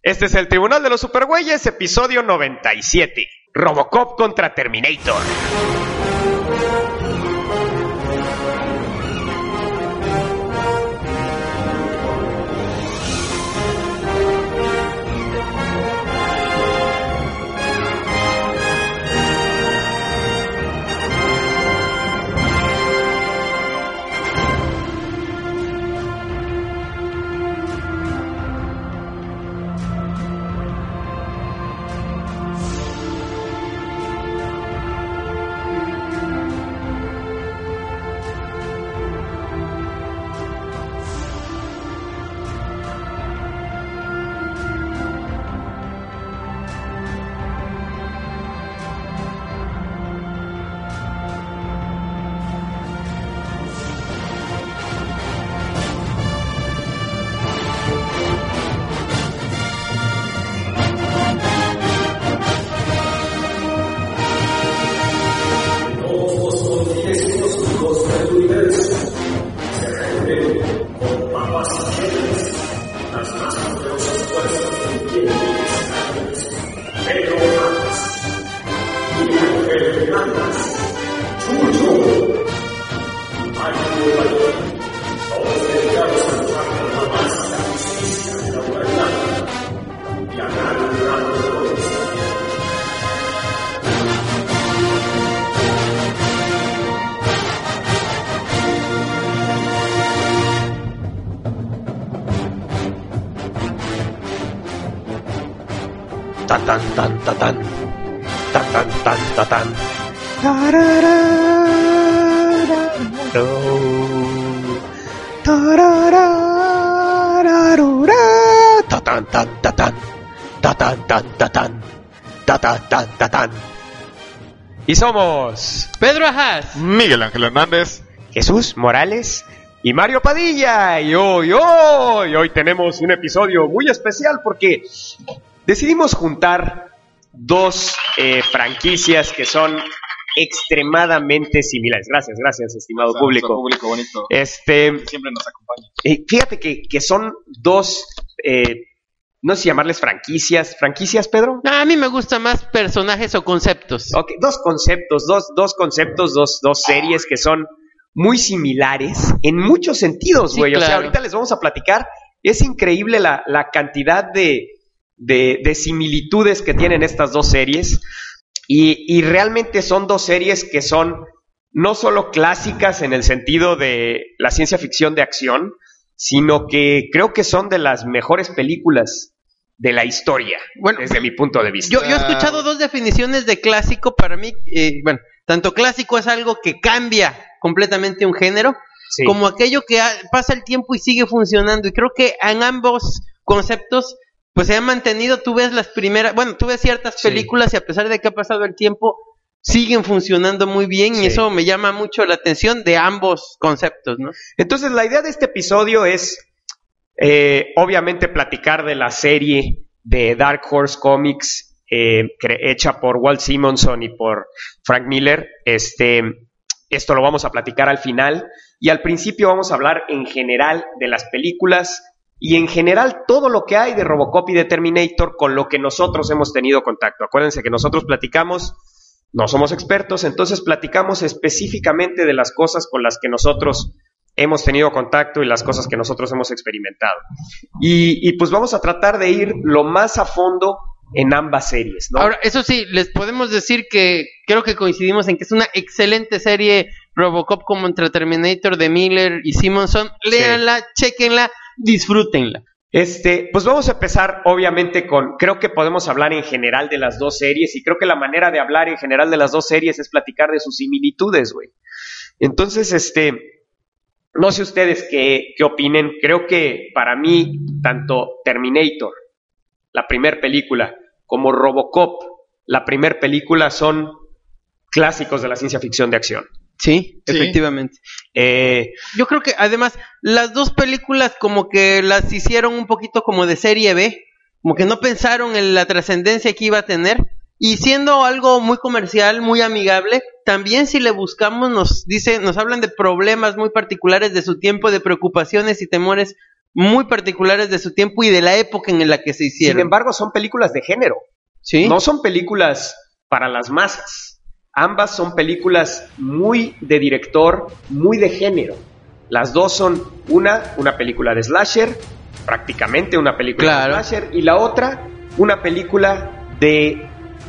Este es el Tribunal de los Supergüeyes, episodio 97. Robocop contra Terminator. Tan tan tan tan tan tan tan tan tan tan. Y somos Pedro Ajas, Miguel Ángel Hernández, Jesús Morales y Mario Padilla. Y hoy tenemos un episodio muy especial porque decidimos juntar dos franquicias que son extremadamente similares. Gracias, estimado público. Público bonito. Que siempre nos acompaña. Fíjate que son dos, no sé si llamarles franquicias, Pedro. a mí me gustan más personajes o conceptos. Okay, dos conceptos, dos series que son muy similares en muchos sentidos, Sí, güey. claro. O sea, ahorita les vamos a platicar. Es increíble la cantidad de similitudes que tienen estas dos series y realmente son dos series que son no solo clásicas en el sentido de la ciencia ficción de acción, sino que creo que son de las mejores películas de la historia, Bueno, desde mi punto de vista. Yo he escuchado dos definiciones de clásico. Para mí, tanto clásico es algo que cambia completamente un género, Sí. como aquello que pasa el tiempo y sigue funcionando. Y creo que en ambos conceptos pues se han mantenido. Tú ves tú ves ciertas Sí. películas y a pesar de que ha pasado el tiempo, siguen funcionando muy bien, Sí. y eso me llama mucho la atención de ambos conceptos, ¿no? Entonces, la idea de este episodio es, obviamente, platicar de la serie de Dark Horse Comics, hecha por Walt Simonson y por Frank Miller. Esto lo vamos a platicar al final, y al principio vamos a hablar en general de las películas y en general todo lo que hay de Robocop y de Terminator con lo que nosotros hemos tenido contacto. Acuérdense que nosotros platicamos, no somos expertos, entonces platicamos específicamente de las cosas con las que nosotros hemos tenido contacto y las cosas que nosotros hemos experimentado. Y pues vamos a tratar de ir lo más a fondo en ambas series, ¿no? Ahora, eso sí, les podemos decir que creo que coincidimos en que es una excelente serie Robocop contra Terminator de Miller y Simonson. Léanla, chéquenla, disfrútenla. Pues vamos a empezar obviamente creo que podemos hablar en general de las dos series, y creo que la manera de hablar en general de las dos series es platicar de sus similitudes, güey. Entonces, no sé ustedes qué opinen. Creo que para mí, tanto Terminator, la primera película, como Robocop, la primera película, son clásicos de la ciencia ficción de acción. Sí, Sí. efectivamente. Yo creo que además las dos películas como que las hicieron un poquito como de serie B, como que no pensaron en la trascendencia que iba a tener, y siendo algo muy comercial, muy amigable, también si le buscamos nos hablan de problemas muy particulares de su tiempo, de preocupaciones y temores muy particulares de su tiempo y de la época en la que se hicieron. Sin embargo, son películas de género. ¿Sí? No son películas para las masas. Ambas son películas muy de director, muy de género. Las dos son una película de slasher, prácticamente una película de slasher, y la otra, una película de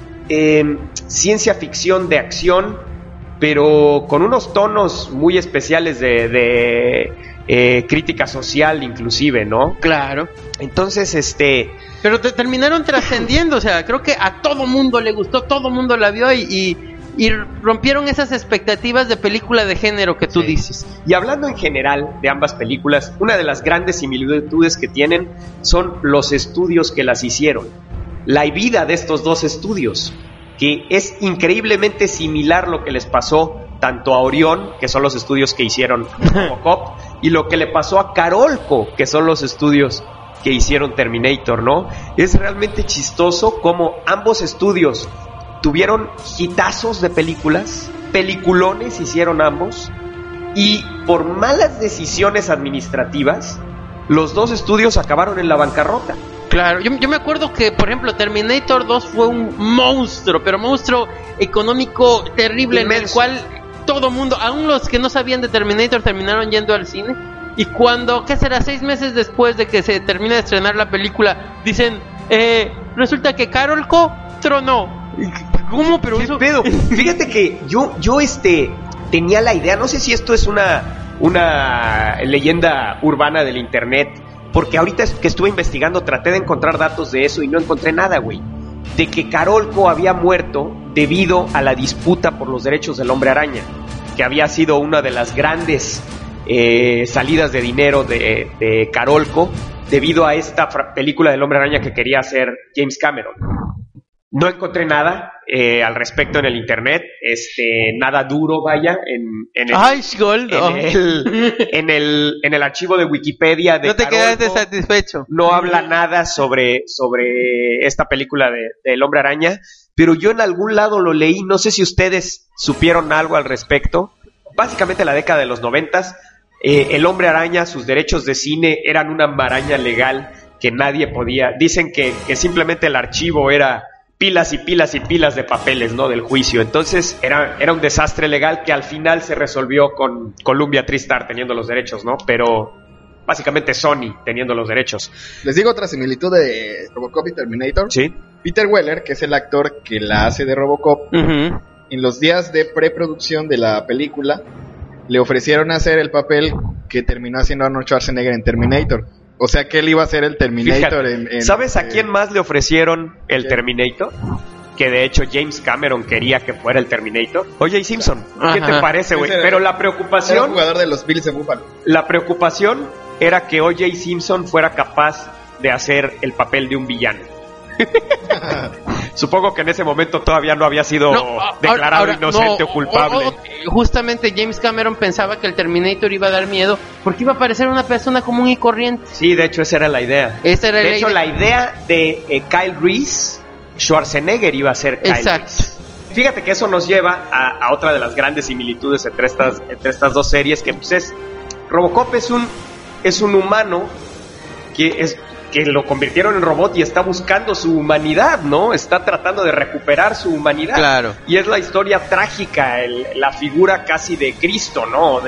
ciencia ficción de acción, pero con unos tonos muy especiales de crítica social inclusive, ¿no? Claro. Entonces, pero terminaron trascendiendo, o sea, creo que a todo mundo le gustó, todo mundo la vio y rompieron esas expectativas de película de género que tú dices. Y hablando en general de ambas películas, una de las grandes similitudes que tienen son los estudios que las hicieron. La vida de estos dos estudios, que es increíblemente similar lo que les pasó tanto a Orión, que son los estudios que hicieron Robocop, y lo que le pasó a Carolco, que son los estudios que hicieron Terminator, ¿no? Es realmente chistoso cómo ambos estudios tuvieron hitazos de películas, peliculones hicieron ambos, y por malas decisiones administrativas, los dos estudios acabaron en la bancarrota. Claro, yo me acuerdo que, por ejemplo, Terminator 2 fue un monstruo, pero monstruo económico terrible, inmenso, en el cual todo mundo, aún los que no sabían de Terminator, terminaron yendo al cine. Y cuando, ¿qué será? 6 meses después de que se termine de estrenar la película, dicen, resulta que Carolco tronó. ¿Cómo? Pero eso... pedo? Fíjate que yo tenía la idea, no sé si esto es una leyenda urbana del internet, porque ahorita que estuve investigando traté de encontrar datos de eso y no encontré nada, güey. De que Carolco había muerto debido a la disputa por los derechos del Hombre Araña, que había sido una de las grandes salidas de dinero de Carolco debido a esta película del Hombre Araña que quería hacer James Cameron. No encontré nada al respecto en el internet, nada duro, vaya, en el archivo de Wikipedia de No te Carolco, quedaste satisfecho. No habla nada sobre esta película del Hombre Araña, pero yo en algún lado lo leí, no sé si ustedes supieron algo al respecto. Básicamente en la década de los 90, el Hombre Araña, sus derechos de cine eran una maraña legal que nadie podía. Dicen que simplemente el archivo era pilas y pilas y pilas de papeles, ¿no? Del juicio. Entonces era un desastre legal que al final se resolvió con Columbia TriStar teniendo los derechos, ¿no? Pero básicamente Sony teniendo los derechos. Les digo otra similitud de Robocop y Terminator. Sí. Peter Weller, que es el actor que la hace de Robocop, en los días de preproducción de la película le ofrecieron hacer el papel que terminó haciendo Arnold Schwarzenegger en Terminator. O sea que él iba a ser el Terminator. Fíjate, ¿sabes a quién más le ofrecieron el Terminator? Que de hecho James Cameron quería que fuera el Terminator. O.J. Simpson. ¿Qué te parece, güey? Pero la preocupación... Era un jugador de los Bills de Buffalo. La preocupación era que O.J. Simpson fuera capaz de hacer el papel de un villano. Supongo que en ese momento todavía no había sido declarado inocente o culpable. Justamente James Cameron pensaba que el Terminator iba a dar miedo porque iba a parecer una persona común y corriente. Sí, de hecho esa era la idea. De hecho, la idea de Kyle Reese, Schwarzenegger iba a ser Kyle Reese. Fíjate que eso nos lleva a otra de las grandes similitudes entre estas dos series, que pues es Robocop es un humano que lo convirtieron en robot y está buscando su humanidad, ¿no? Está tratando de recuperar su humanidad. Claro. Y es la historia trágica, la figura casi de Cristo, ¿no?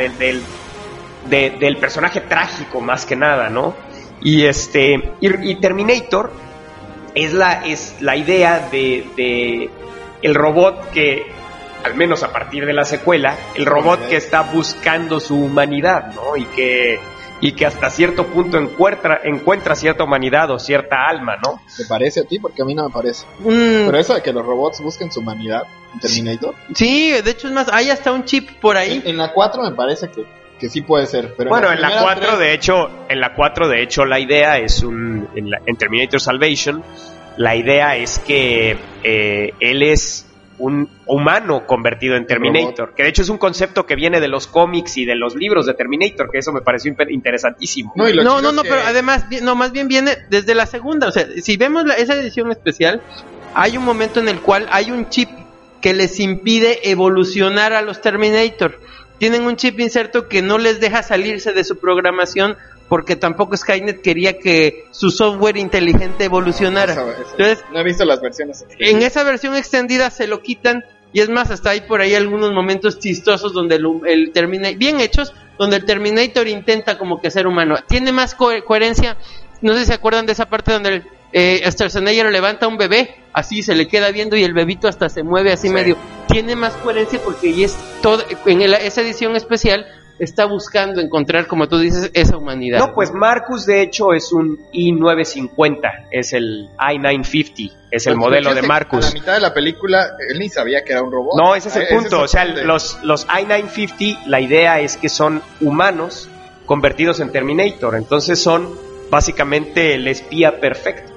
Del personaje trágico, más que nada, ¿no? Y Terminator es la idea de el robot que, al menos a partir de la secuela, el robot que está buscando su humanidad, ¿no? Y que hasta cierto punto encuentra cierta humanidad o cierta alma, ¿no? ¿Te parece a ti? Porque a mí no me parece. Pero eso de que los robots busquen su humanidad en Terminator. Sí, de hecho es más, hay hasta un chip por ahí. En la 4 me parece que sí puede ser. Pero bueno, en la 4 de hecho la idea es en Terminator Salvation, la idea es que él es un humano convertido en Terminator, que de hecho es un concepto que viene de los cómics y de los libros de Terminator, que eso me pareció interesantísimo. No, pero además, más bien viene desde la segunda. O sea, si vemos esa edición especial, hay un momento en el cual hay un chip que les impide evolucionar a los Terminator. Tienen un chip inserto que no les deja salirse de su programación porque tampoco Skynet quería que su software inteligente evolucionara. Eso. Entonces, No he visto las versiones. en esa versión extendida se lo quitan, y es más, hasta hay por ahí algunos momentos chistosos donde el Terminator, bien hechos, donde el Terminator intenta como que ser humano. Tiene más coherencia. No sé si se acuerdan de esa parte donde Schwarzenegger levanta un bebé, así se le queda viendo y el bebito hasta se mueve así medio. Tiene más coherencia porque y es todo, esa edición especial está buscando encontrar, como tú dices, esa humanidad. No, pues Marcus de hecho es un I-950, es el I-950, es el modelo de Marcus. A la mitad de la película él ni sabía que era un robot. No, ese es el punto, o sea, los I-950, la idea es que son humanos convertidos en Terminator, entonces son básicamente el espía perfecto.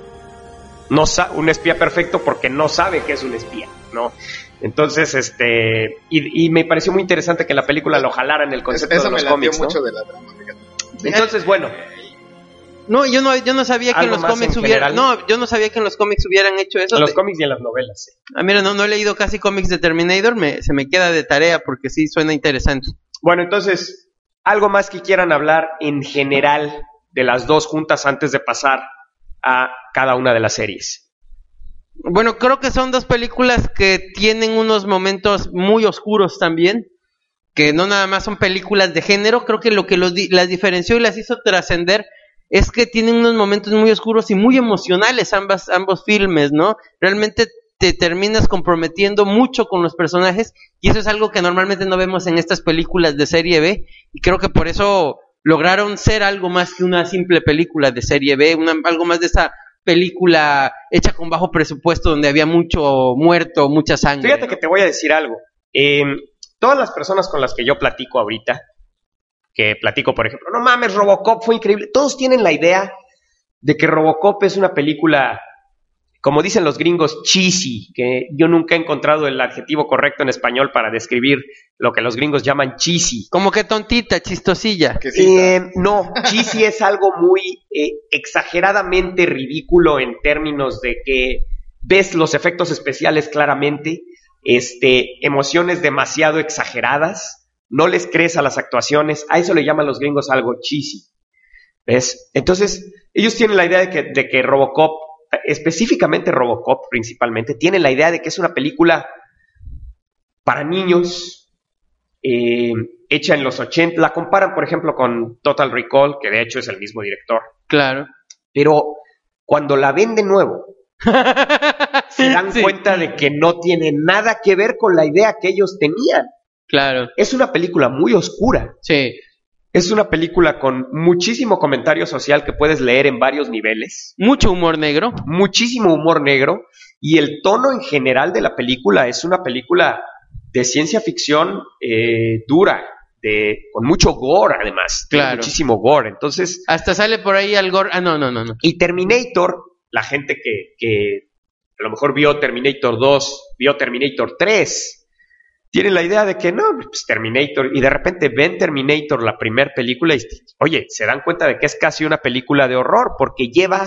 Un espía perfecto porque no sabe que es un espía, ¿no? Entonces, y me pareció muy interesante que la película lo jalara en el concepto de los cómics, ¿no? Mucho de la trama, fíjate. Entonces, bueno. No, yo no sabía que en los cómics hubieran. No, yo no sabía que en los cómics hubieran hecho eso. En los cómics y en las novelas, sí. Mira, no he leído casi cómics de Terminator, se me queda de tarea porque sí suena interesante. Bueno, entonces, algo más que quieran hablar en general de las dos juntas antes de pasar a cada una de las series. Bueno, creo que son dos películas que tienen unos momentos muy oscuros también, que no nada más son películas de género. Creo que lo que las diferenció y las hizo trascender es que tienen unos momentos muy oscuros y muy emocionales ambos filmes, ¿no? Realmente te terminas comprometiendo mucho con los personajes y eso es algo que normalmente no vemos en estas películas de serie B, y creo que por eso lograron ser algo más que una simple película de serie B, algo más de esa película hecha con bajo presupuesto donde había mucho muerto, mucha sangre. Fíjate que te voy a decir algo. Todas las personas con las que yo platico ahorita, por ejemplo, no mames, Robocop fue increíble, todos tienen la idea de que Robocop es una película, como dicen los gringos, cheesy, que yo nunca he encontrado el adjetivo correcto en español para describir lo que los gringos llaman cheesy. Como que tontita, chistosilla. No, cheesy es algo muy exageradamente ridículo en términos de que ves los efectos especiales claramente, emociones demasiado exageradas, no les crees a las actuaciones, a eso le llaman los gringos algo cheesy. ¿Ves? Entonces, ellos tienen la idea de que Robocop, específicamente Robocop principalmente, tienen la idea de que es una película para niños, hecha en los 80, la comparan por ejemplo con Total Recall, que de hecho es el mismo director. Claro. Pero cuando la ven de nuevo, se dan cuenta de que no tiene nada que ver con la idea que ellos tenían. Claro. Es una película muy oscura. Sí. Es una película con muchísimo comentario social que puedes leer en varios niveles. Mucho humor negro. Muchísimo humor negro. Y el tono en general de la película es una película de ciencia ficción dura, con mucho gore además. Claro. Muchísimo gore. Entonces, hasta sale por ahí al gore. No. Y Terminator, la gente que a lo mejor vio Terminator 2, vio Terminator 3... tienen la idea de que no, pues Terminator, y de repente ven Terminator, la primera película, y oye, se dan cuenta de que es casi una película de horror, porque lleva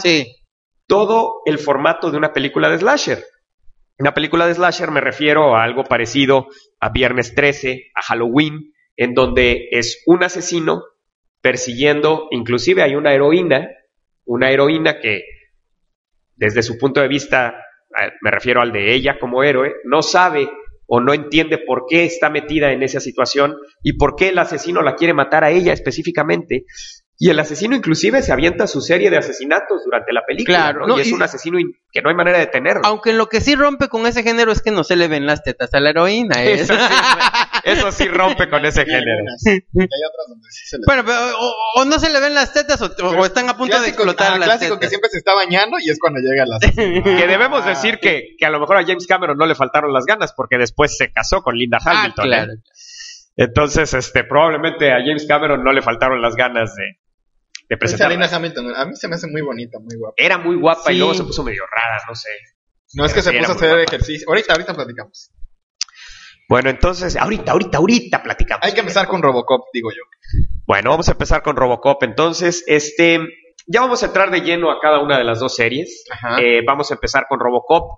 todo el formato de una película de slasher. Una película de slasher me refiero a algo parecido a Viernes 13, a Halloween, en donde es un asesino persiguiendo, inclusive hay una heroína que desde su punto de vista, me refiero al de ella como héroe, no sabe o no entiende por qué está metida en esa situación y por qué el asesino la quiere matar a ella específicamente. Y el asesino inclusive se avienta su serie de asesinatos durante la película. Claro, ¿no? Y es un asesino que no hay manera de detenerlo. Aunque lo que sí rompe con ese género es que no se le ven las tetas a la heroína. Eso sí rompe con ese género. Hay otras donde sí se le bueno, pero, o no se le ven las tetas o están a punto de explotar las clásico tetas. Que siempre se está bañando y es cuando llega las Que debemos decir que a lo mejor a James Cameron no le faltaron las ganas porque después se casó con Linda Hamilton. Claro. Entonces, probablemente a James Cameron no le faltaron las ganas de presentar. Linda Hamilton, a mí se me hace muy bonita, muy guapa. Era muy guapa y luego se puso medio rara, no sé. No, es que se puso a hacer ejercicio. Ahorita platicamos. Bueno, entonces, ahorita platicamos. Hay que empezar con Robocop, digo yo. Bueno, vamos a empezar con Robocop. Entonces, ya vamos a entrar de lleno a cada una de las dos series. Vamos a empezar con Robocop.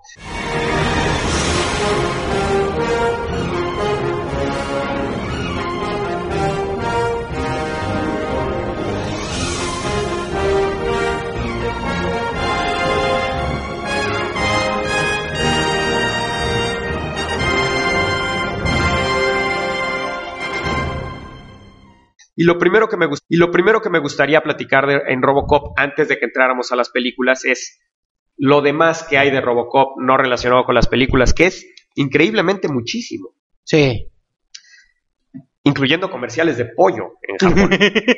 Y lo primero que me gustaría platicar en RoboCop antes de que entráramos a las películas es lo demás que hay de RoboCop no relacionado con las películas, que es increíblemente muchísimo. Sí. Incluyendo comerciales de pollo en Japón.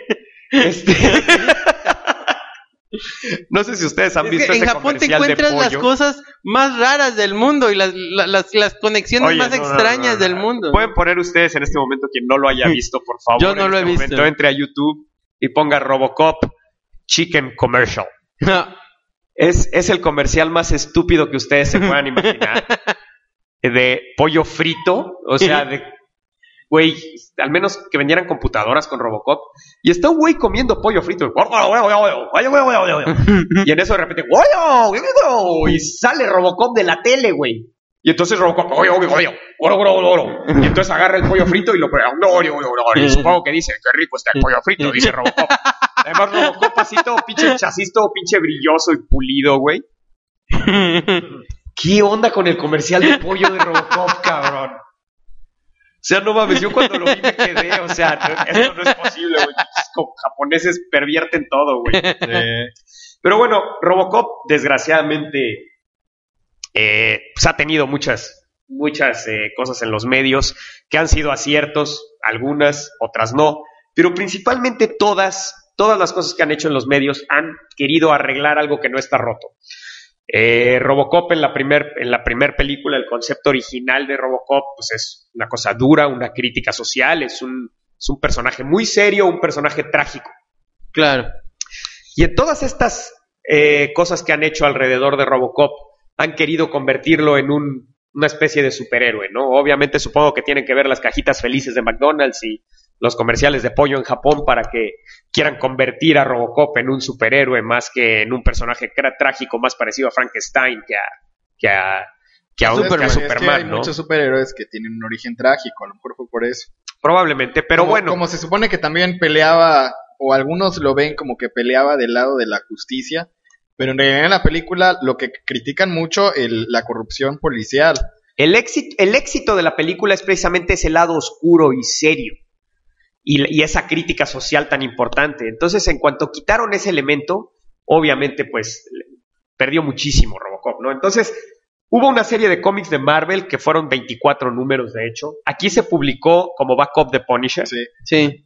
No sé si ustedes han visto ese comercial de pollo. En Japón te encuentras las cosas más raras del mundo y las conexiones más extrañas del mundo. Pueden poner ustedes en este momento, quien no lo haya visto, por favor. Yo no lo he visto. Momento, entre a YouTube y ponga RoboCop Chicken Commercial. Es el comercial más estúpido que ustedes se puedan imaginar. De pollo frito, o sea, güey, al menos que vendieran computadoras con RoboCop. Y está un güey comiendo pollo frito. Y en eso de repente, y sale RoboCop de la tele, güey. Y entonces RoboCop, y entonces agarra el pollo frito y lo prueba. Y supongo que dice, qué rico está el pollo frito, dice RoboCop. Además, RoboCop así todo pinche chasis, todo pinche brilloso y pulido, güey. ¿Qué onda con el comercial de pollo de RoboCop, cabrón? O sea, no mames, yo cuando lo vi me quedé, o sea, esto no es posible, güey. Los japoneses pervierten todo, güey. Pero bueno, RoboCop, desgraciadamente, pues ha tenido muchas cosas en los medios que han sido aciertos, algunas, otras no, pero principalmente todas las cosas que han hecho en los medios han querido arreglar algo que no está roto. RoboCop en la primer película, el concepto original de RoboCop, pues es una cosa dura, una crítica social, es un personaje muy serio, un personaje trágico. Claro. Y en todas estas cosas que han hecho alrededor de RoboCop, han querido convertirlo en una especie de superhéroe, ¿no? Obviamente supongo que tienen que ver las cajitas felices de McDonald's y los comerciales de pollo en Japón para que quieran convertir a RoboCop en un superhéroe más que en un personaje trágico más parecido a Frankenstein que a Superman, es que hay, ¿no? Muchos superhéroes que tienen un origen trágico, a lo mejor fue por eso. Probablemente, pero bueno. Como se supone que también peleaba, o algunos lo ven como que peleaba del lado de la justicia, pero en realidad en la película lo que critican mucho la corrupción policial. El éxito de la película es precisamente ese lado oscuro y serio. Y esa crítica social tan importante. Entonces, en cuanto quitaron ese elemento, obviamente, pues, perdió muchísimo RoboCop, ¿no? Entonces, hubo una serie de cómics de Marvel que fueron 24 números, de hecho. Aquí se publicó como backup de Punisher. Sí.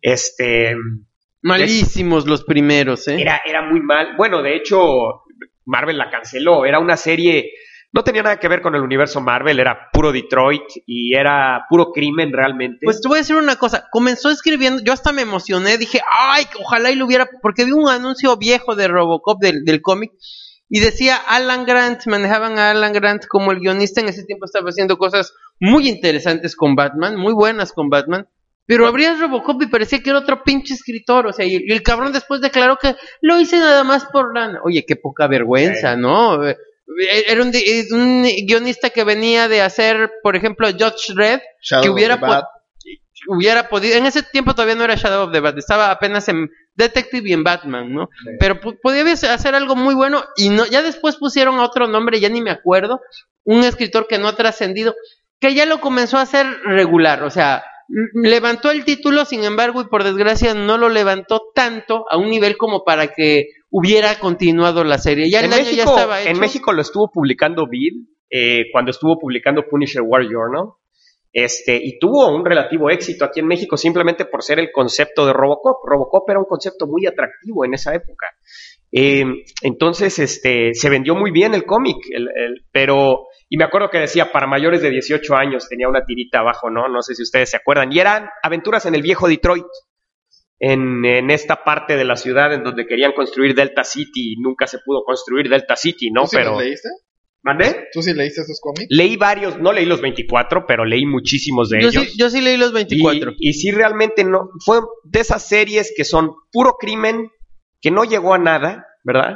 Malísimos los primeros, ¿eh? Era muy mal. Bueno, de hecho, Marvel la canceló. Era una serie... No tenía nada que ver con el universo Marvel, era puro Detroit y era puro crimen realmente. Pues te voy a decir una cosa, comenzó escribiendo, yo hasta me emocioné, dije, ay, ojalá y lo hubiera, porque vi un anuncio viejo de RoboCop del cómic y decía Alan Grant, manejaban a Alan Grant como el guionista, en ese tiempo estaba haciendo cosas muy interesantes con Batman, muy buenas con Batman, pero abrías RoboCop y parecía que era otro pinche escritor, o sea, y el cabrón después declaró que lo hice nada más por lana. Oye, qué poca vergüenza, ¿no? Era un guionista que venía de hacer, por ejemplo, Judge Dredd, que hubiera podido, en ese tiempo todavía no era Shadow of the Bat, estaba apenas en Detective y en Batman, ¿no? Sí. Pero podía hacer algo muy bueno y no, ya después pusieron a otro nombre, ya ni me acuerdo, un escritor que no ha trascendido, que ya lo comenzó a hacer regular, o sea, levantó el título, sin embargo, y por desgracia no lo levantó tanto a un nivel como para que hubiera continuado la serie. Ya el daño ya estaba hecho. En México lo estuvo publicando Vid, cuando estuvo publicando Punisher War Journal, y tuvo un relativo éxito aquí en México simplemente por ser el concepto de RoboCop. RoboCop era un concepto muy atractivo en esa época. Entonces, se vendió muy bien el cómic, pero... Y me acuerdo que decía, para mayores de 18 años, tenía una tirita abajo, ¿no? No sé si ustedes se acuerdan. Y eran aventuras en el viejo Detroit, en esta parte de la ciudad en donde querían construir Delta City y nunca se pudo construir Delta City, ¿no? ¿Tú sí los leíste? ¿Mandé? ¿Tú sí leíste esos cómics? Leí varios, no leí los 24, pero leí muchísimos de ellos. Yo sí leí los 24. Y sí realmente no, fue de esas series que son puro crimen, que no llegó a nada, ¿verdad?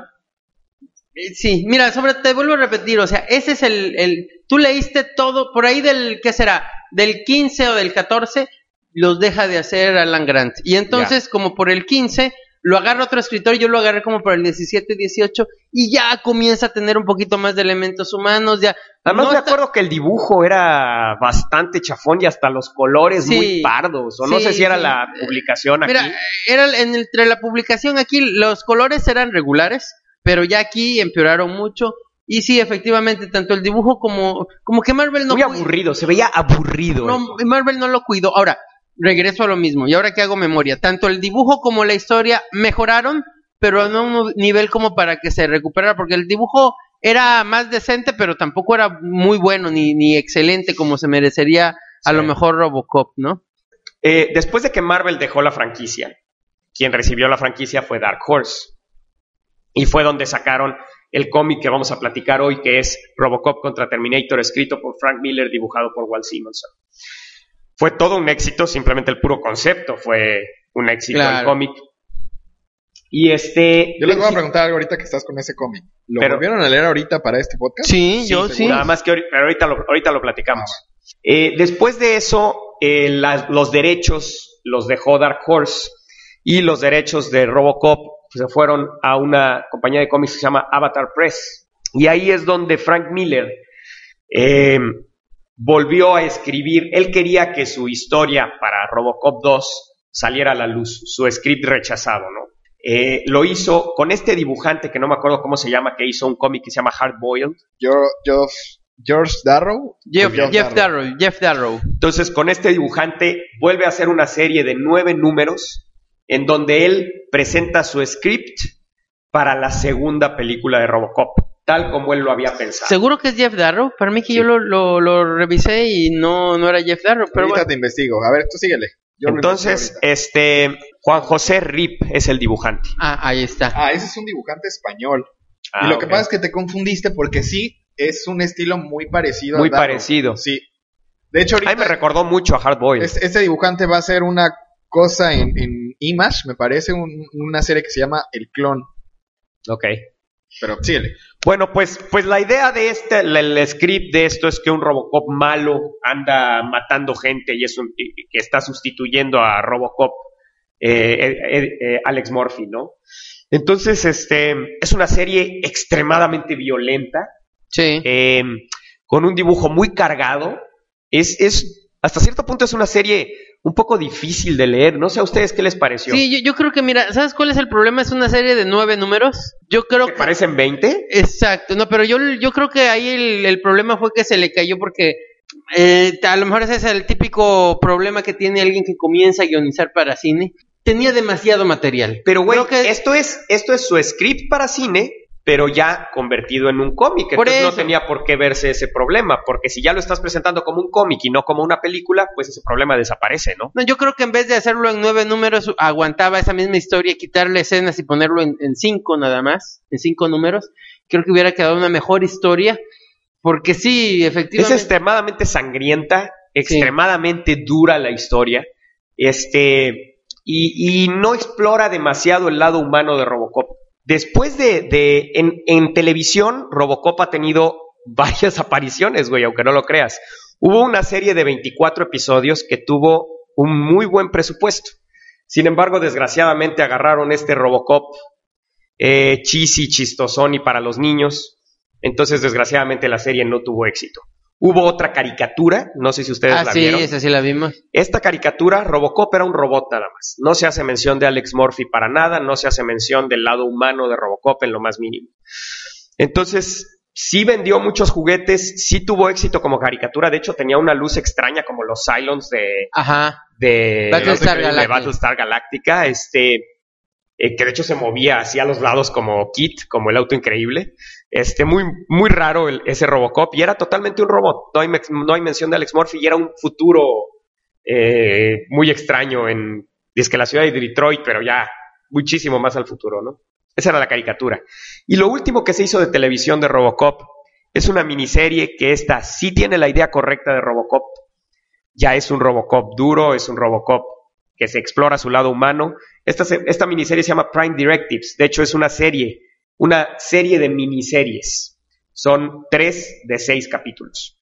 Sí, mira, te vuelvo a repetir, o sea, ese es tú leíste todo, por ahí ¿qué será? Del 15 o del 14, los deja de hacer Alan Grant, y entonces, como por el 15, lo agarra otro escritor, yo lo agarré como por el 17, 18, y ya comienza a tener un poquito más de elementos humanos, ya. Además no me está- acuerdo que el dibujo era bastante chafón y hasta los colores Sí, muy pardos, o no sí, sé si era sí. la publicación aquí. Mira, entre la publicación aquí, los colores eran regulares, pero ya aquí empeoraron mucho. Y sí, efectivamente, tanto el dibujo como que Marvel no muy cuida- aburrido, se veía aburrido. no, Marvel no lo cuidó. Ahora, regreso a lo mismo. Y ahora que hago memoria, tanto el dibujo como la historia mejoraron, pero no a un nivel como para que se recuperara, porque el dibujo era más decente, pero tampoco era muy bueno ni excelente como se merecería a lo mejor Robocop, ¿no? Después de que Marvel dejó la franquicia, quien recibió la franquicia fue Dark Horse. Y fue donde sacaron el cómic que vamos a platicar hoy, que es Robocop contra Terminator, escrito por Frank Miller, dibujado por Walt Simonson. Fue todo un éxito, simplemente el puro concepto fue un éxito el cómic. Y Yo les voy a preguntar algo ahorita que estás con ese cómic. ¿Lo volvieron a leer ahorita para este podcast? Sí, yo sí. Nada más que ahorita lo platicamos. Después de eso, los derechos los dejó Dark Horse y los derechos de Robocop se fueron a una compañía de cómics que se llama Avatar Press. Y ahí es donde Frank Miller volvió a escribir. Él quería que su historia para Robocop 2 saliera a la luz, su script rechazado, ¿no? Lo hizo con este dibujante que no me acuerdo cómo se llama, que hizo un cómic que se llama Hard Boiled. George Darrow. Jeff Darrow. Entonces, con este dibujante vuelve a hacer una serie de 9 números en donde él presenta su script para la segunda película de Robocop, tal como él lo había pensado. ¿Seguro que es Jeff Darrow? Para mí que Sí. yo lo revisé y no era Jeff Darrow, pero Ahorita bueno. te investigo. A ver, tú síguele. Entonces, Juan José Rip es el dibujante. Ahí está. Ese es un dibujante español. Y lo que pasa es que te confundiste porque sí, es un estilo muy parecido. Muy a Darrow. parecido. Sí. De hecho, ahorita Ahí me recordó mucho a Hard Boiled. este dibujante va a hacer una cosa en Image, me parece, una serie que se llama El Clon. Ok. Pero síguele. Bueno, pues la idea de el script de esto es que un Robocop malo anda matando gente y que está sustituyendo a Robocop, Alex Murphy, ¿no? Entonces, es una serie extremadamente violenta, Sí. con un dibujo muy cargado. Hasta cierto punto es una serie un poco difícil de leer. No sé a ustedes qué les pareció. Sí, yo creo que, mira, ¿sabes cuál es el problema? Es una serie de 9 números. Yo creo ¿Te que... parecen 20? Exacto, no, pero yo creo que ahí el problema fue que se le cayó porque a lo mejor ese es el típico problema que tiene alguien que comienza a guionizar para cine. Tenía demasiado material. Pero, güey, Creo que- esto es su script para cine, pero ya convertido en un cómic. Por Entonces no eso. tenía por qué verse ese problema, porque si ya lo estás presentando como un cómic y no como una película, pues ese problema desaparece, ¿no? No, yo creo que en vez de hacerlo en 9 números, aguantaba esa misma historia, quitarle escenas y ponerlo en 5 nada más, en 5 números. Creo que hubiera quedado una mejor historia, porque sí, Es efectivamente... extremadamente sangrienta, extremadamente dura la historia, y no explora demasiado el lado humano de Robocop. Después en televisión, Robocop ha tenido varias apariciones, güey, aunque no lo creas. Hubo una serie de 24 episodios que tuvo un muy buen presupuesto. Sin embargo, desgraciadamente agarraron este Robocop cheesy, chistosón y para los niños. Entonces, desgraciadamente, la serie no tuvo éxito. Hubo otra caricatura, no sé si ustedes la sí, vieron. esa sí la vimos. Esta caricatura, Robocop era un robot nada más. No se hace mención de Alex Murphy para nada, no se hace mención del lado humano de Robocop en lo más mínimo. Entonces, sí vendió muchos juguetes, sí tuvo éxito como caricatura, de hecho tenía una luz extraña como los Cylons de Battlestar Galactica, que de hecho se movía hacia los lados como Kit, como el auto increíble. Muy, muy raro ese Robocop, y era totalmente un robot. No hay mención de Alex Murphy, y era un futuro muy extraño es que la ciudad de Detroit, pero ya muchísimo más al futuro, ¿no? Esa era la caricatura. Y lo último que se hizo de televisión de Robocop es una miniserie que esta sí tiene la idea correcta de Robocop. Ya es un Robocop duro, es un Robocop que se explora su lado humano. Esta miniserie se llama Prime Directives. De hecho, es una serie de miniseries. Son 3 de 6 capítulos.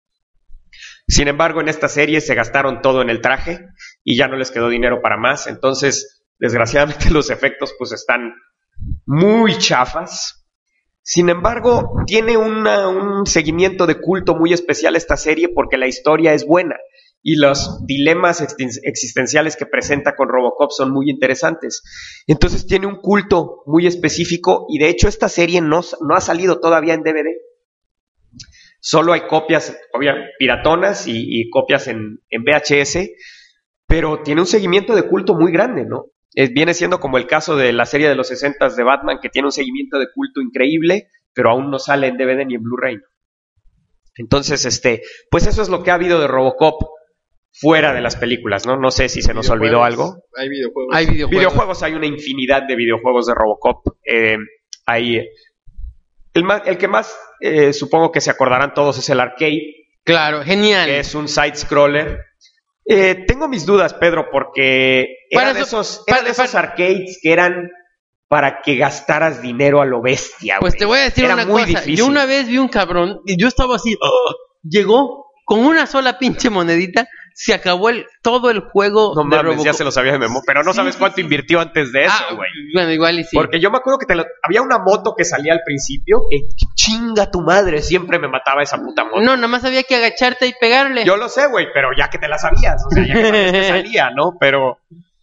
Sin embargo, en esta serie se gastaron todo en el traje y ya no les quedó dinero para más. Entonces, Desgraciadamente los efectos pues están muy chafas. Sin embargo, tiene un seguimiento de culto muy especial esta serie porque la historia es buena y los dilemas existenciales que presenta con Robocop son muy interesantes. Entonces tiene un culto muy específico y de hecho esta serie no ha salido todavía en DVD. Solo hay copias piratonas y copias en VHS, pero tiene un seguimiento de culto muy grande, ¿no? Viene siendo como el caso de la serie de los 60s de Batman, que tiene un seguimiento de culto increíble, pero aún no sale en DVD ni en Blu-ray. Entonces, pues eso es lo que ha habido de Robocop fuera de las películas, ¿no? No sé si se nos olvidó algo. Hay videojuegos. Hay una infinidad de videojuegos de Robocop. Hay el que más supongo que se acordarán todos es el Arcade. Claro, genial. Que es un side-scroller. Tengo mis dudas, Pedro, porque eran de esos arcades que eran para que gastaras dinero a lo bestia. Pues te voy a decir una cosa. Difícil. Yo una vez vi un cabrón y yo estaba así. Llegó con una sola pinche monedita. Se acabó todo el juego. No mames, Robocop. Ya se lo sabía de memoria. Pero no sabes cuánto invirtió antes de eso, güey. Bueno, igual y sí. Porque yo me acuerdo que había una moto que salía al principio. Que chinga tu madre, siempre me mataba esa puta moto. No, nada más había que agacharte y pegarle. Yo lo sé, güey, pero ya que te la sabías. O sea, ya que sabías que salía, ¿no? Pero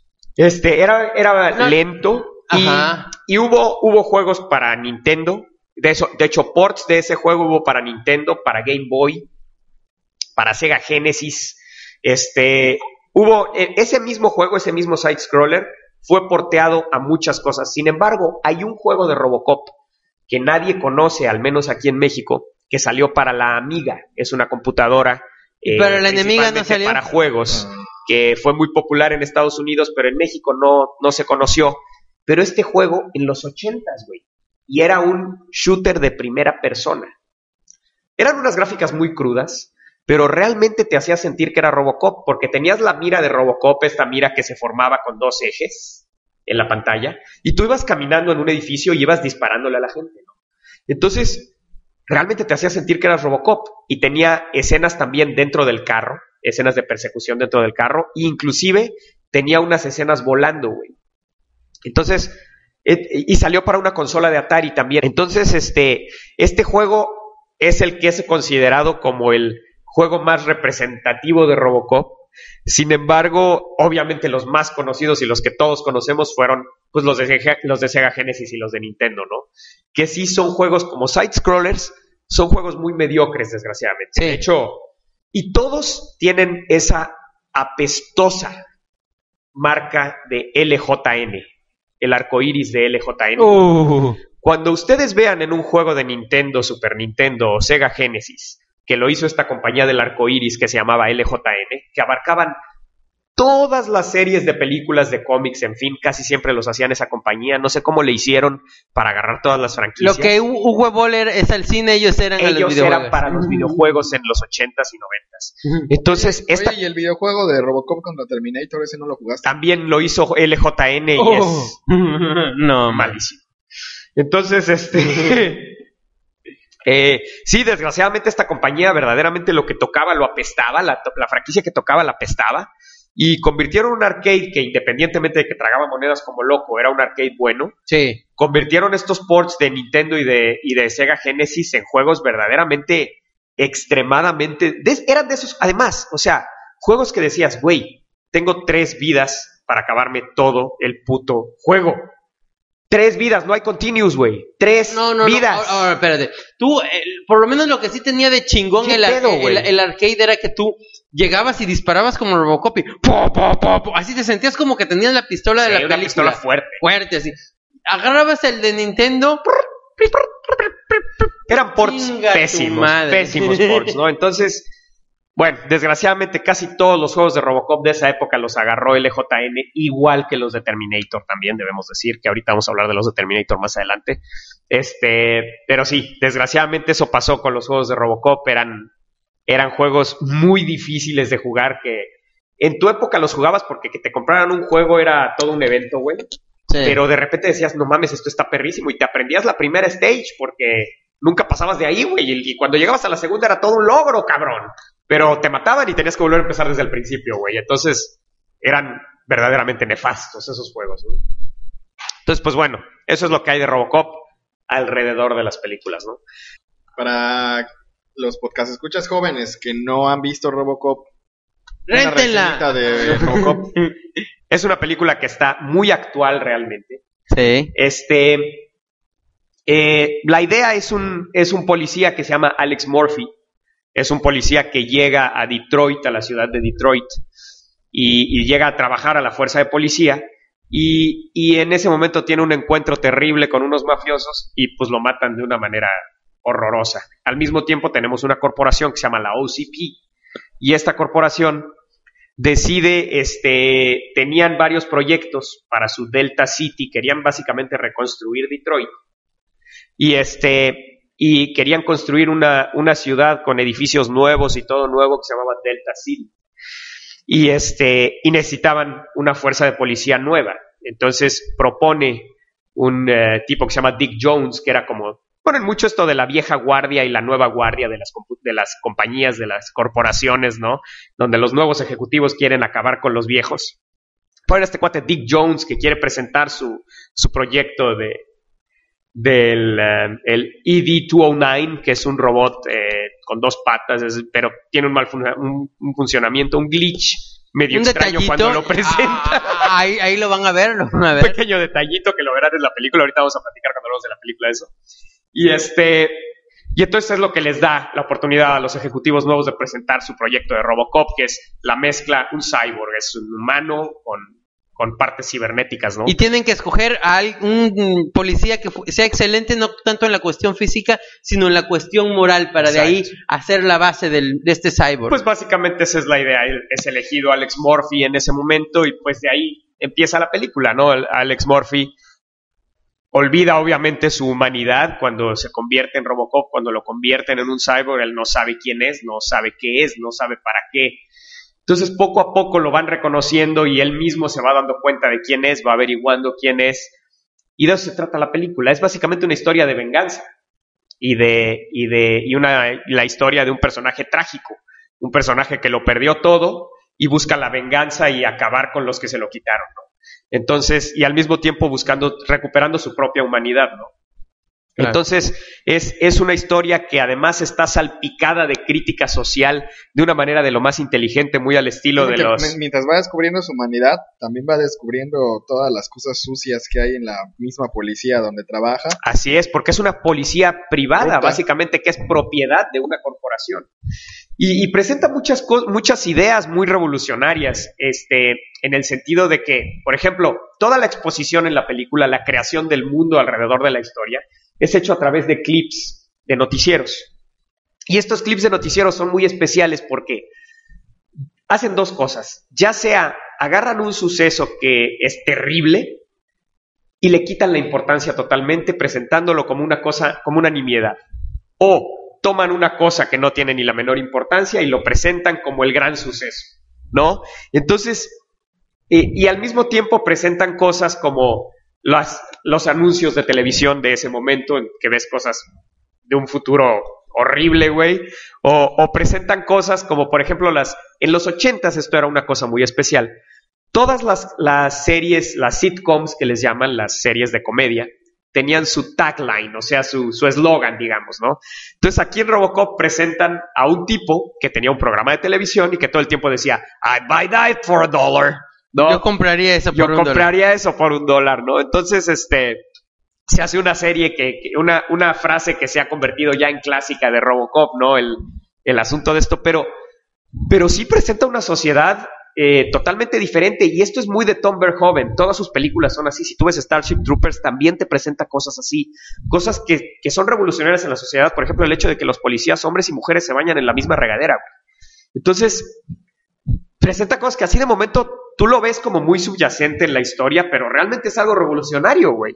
era lento. Y hubo juegos para Nintendo. De hecho, ports de ese juego hubo para Nintendo, para Game Boy, para Sega Genesis. Hubo ese mismo juego, ese mismo side-scroller, fue porteado a muchas cosas. Sin embargo, hay un juego de Robocop que nadie conoce, al menos aquí en México, que salió para la Amiga. Es una computadora pero la enemiga no salió para juegos, que fue muy popular en Estados Unidos, pero en México no se conoció. Pero este juego en los 80s, güey, y era un shooter de primera persona. Eran unas gráficas muy crudas, pero realmente te hacía sentir que era Robocop, porque tenías la mira de Robocop, esta mira que se formaba con dos ejes en la pantalla, y tú ibas caminando en un edificio y ibas disparándole a la gente, ¿no? Entonces, realmente te hacía sentir que eras Robocop, y tenía escenas también dentro del carro, escenas de persecución dentro del carro, e inclusive tenía unas escenas volando, güey. Entonces, y salió para una consola de Atari también. Entonces, este juego es el que es considerado como el juego más representativo de Robocop. Sin embargo, obviamente los más conocidos y los que todos conocemos fueron pues los de Sega Genesis y los de Nintendo, ¿no? Que sí son juegos como side-scrollers, son juegos muy mediocres, desgraciadamente. Sí. De hecho, y todos tienen esa apestosa marca de LJN, el arcoíris de LJN. Cuando ustedes vean en un juego de Nintendo, Super Nintendo o Sega Genesis que lo hizo esta compañía del arcoíris que se llamaba LJN, que abarcaban todas las series de películas, de cómics, en fin, casi siempre los hacían esa compañía. No sé cómo le hicieron para agarrar todas las franquicias. Lo que Uwe Boller es al cine, ellos eran para los videojuegos en los 80s y 90s. Entonces, Oye, ¿y el videojuego de Robocop contra Terminator, ese no lo jugaste? También lo hizo LJN y es no, malísimo. Entonces, sí, desgraciadamente esta compañía verdaderamente lo que tocaba lo apestaba, la franquicia que tocaba la apestaba, y convirtieron un arcade que, independientemente de que tragaba monedas como loco, era un arcade bueno. Sí. Convirtieron estos ports de Nintendo y de Sega Genesis en juegos verdaderamente extremadamente eran de esos, además, o sea, juegos que decías, güey, tengo 3 vidas para acabarme todo el puto juego. 3 vidas, no hay continuous, güey. 3 vidas. No, ahora, espérate. Tú, por lo menos lo que sí tenía de chingón el arcade era que tú llegabas y disparabas como Robocop y así te sentías como que tenías la pistola de la película. Pistola fuerte. Fuerte, así. Agarrabas el de Nintendo. Eran ports pésimos ports, ¿no? Entonces, bueno, desgraciadamente casi todos los juegos de Robocop de esa época los agarró LJN, igual que los de Terminator también, debemos decir, que ahorita vamos a hablar de los de Terminator más adelante. Pero sí, desgraciadamente eso pasó con los juegos de Robocop, eran juegos muy difíciles de jugar, que en tu época los jugabas porque que te compraran un juego era todo un evento, güey. Sí. Pero de repente decías, no mames, esto está perrísimo, y te aprendías la primera stage porque nunca pasabas de ahí, güey, y cuando llegabas a la segunda era todo un logro, cabrón. Pero te mataban y tenías que volver a empezar desde el principio, güey. Entonces, eran verdaderamente nefastos esos juegos, ¿no? Entonces, pues bueno, eso es lo que hay de Robocop alrededor de las películas, ¿no? Para los podcast escuchas jóvenes que no han visto Robocop, ¡réntenla! de Robocop. Es una película que está muy actual realmente. Sí. La idea es un policía que se llama Alex Murphy. Es un policía que llega a Detroit, a la ciudad de Detroit, y llega a trabajar a la fuerza de policía. Y en ese momento tiene un encuentro terrible con unos mafiosos y pues lo matan de una manera horrorosa. Al mismo tiempo tenemos una corporación que se llama la OCP, y esta corporación decide, tenían varios proyectos para su Delta City, querían básicamente reconstruir Detroit, y querían construir una ciudad con edificios nuevos y todo nuevo que se llamaba Delta City, y necesitaban una fuerza de policía nueva. Entonces propone un tipo que se llama Dick Jones, que era como, ponen mucho esto de la vieja guardia y la nueva guardia de las compañías, de las corporaciones, ¿no? Donde los nuevos ejecutivos quieren acabar con los viejos. Ponen este cuate Dick Jones que quiere presentar su proyecto del ED-209, que es un robot con 2 patas, pero tiene un funcionamiento, un glitch medio un extraño detallito, cuando lo presenta. Ahí lo van a ver, Un pequeño detallito que lo verán en la película. Ahorita vamos a platicar cuando hablamos de la película de eso. Y entonces es lo que les da la oportunidad a los ejecutivos nuevos de presentar su proyecto de Robocop, que es la mezcla, un cyborg, es un humano con partes cibernéticas, ¿no? Y tienen que escoger a un policía que sea excelente, no tanto en la cuestión física, sino en la cuestión moral, para Exacto. de ahí hacer la base de este cyborg. Pues básicamente esa es la idea. Es elegido Alex Murphy en ese momento y pues de ahí empieza la película, ¿no? Alex Murphy olvida obviamente su humanidad cuando se convierte en Robocop, cuando lo convierten en un cyborg. Él no sabe quién es, no sabe qué es, no sabe para qué. Entonces poco a poco lo van reconociendo y él mismo se va dando cuenta de quién es, va averiguando quién es, y de eso se trata la película. Es básicamente una historia de venganza y la historia de un personaje trágico, un personaje que lo perdió todo y busca la venganza y acabar con los que se lo quitaron, ¿no? Entonces, y al mismo tiempo recuperando su propia humanidad, ¿no? Claro. Entonces, es una historia que además está salpicada de crítica social de una manera de lo más inteligente, muy al estilo de los... Mientras va descubriendo su humanidad, también va descubriendo todas las cosas sucias que hay en la misma policía donde trabaja. Así es, porque es una policía privada, básicamente, que es propiedad de una corporación. Y presenta muchas ideas muy revolucionarias, en el sentido de que, por ejemplo, toda la exposición en la película, la creación del mundo alrededor de la historia, es hecho a través de clips de noticieros. Y estos clips de noticieros son muy especiales porque hacen 2 cosas. Ya sea agarran un suceso que es terrible y le quitan la importancia totalmente, presentándolo como una cosa, como una nimiedad. O toman una cosa que no tiene ni la menor importancia y lo presentan como el gran suceso, ¿no? Entonces, y al mismo tiempo presentan cosas como los anuncios de televisión de ese momento, en que ves cosas de un futuro horrible, güey, o presentan cosas como, por ejemplo, en los 80s esto era una cosa muy especial. Todas las series, las sitcoms que les llaman, las series de comedia, tenían su tagline, o sea, su eslogan, digamos, ¿no? Entonces aquí en Robocop presentan a un tipo que tenía un programa de televisión y que todo el tiempo decía, I'd buy that for $1, ¿no? Yo compraría eso por $1, ¿no? Entonces, se hace una serie una frase que se ha convertido ya en clásica de Robocop, ¿no? El asunto de esto, pero sí presenta una sociedad totalmente diferente, y esto es muy de Tom Verhoeven. Todas sus películas son así. Si tú ves Starship Troopers, también te presenta cosas así, cosas que son revolucionarias en la sociedad. Por ejemplo, el hecho de que los policías, hombres y mujeres, se bañan en la misma regadera, güey. Entonces presenta cosas que así de momento tú lo ves como muy subyacente en la historia, pero realmente es algo revolucionario, güey.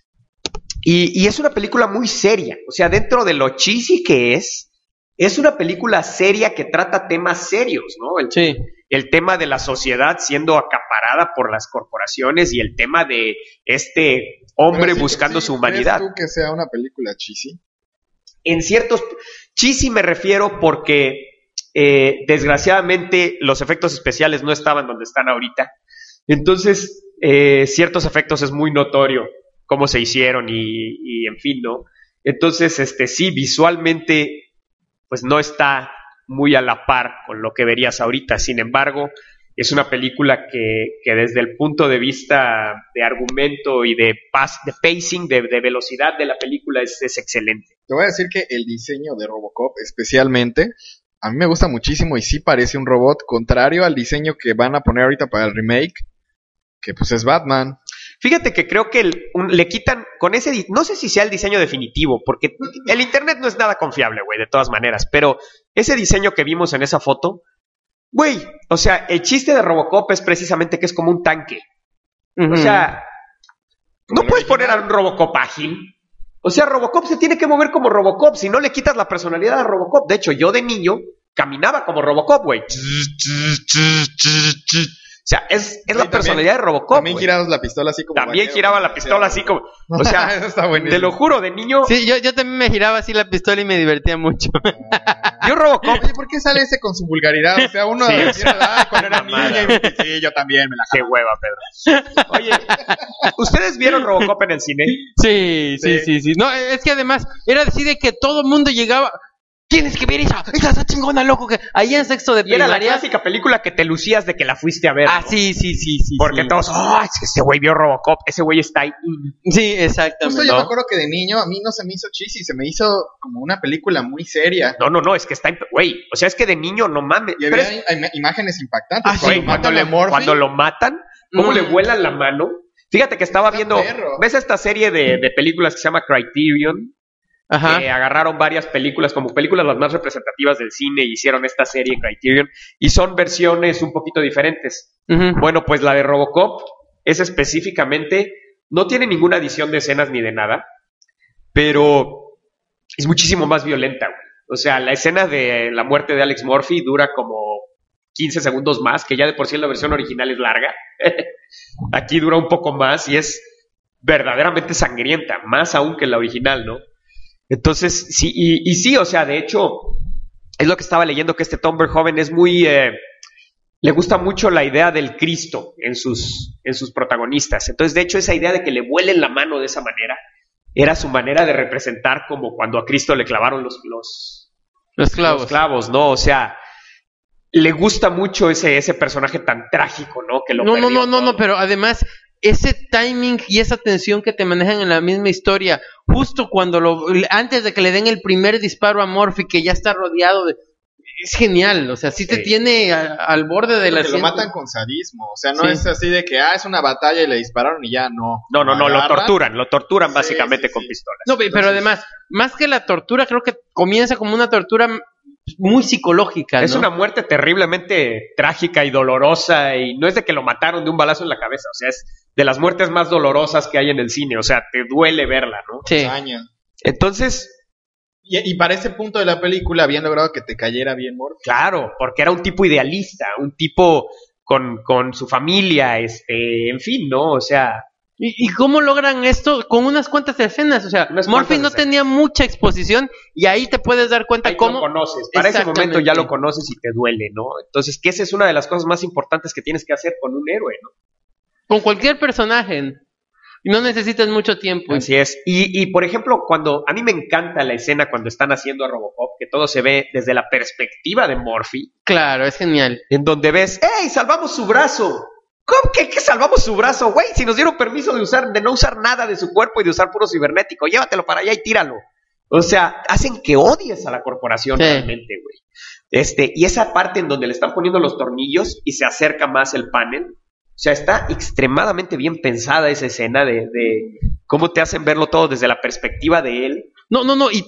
Y es una película muy seria. O sea, dentro de lo cheesy que es una película seria que trata temas serios, ¿no? Sí. El tema de la sociedad siendo acaparada por las corporaciones y el tema de este hombre buscando su humanidad. ¿Crees tú que sea una película cheesy? En ciertos... Cheesy me refiero porque desgraciadamente los efectos especiales no estaban donde están ahorita. Entonces, ciertos efectos es muy notorio cómo se hicieron y en fin, ¿no? Entonces, sí, visualmente, pues no está muy a la par con lo que verías ahorita. Sin embargo, es una película que desde el punto de vista de argumento y de pacing, de velocidad de la película es excelente. Te voy a decir que el diseño de Robocop, especialmente, a mí me gusta muchísimo y sí parece un robot, contrario al diseño que van a poner ahorita para el remake, que pues es Batman. Fíjate que creo que le quitan con ese, no sé si sea el diseño definitivo, porque el internet no es nada confiable, güey, de todas maneras, pero ese diseño que vimos en esa foto, güey, o sea, el chiste de Robocop es precisamente que es como un tanque. O sea, no puedes poner a un Robocop ágil. O sea, Robocop se tiene que mover como Robocop, si no le quitas la personalidad a Robocop. De hecho, yo de niño caminaba como Robocop, güey. O sea, es la personalidad de Robocop. También girabas la pistola así como. También giraba la pistola así como. O sea, eso está buenísimo. Te lo juro, de niño. Sí, yo también me giraba así la pistola y me divertía mucho. Yo Robocop. Oye, ¿por qué sale ese con su vulgaridad? O sea, uno de cuando era niña y sí, yo también me la Qué hueva, Pedro. Oye, ¿ustedes vieron Robocop en el cine? Sí. No, es que además era así de que todo el mundo llegaba. Tienes que ver esa está chingona, loco, que ahí en sexto de primaria. primaria. Era la clásica película que te lucías de que la fuiste a ver, Ah, ¿no? sí. Porque todos, es que ese güey vio Robocop, ese güey está ahí. Sí, exactamente. Justo yo me acuerdo que de niño a mí no se me hizo cheesy, se me hizo como una película muy seria. No, es que está, güey, o sea, es que de niño no mames. Y había imágenes impactantes. Ah, sí, cuando lo matan, cómo le vuelan la mano. Fíjate que estaba viendo, ¿ves esta serie de películas que se llama Criterion? Ajá. Agarraron varias películas, como películas las más representativas del cine, y hicieron esta serie Criterion, y son versiones un poquito diferentes. Bueno, pues la de Robocop es específicamente, no tiene ninguna adición de escenas ni de nada, pero es muchísimo más violenta, güey. O sea, la escena de la muerte de Alex Murphy dura como 15 segundos más, que ya de por sí en la versión original es larga. Aquí dura un poco más y es verdaderamente sangrienta, más aún que la original, ¿no? Entonces, sí, y sí, o sea, de hecho, es lo que estaba leyendo, que este Tom Verhoeven es muy, le gusta mucho la idea del Cristo en sus protagonistas. Entonces, de hecho, esa idea de que le vuelen la mano de esa manera, era su manera de representar como cuando a Cristo le clavaron los clavos, ¿no? O sea, le gusta mucho ese personaje tan trágico, ¿no? Que No, pero además ese timing y esa tensión que te manejan en la misma historia, justo cuando antes de que le den el primer disparo a Murphy, que ya está rodeado de... Es genial, o sea, sí te tiene al borde de la... Lo matan con sadismo, o sea, no es así de que, es una batalla y le dispararon y ya, no. No, lo torturan básicamente con pistolas. No, pero además, más que la tortura, creo que comienza como una tortura muy psicológica, ¿no? Es una muerte terriblemente trágica y dolorosa, y no es de que lo mataron de un balazo en la cabeza, o sea, es de las muertes más dolorosas que hay en el cine, o sea, te duele verla, ¿no? Sí. Entonces... Y para ese punto de la película habían logrado que te cayera bien Murphy. Claro, porque era un tipo idealista, un tipo con su familia, en fin, ¿no? O sea... ¿Y cómo logran esto? Con unas cuantas escenas, o sea, Murphy no tenía mucha exposición y ahí te puedes dar cuenta ahí cómo... lo conoces, para ese momento ya lo conoces y te duele, ¿no? Entonces, que esa es una de las cosas más importantes que tienes que hacer con un héroe, ¿no? Con cualquier personaje. Y no necesitas mucho tiempo. Así es. Y por ejemplo, a mí me encanta la escena cuando están haciendo a Robocop, que todo se ve desde la perspectiva de Murphy. Claro, es genial. En donde ves, ¡hey, salvamos su brazo! ¿Cómo que salvamos su brazo, güey? Si nos dieron permiso de no usar nada de su cuerpo y de usar puro cibernético, llévatelo para allá y tíralo. O sea, hacen que odies a la corporación realmente, güey. Y esa parte en donde le están poniendo los tornillos y se acerca más el panel. O sea, está extremadamente bien pensada esa escena de cómo te hacen verlo todo desde la perspectiva de él. No,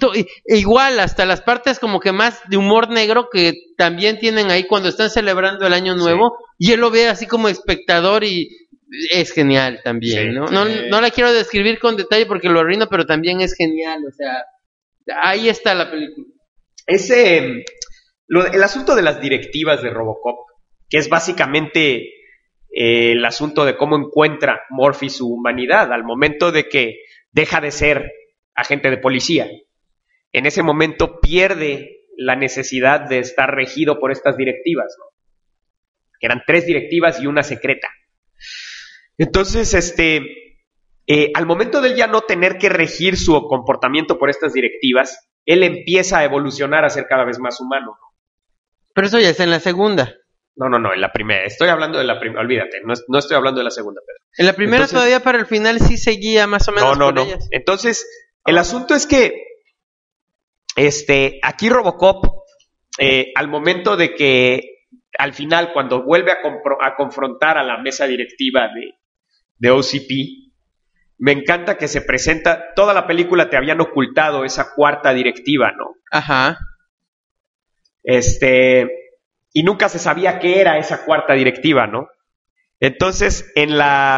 igual hasta las partes como que más de humor negro que también tienen ahí cuando están celebrando el Año Nuevo, y él lo ve así como espectador y es genial también, ¿no? No la quiero describir con detalle porque lo arruino, pero también es genial, o sea, ahí está la película. El asunto de las directivas de Robocop, que es básicamente... el asunto de cómo encuentra Murphy su humanidad al momento de que deja de ser agente de policía. En ese momento pierde la necesidad de estar regido por estas directivas, ¿no? Que eran 3 directivas y una secreta. Entonces, al momento de él ya no tener que regir su comportamiento por estas directivas, él empieza a evolucionar a ser cada vez más humano. Pero eso ya es en la segunda. No, en la primera. Estoy hablando de la primera, olvídate, no estoy hablando de la segunda, Pedro. En la primera entonces, todavía para el final sí seguía más o menos No. Ellas. Entonces, el asunto es que aquí Robocop, al momento de que al final, cuando vuelve a confrontar a la mesa directiva de OCP, me encanta que se presenta, toda la película te habían ocultado esa cuarta directiva, ¿no? Ajá. Y nunca se sabía qué era esa cuarta directiva, ¿no? Entonces, en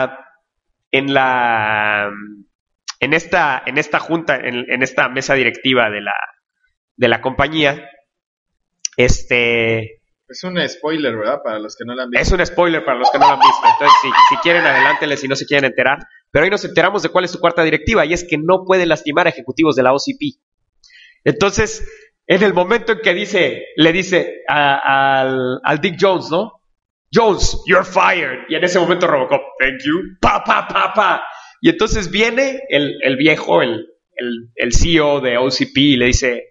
esta junta, en esta mesa directiva de la compañía, es un spoiler, ¿verdad? Para los que no la han visto. Es un spoiler para los que no lo han visto. Entonces, si quieren, adelántenles si no se quieren enterar. Pero ahí nos enteramos de cuál es su cuarta directiva, y es que no puede lastimar a ejecutivos de la OCP. Entonces, en el momento en que le dice al Dick Jones, ¿no? Jones, you're fired. Y en ese momento Robocop, thank you. Pa. Y entonces viene el viejo, el CEO de OCP, y le dice,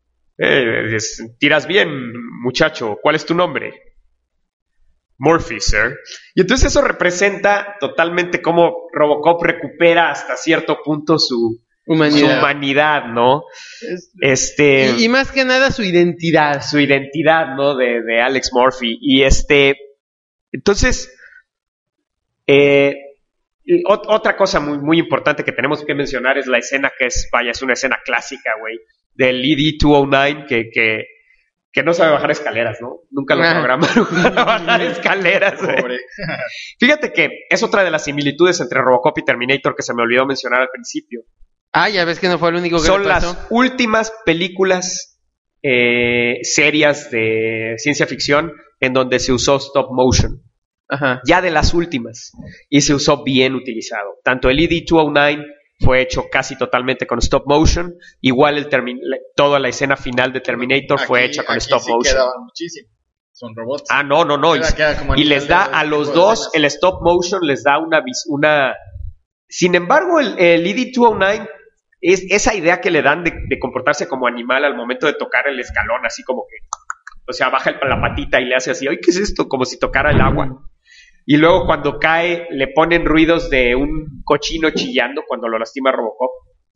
tiras bien, muchacho, ¿cuál es tu nombre? Murphy, sir. Y entonces eso representa totalmente cómo Robocop recupera hasta cierto punto su humanidad, ¿no? Y más que nada su identidad. Su identidad, ¿no? De Alex Murphy. Y entonces, otra cosa muy, muy importante que tenemos que mencionar es la escena que es una escena clásica, güey, del ED-209 que no sabe bajar escaleras, ¿no? Nunca lo programaron para bajar escaleras. Pobre. Fíjate que es otra de las similitudes entre Robocop y Terminator que se me olvidó mencionar al principio. Ya ves que no fue el único que son le pasó. Las últimas películas serias de ciencia ficción en donde se usó stop motion. Ajá. Ya de las últimas. Y se usó bien utilizado. Tanto el ED-209 fue hecho casi totalmente con stop motion. Igual toda la escena final de Terminator fue hecha con stop motion. Quedaban muchísimo. Son robots. No. Y les da a los dos, el stop motion les da una... Sin embargo, el ED-209, esa idea que le dan de comportarse como animal al momento de tocar el escalón, así como que... O sea, baja la patita y le hace así, ¡ay, qué es esto! Como si tocara el agua. Y luego cuando cae, le ponen ruidos de un cochino chillando cuando lo lastima Robocop.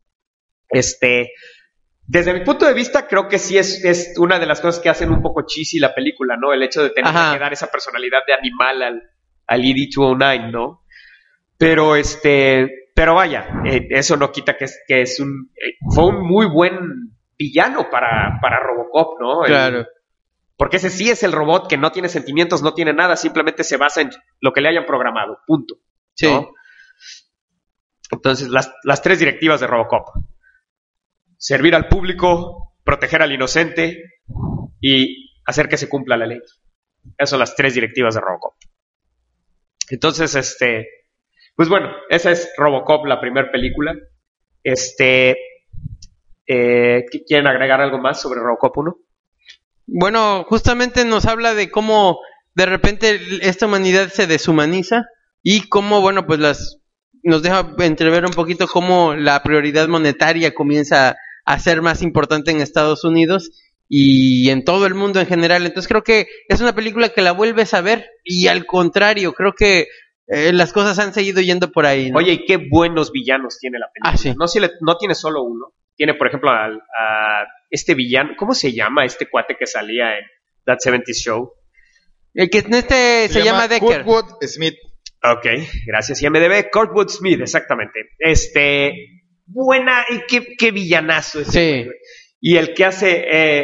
Desde mi punto de vista, creo que sí es una de las cosas que hacen un poco cheesy la película, ¿no? El hecho de tener que dar esa personalidad de animal al ED-209, ¿no? Pero vaya, eso no quita que fue un muy buen villano para Robocop, ¿no? Claro. Porque ese sí es el robot que no tiene sentimientos, no tiene nada, simplemente se basa en lo que le hayan programado, punto. Sí. ¿No? Entonces, las tres directivas de Robocop: servir al público, proteger al inocente y hacer que se cumpla la ley. Esas son las tres directivas de Robocop. Entonces, pues bueno, esa es Robocop, la primera película. ¿Quieren agregar algo más sobre Robocop 1? Bueno, justamente nos habla de cómo de repente esta humanidad se deshumaniza y cómo, bueno, pues nos deja entrever un poquito cómo la prioridad monetaria comienza a ser más importante en Estados Unidos y en todo el mundo en general. Entonces creo que es una película que la vuelves a ver y al contrario, creo que las cosas han seguido yendo por ahí, ¿no? Oye, y qué buenos villanos tiene la película. Sí. No tiene solo uno. Tiene, por ejemplo, a este villano. ¿Cómo se llama este cuate que salía en That 70's Show? El que se llama Decker. Kurtwood Smith. Ok, gracias IMDb. Kurtwood Smith, exactamente. Buena, y qué villanazo ese. Sí. Güey. Y el que hace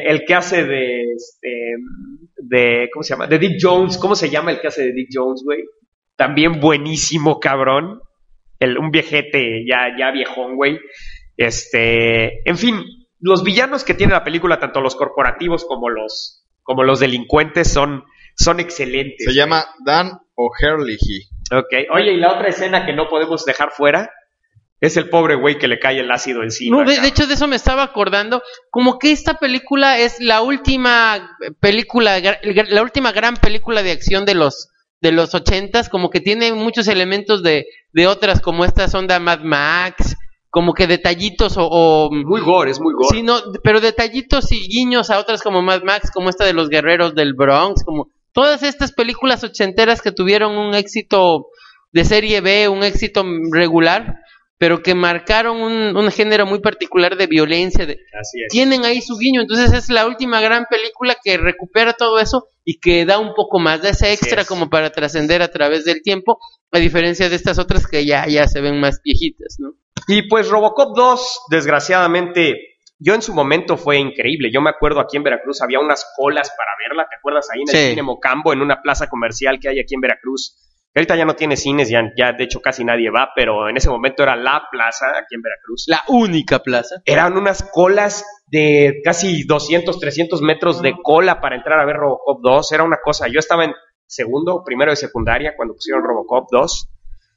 de ¿cómo se llama? De Dick Jones. ¿Cómo se llama el que hace de Dick Jones, güey? También buenísimo, cabrón. Un viejete ya viejón, güey. En fin, los villanos que tiene la película, tanto los corporativos como los delincuentes, son excelentes. Se llama Dan O'Herlihy. Ok. Oye, y la otra escena que no podemos dejar fuera es el pobre güey que le cae el ácido encima. No, de hecho de eso me estaba acordando, como que esta película es la última película, la última gran película de acción de los de los 80s, como que tiene muchos elementos de otras, como esta onda Mad Max, como que detallitos o muy gore, es muy gore. Sí, no, pero detallitos y guiños a otras como Mad Max, como esta de los guerreros del Bronx, como todas estas películas ochenteras que tuvieron un éxito de serie B, un éxito regular, pero que marcaron un género muy particular de violencia. Así es. Tienen ahí su guiño, entonces es la última gran película que recupera todo eso y que da un poco más de ese extra como para trascender a través del tiempo, a diferencia de estas otras que ya se ven más viejitas, ¿no? Y pues Robocop 2, desgraciadamente, yo en su momento fue increíble. Yo me acuerdo aquí en Veracruz había unas colas para verla, ¿te acuerdas? Ahí en el Cine Mocambo, en una plaza comercial que hay aquí en Veracruz. Ahorita ya no tiene cines, ya de hecho casi nadie va, pero en ese momento era la plaza aquí en Veracruz. La única plaza. Eran unas colas de casi 200, 300 metros de cola para entrar a ver Robocop 2. Era una cosa, yo estaba en primero de secundaria cuando pusieron Robocop 2.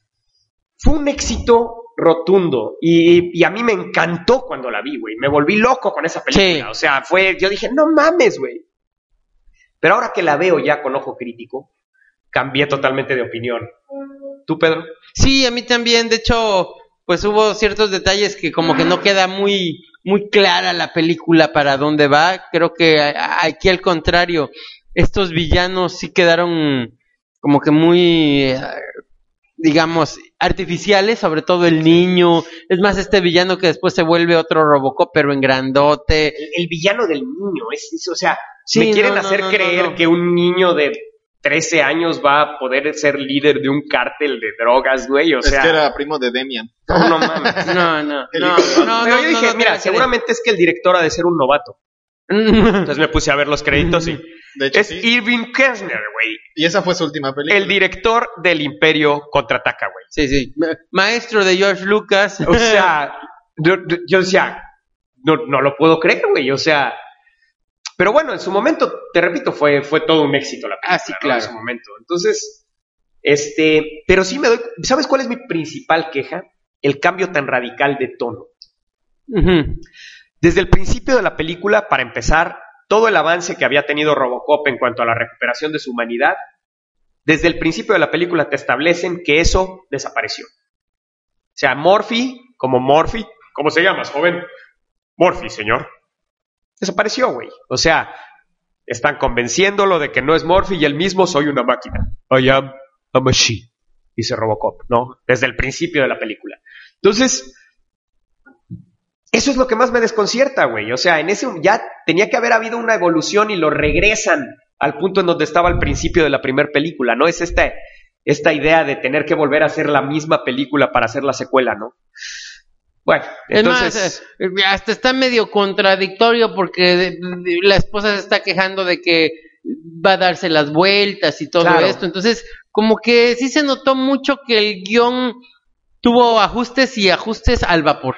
Fue un éxito rotundo y a mí me encantó cuando la vi, güey. Me volví loco con esa película. Sí. O sea, yo dije, no mames, güey. Pero ahora que la veo ya con ojo crítico, cambié totalmente de opinión. ¿Tú, Pedro? Sí, a mí también. De hecho, pues hubo ciertos detalles que como que no queda muy clara la película para dónde va. Creo que aquí al contrario, estos villanos sí quedaron como que muy... digamos, artificiales, sobre todo el niño. Es más, este villano que después se vuelve otro Robocop, pero en grandote. El villano del niño, o sea, sí, me quieren hacer creer que un niño de 13 años va a poder ser líder de un cártel de drogas, güey, o sea... Es que era primo de Demian. No mames. No. Pero yo dije, mira, seguramente es que el director ha de ser un novato. Entonces me puse a ver los créditos y... De hecho, es Irving Kershner, güey. Y esa fue su última película. El director del Imperio Contraataca, güey. Sí. Maestro de George Lucas. O sea, yo decía, no lo puedo creer, güey. O sea, pero bueno, en su momento, te repito, fue todo un éxito la película. Sí, claro. ¿No? En su momento. Entonces, pero sí me doy... ¿Sabes cuál es mi principal queja? El cambio tan radical de tono. Uh-huh. Desde el principio de la película, para empezar, todo el avance que había tenido Robocop en cuanto a la recuperación de su humanidad, desde el principio de la película te establecen que eso desapareció. O sea, Morphy, ¿cómo se llamas, joven? Morphy, señor. Desapareció, güey. O sea, están convenciéndolo de que no es Morphy y él mismo soy una máquina. I am a machine, dice Robocop, ¿no? Desde el principio de la película. Entonces... eso es lo que más me desconcierta, güey. O sea, ya tenía que haber habido una evolución y lo regresan al punto en donde estaba al principio de la primera película, ¿no? Es esta idea de tener que volver a hacer la misma película para hacer la secuela, ¿no? Bueno, entonces... Es más, hasta está medio contradictorio porque la esposa se está quejando de que va a darse las vueltas y todo esto. Entonces, como que sí se notó mucho que el guión tuvo ajustes al vapor.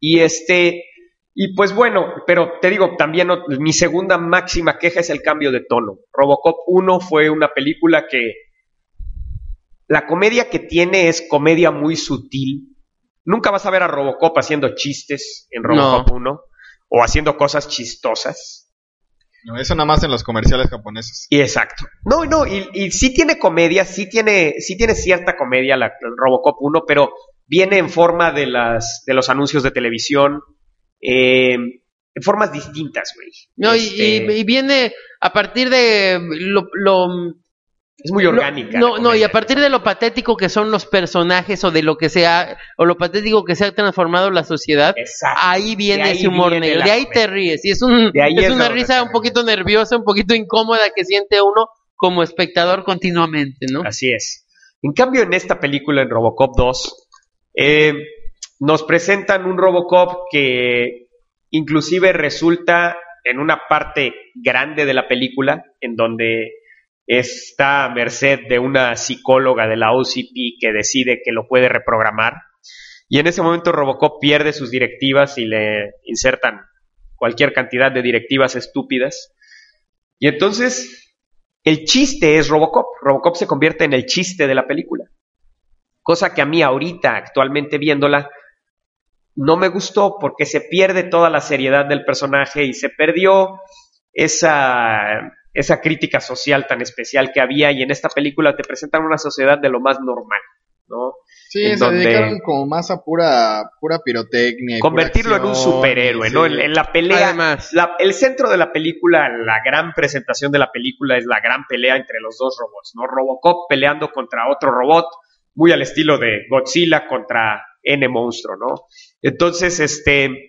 Y pues bueno, pero te digo, también mi segunda máxima queja es el cambio de tono. Robocop 1 fue una película que la comedia que tiene es comedia muy sutil. Nunca vas a ver a Robocop haciendo chistes en Robocop 1 o haciendo cosas chistosas. No, eso nada más en los comerciales japoneses. Y exacto. Y sí tiene comedia, sí tiene cierta comedia el Robocop 1, pero viene en forma de los anuncios de televisión, en formas distintas, güey. No, y viene a partir de es muy orgánica. Y a partir de lo patético que son los personajes o de lo que o lo patético que se ha transformado la sociedad. Exacto. Ahí viene ese humor negro. De ahí te ríes. Y es una risa un poquito nerviosa, un poquito incómoda que siente uno como espectador continuamente, ¿no? Así es. En cambio, en esta película, en Robocop 2, nos presentan un Robocop que inclusive resulta en una parte grande de la película en donde está a merced de una psicóloga de la OCP que decide que lo puede reprogramar, y en ese momento Robocop pierde sus directivas y le insertan cualquier cantidad de directivas estúpidas, y entonces el chiste es Robocop se convierte en el chiste de la película, cosa que a mí ahorita, actualmente viéndola, no me gustó porque se pierde toda la seriedad del personaje y se perdió esa esa crítica social tan especial que había, y en esta película te presentan una sociedad de lo más normal, ¿no? Sí, en se donde dedicaron como más a pura pirotecnia. Y convertirlo en un superhéroe, ¿no? En la pelea, Además, el centro de la película, la gran presentación de la película es la gran pelea entre los dos robots, ¿no? Robocop peleando contra otro robot, muy al estilo de Godzilla contra N monstruo, ¿no? Entonces,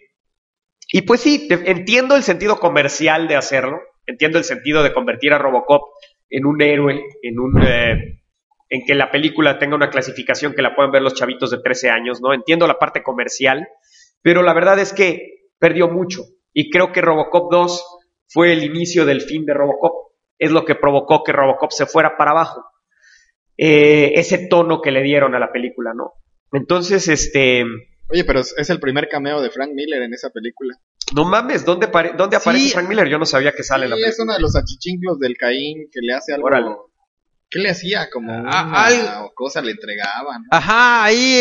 y pues sí, entiendo el sentido comercial de hacerlo, entiendo el sentido de convertir a Robocop en un héroe, en que la película tenga una clasificación que la puedan ver los chavitos de 13 años, ¿no? Entiendo la parte comercial, pero la verdad es que perdió mucho, y creo que Robocop 2 fue el inicio del fin de Robocop, es lo que provocó que Robocop se fuera para abajo, ese tono que le dieron a la película, ¿no? Entonces, Oye, pero es el primer cameo de Frank Miller en esa película. no mames, ¿dónde aparece Frank Miller? Yo no sabía que sale en la Sí, película. es uno de los achichinclos del Caín que le hace algo. Órale. ¿Qué le hacía? Como una cosa le entregaban. ajá, ahí,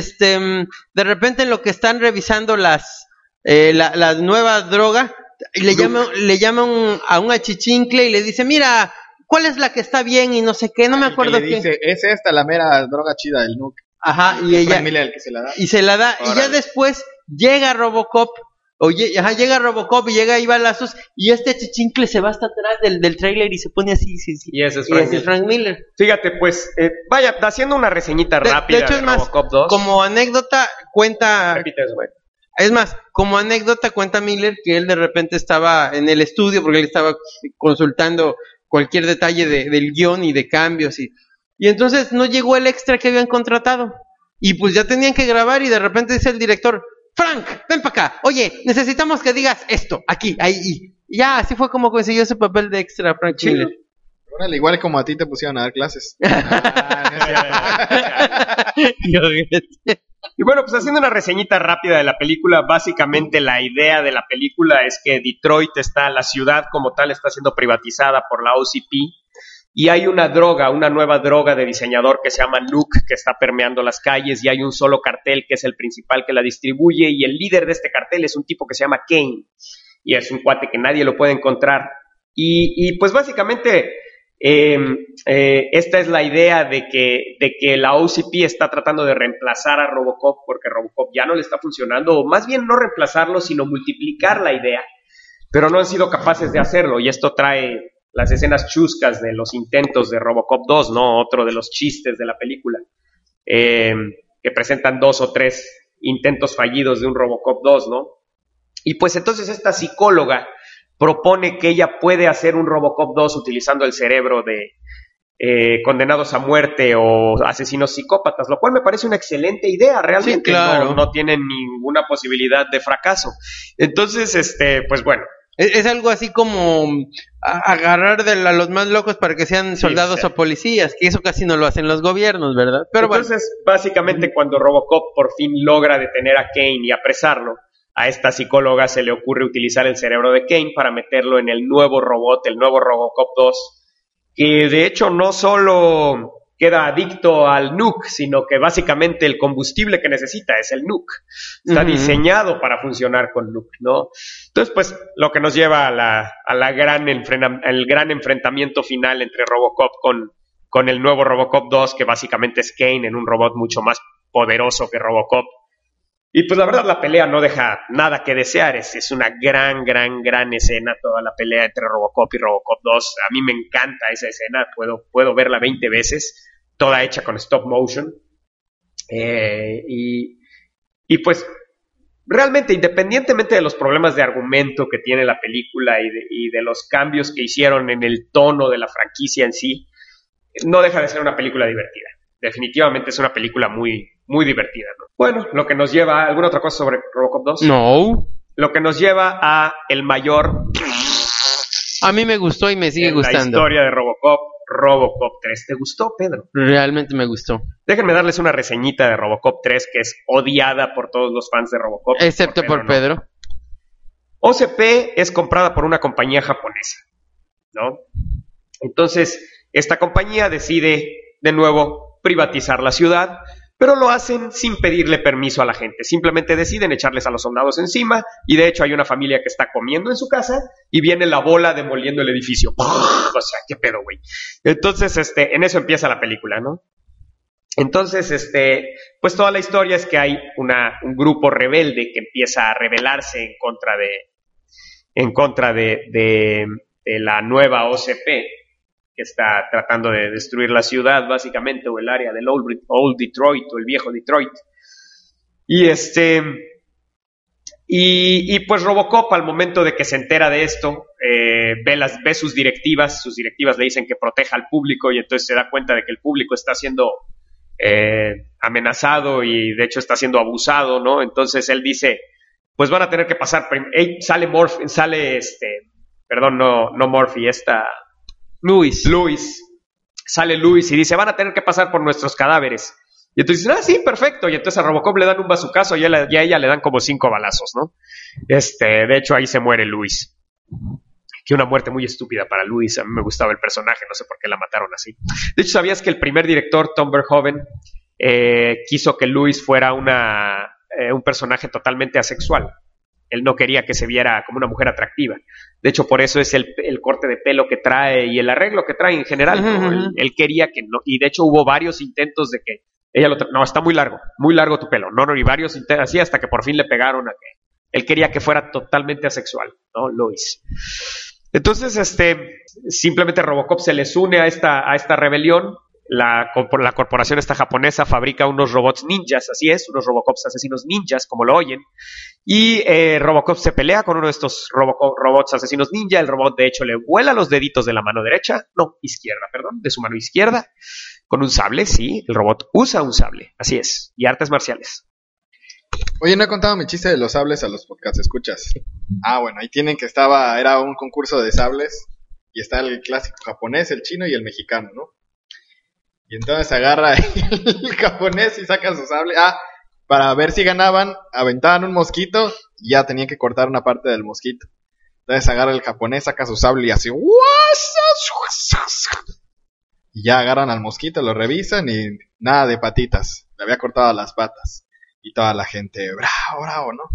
de repente en lo que están revisando la nueva droga, le llaman a un achichincle y le dice, mira, ¿cuál es la que está bien? Y no sé qué, no me acuerdo qué. Dice, es esta la mera droga chida del Nuke. Ajá, y ella, Frank Miller el que se la da. y se la da, Órale. y ya después llega Robocop, llega Robocop y llega ahí balazos, y este achichincle se va hasta atrás del tráiler y se pone así, sí. Y ese es Y ese es Frank Miller. Fíjate, pues, vaya, haciendo una reseñita rápida de hecho, es más, Robocop 2. como anécdota cuenta, Repite eso, güey. es más, como anécdota cuenta Miller que él de repente estaba en el estudio porque él estaba consultando cualquier detalle del guión y de cambios y entonces no llegó el extra que habían contratado y pues ya tenían que grabar y de repente dice el director, Frank, ven para acá, oye, necesitamos que digas esto, aquí, ahí, y ya, así fue como consiguió ese papel de extra Frank Miller. Órale, igual como a ti te pusieron a dar clases. Y bueno, pues haciendo una reseñita rápida de la película, básicamente la idea de la película es que Detroit la ciudad como tal está siendo privatizada por la OCP y hay una nueva droga de diseñador que se llama Nuke que está permeando las calles y hay un solo cartel que es el principal que la distribuye y el líder de este cartel es un tipo que se llama Kane y es un cuate que nadie lo puede encontrar y pues básicamente esta es la idea de que la OCP está tratando de reemplazar a Robocop porque Robocop ya no le está funcionando, o más bien no reemplazarlo, sino multiplicar la idea, pero no han sido capaces de hacerlo, y esto trae las escenas chuscas de los intentos de Robocop 2, ¿no? Otro de los chistes de la película, que presentan 2 o 3 intentos fallidos de un Robocop 2, ¿no? Y pues entonces esta psicóloga propone que ella puede hacer un Robocop 2 utilizando el cerebro de condenados a muerte o asesinos psicópatas, lo cual me parece una excelente idea, realmente. Sí, claro. No tiene ninguna posibilidad de fracaso. Entonces, pues bueno. Es algo así como agarrar a los más locos para que sean soldados sí. o policías, que eso casi no lo hacen los gobiernos, ¿verdad? Pero entonces, básicamente, cuando Robocop por fin logra detener a Kane y apresarlo, a esta psicóloga se le ocurre utilizar el cerebro de Kane para meterlo en el nuevo robot, el nuevo Robocop 2, que de hecho no solo queda adicto al nuke, sino que básicamente el combustible que necesita es el nuke. Está diseñado para funcionar con nuke, ¿no? Entonces, pues, lo que nos lleva al gran enfrentamiento final entre Robocop con el nuevo Robocop 2, que básicamente es Kane en un robot mucho más poderoso que Robocop. Y pues la verdad la pelea no deja nada que desear, es una gran escena toda la pelea entre Robocop y Robocop 2, a mí me encanta esa escena, puedo verla 20 veces, toda hecha con stop motion, y pues realmente independientemente de los problemas de argumento que tiene la película y de los cambios que hicieron en el tono de la franquicia en sí, no deja de ser una película divertida. Definitivamente es una película muy divertida, ¿no? Bueno, lo que nos lleva... ¿Alguna otra cosa sobre Robocop 2? No. Lo que nos lleva a el mayor... A mí me gustó y me sigue gustando. La historia de Robocop 3. ¿Te gustó, Pedro? Realmente me gustó. Déjenme darles una reseñita de Robocop 3 que es odiada por todos los fans de Robocop. Excepto por Pedro. OCP es comprada por una compañía japonesa, ¿no? Entonces, esta compañía decide de nuevo privatizar la ciudad, pero lo hacen sin pedirle permiso a la gente. Simplemente deciden echarles a los soldados encima, y de hecho hay una familia que está comiendo en su casa y viene la bola demoliendo el edificio. O sea, qué pedo, güey. Entonces, en eso empieza la película, ¿no? Entonces, pues toda la historia es que hay un grupo rebelde que empieza a rebelarse en contra de la nueva OCP, que está tratando de destruir la ciudad, básicamente, o el área del Old Detroit, o el viejo Detroit. Y pues Robocop, al momento de que se entera de esto, ve sus directivas le dicen que proteja al público, y entonces se da cuenta de que el público está siendo amenazado y de hecho está siendo abusado, ¿no? Entonces él dice, pues van a tener que pasar, sale Luis, sale Luis y dice, van a tener que pasar por nuestros cadáveres. Y entonces dicen, sí, perfecto. Y entonces a Robocop le dan un bazucazo y a ella le dan como 5 balazos, ¿no? De hecho ahí se muere Luis. Que una muerte muy estúpida para Luis. A mí me gustaba el personaje, no sé por qué la mataron así. De hecho, ¿sabías que el primer director, Tom Verhoeven, quiso que Luis fuera un personaje totalmente asexual? Él no quería que se viera como una mujer atractiva. De hecho, por eso es el corte de pelo que trae y el arreglo que trae en general, ¿no? Él quería que no, y de hecho hubo varios intentos de que ella no, está muy largo tu pelo, no, y varios intentos así hasta que por fin le pegaron a que él quería que fuera totalmente asexual, ¿no? Luis. Entonces, simplemente Robocop se les une a esta rebelión. La corporación esta japonesa fabrica unos robots ninjas, así es, unos Robocops asesinos ninjas, como lo oyen. Y Robocop se pelea con uno de estos robots asesinos ninja. El robot, de hecho, le vuela los deditos de la mano de su mano izquierda, con un sable, sí. El robot usa un sable, así es, y artes marciales. Oye, no he contado mi chiste de los sables a los podcast, ¿escuchas? Bueno, ahí tienen que era un concurso de sables, y está el clásico japonés, el chino y el mexicano, ¿no? Y entonces agarra el japonés y saca su sable. Para ver si ganaban, aventaban un mosquito y ya tenían que cortar una parte del mosquito. Entonces agarra el japonés, saca su sable y así. Y ya agarran al mosquito, lo revisan y nada de patitas. Le había cortado las patas. Y toda la gente, bravo, ¿no?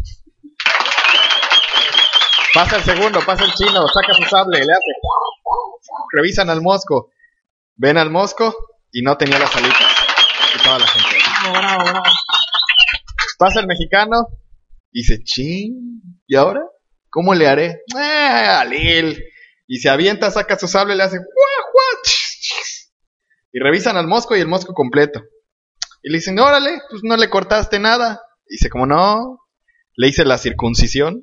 Pasa el segundo, pasa el chino, saca su sable, le hace. Revisan al mosco. Ven al mosco y no tenía las alitas. Y toda la gente, bravo. Pasa el mexicano y dice, ching, ¿y ahora? ¿Cómo le haré? Alil. Y se avienta, saca su sable y le hace, y revisan al mosco y el mosco completo. Y le dicen, órale, pues no le cortaste nada. Y dice, como no, le hice la circuncisión.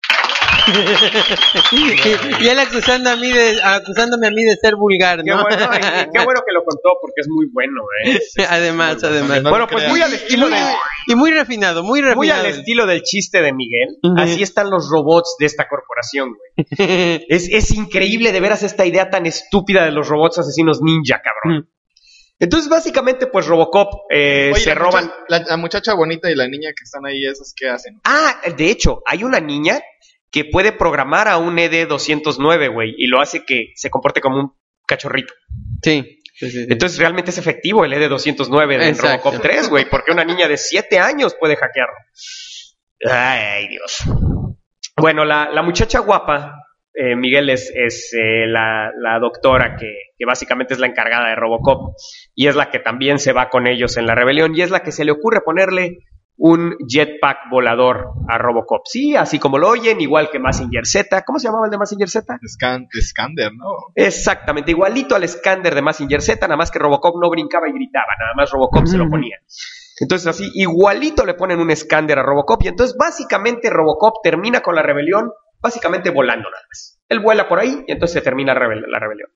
Y él acusándome a mí de ser vulgar, ¿no? Qué bueno que lo contó, porque es muy bueno, Además. No, bueno, pues muy al estilo muy refinado. Muy al estilo del chiste de Miguel. Así están los robots de esta corporación, güey. Es increíble, de veras, esta idea tan estúpida de los robots asesinos ninja, cabrón. Entonces, básicamente, pues Robocop se roban. La muchacha bonita y la niña que están ahí, ¿esas qué hacen? De hecho, hay una niña que puede programar a un ED-209, güey, y lo hace que se comporte como un cachorrito. Sí. Entonces, realmente es efectivo el ED-209 de Robocop 3, güey, porque una niña de 7 años puede hackearlo. Ay, Dios. Bueno, la muchacha guapa, Miguel, es la doctora que básicamente es la encargada de Robocop, y es la que también se va con ellos en la rebelión, y es la que se le ocurre ponerle un jetpack volador a Robocop. Sí, así como lo oyen, igual que Mazinger Z. ¿Cómo se llamaba el de Mazinger Z? Scander, ¿no? Exactamente, igualito al Scander de Mazinger Z, nada más que Robocop no brincaba y gritaba, nada más Robocop se lo ponía. Entonces así, igualito le ponen un Scander a Robocop, y entonces básicamente Robocop termina con la rebelión, básicamente volando nada más. Él vuela por ahí y entonces se termina la rebelión.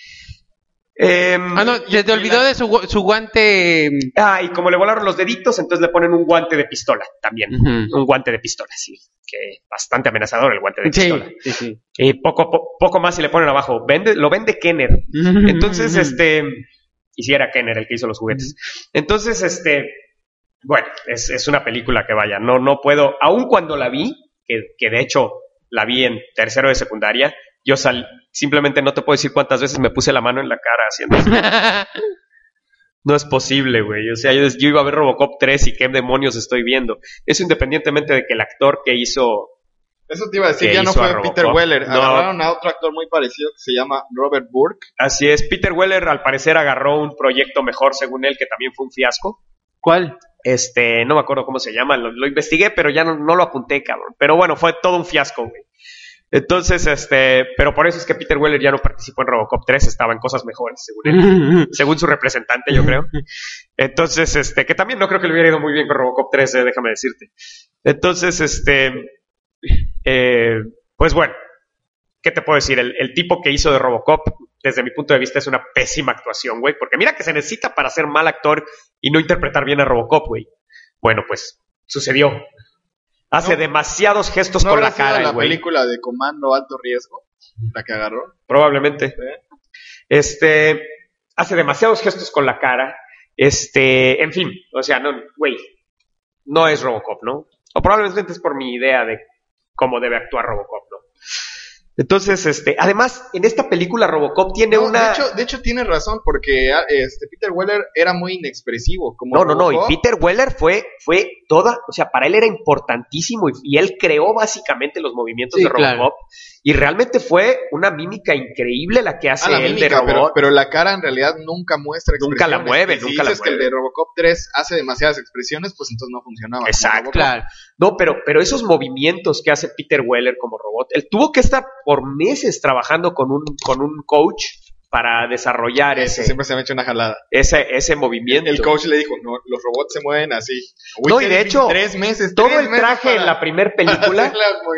Se te olvidó de su guante. Y como le volaron los deditos, entonces le ponen un guante de pistola también. Un guante de pistola, sí. Que bastante amenazador el guante de pistola. Sí. Y poco más si le ponen abajo. Lo vende Kenner. Entonces, y si era Kenner el que hizo los juguetes. Entonces, bueno, es una película que vaya, no puedo, aun cuando la vi, que de hecho la vi en tercero de secundaria, yo simplemente no te puedo decir cuántas veces me puse la mano en la cara haciendo eso. No es posible, güey. O sea, yo iba a ver Robocop 3 y qué demonios estoy viendo. Eso independientemente de que el actor que hizo... Eso te iba a decir, que ya no hizo a fue Robocop. Peter Weller. No. Agarraron a otro actor muy parecido que se llama Robert Burke. Así es, Peter Weller al parecer agarró un proyecto mejor según él, que también fue un fiasco. ¿Cuál? No me acuerdo cómo se llama, lo investigué, pero ya no lo apunté, cabrón. Pero bueno, fue todo un fiasco, güey. Entonces, pero por eso es que Peter Weller ya no participó en Robocop 3, estaba en cosas mejores, según él, según su representante, yo creo. Entonces, que también no creo que le hubiera ido muy bien con Robocop 3, déjame decirte. Entonces, pues bueno, ¿qué te puedo decir? El tipo que hizo de Robocop, desde mi punto de vista, es una pésima actuación, güey, porque mira que se necesita para ser mal actor y no interpretar bien a Robocop, güey. Bueno, pues, sucedió. Hace demasiados gestos con la cara, la güey. película de Comando Alto Riesgo, la que agarró. Probablemente. Hace demasiados gestos con la cara. En fin, o sea, no, güey, no es Robocop, ¿no? O probablemente es por mi idea de cómo debe actuar Robocop, ¿no? Entonces, además, en esta película Robocop tiene una... De hecho, tiene razón, porque Peter Weller era muy inexpresivo. Como No, y Robocop. Peter Weller fue toda, o sea, para él era importantísimo y él creó básicamente los movimientos de Robocop. Claro. Y realmente fue una mímica increíble la que hace él de robot. Pero la cara en realidad nunca muestra expresiones. Nunca la mueve, nunca la mueve. Si dices que el de Robocop 3 hace demasiadas expresiones, pues entonces no funcionaba. Exacto, claro. No, pero esos movimientos que hace Peter Weller como robot, él tuvo que estar por meses trabajando con un coach para desarrollar ese. Siempre se me ha hecho una jalada. Ese movimiento. El coach le dijo, no, los robots se mueven así. No, y de hecho, 3 meses. Todo el traje en la primer película.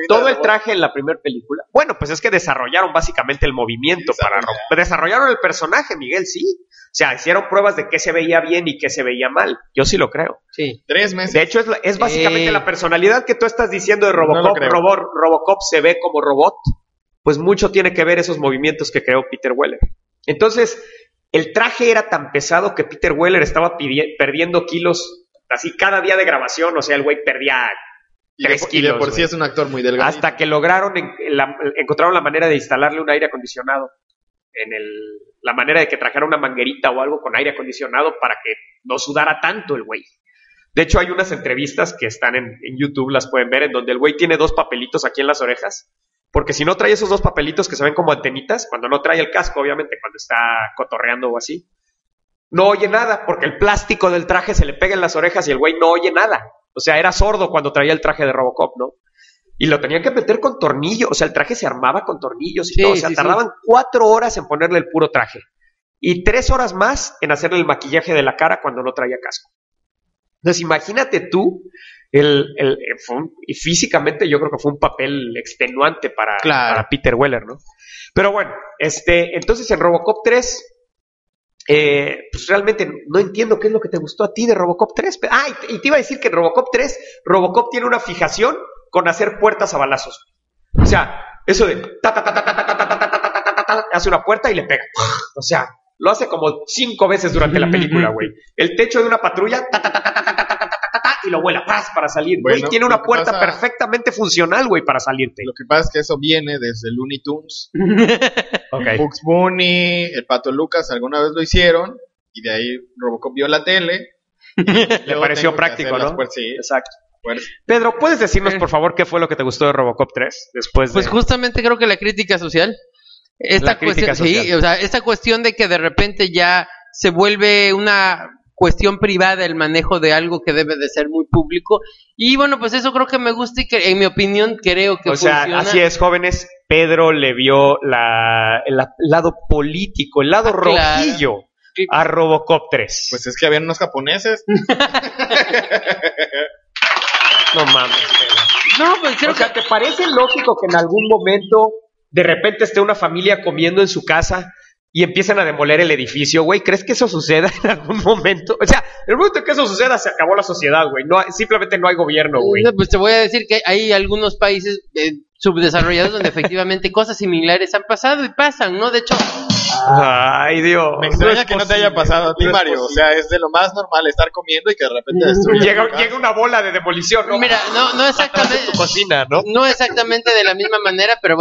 Bueno, pues es que desarrollaron básicamente el movimiento desarrollaron el personaje, Miguel, sí. O sea, hicieron pruebas de qué se veía bien y qué se veía mal. Yo sí lo creo. Sí. 3 meses. De hecho, es básicamente la personalidad que tú estás diciendo de Robocop. Robocop se ve como robot. Pues mucho tiene que ver esos movimientos que creó Peter Weller. Entonces, el traje era tan pesado que Peter Weller estaba perdiendo kilos así cada día de grabación. O sea, el güey perdía 3 kilos. Y de por sí es un actor muy delgado. Hasta que encontraron la manera de instalarle un aire acondicionado. La manera de que trajera una manguerita o algo con aire acondicionado para que no sudara tanto el güey. De hecho, hay unas entrevistas que están en YouTube, las pueden ver, en donde el güey tiene 2 papelitos aquí en las orejas. Porque si no trae esos 2 papelitos que se ven como antenitas, cuando no trae el casco, obviamente, cuando está cotorreando o así, no oye nada, porque el plástico del traje se le pega en las orejas y el güey no oye nada. O sea, era sordo cuando traía el traje de Robocop, ¿no? Y lo tenían que meter con tornillos, o sea, el traje se armaba con tornillos y todo. O sea, tardaban 4 horas en ponerle el puro traje. Y 3 horas más en hacerle el maquillaje de la cara cuando no traía casco. Entonces, imagínate tú... y físicamente yo creo que fue un papel extenuante para Peter Weller, ¿no? Pero bueno, entonces en Robocop 3 pues realmente no entiendo qué es lo que te gustó a ti de Robocop 3. Y te iba a decir que en Robocop 3 Robocop tiene una fijación con hacer puertas a balazos. O sea, eso de hace una puerta y le pega. O sea, lo hace como 5 veces durante la película, güey. El techo de una patrulla y lo vuela para salir. Güey, tiene una puerta perfectamente funcional, güey, para salirte. Lo que pasa es que eso viene desde Looney Tunes. Okay. Bugs Bunny, el Pato Lucas alguna vez lo hicieron y de ahí Robocop vio la tele. Le pareció práctico, ¿no? Sí, exacto. Pedro, ¿puedes decirnos, por favor, qué fue lo que te gustó de Robocop 3? Pues justamente creo que la crítica social. Esta cuestión de que de repente ya se vuelve una cuestión privada el manejo de algo que debe de ser muy público. Y bueno, pues eso creo que me gusta y que en mi opinión creo que funciona. O sea, así es, jóvenes. Pedro le vio el lado político, el lado rojillo a Robocop 3. Pues es que habían unos japoneses. No mames, Pedro. No, pues creo que ¿te parece lógico que en algún momento de repente esté una familia comiendo en su casa y empiezan a demoler el edificio, güey? ¿Crees que eso suceda en algún momento? O sea, en el momento que eso suceda se acabó la sociedad, güey. Simplemente no hay gobierno, güey. No, pues te voy a decir que hay algunos países subdesarrollados donde efectivamente cosas similares han pasado y pasan, ¿no? De hecho... Ay, Dios. Me extraña que no te haya pasado a ti, Mario. O sea, es de lo más normal estar comiendo y que de repente llega una bola de demolición, ¿no? Mira, no exactamente... tu cocina, ¿no? No exactamente de la misma manera, pero bueno,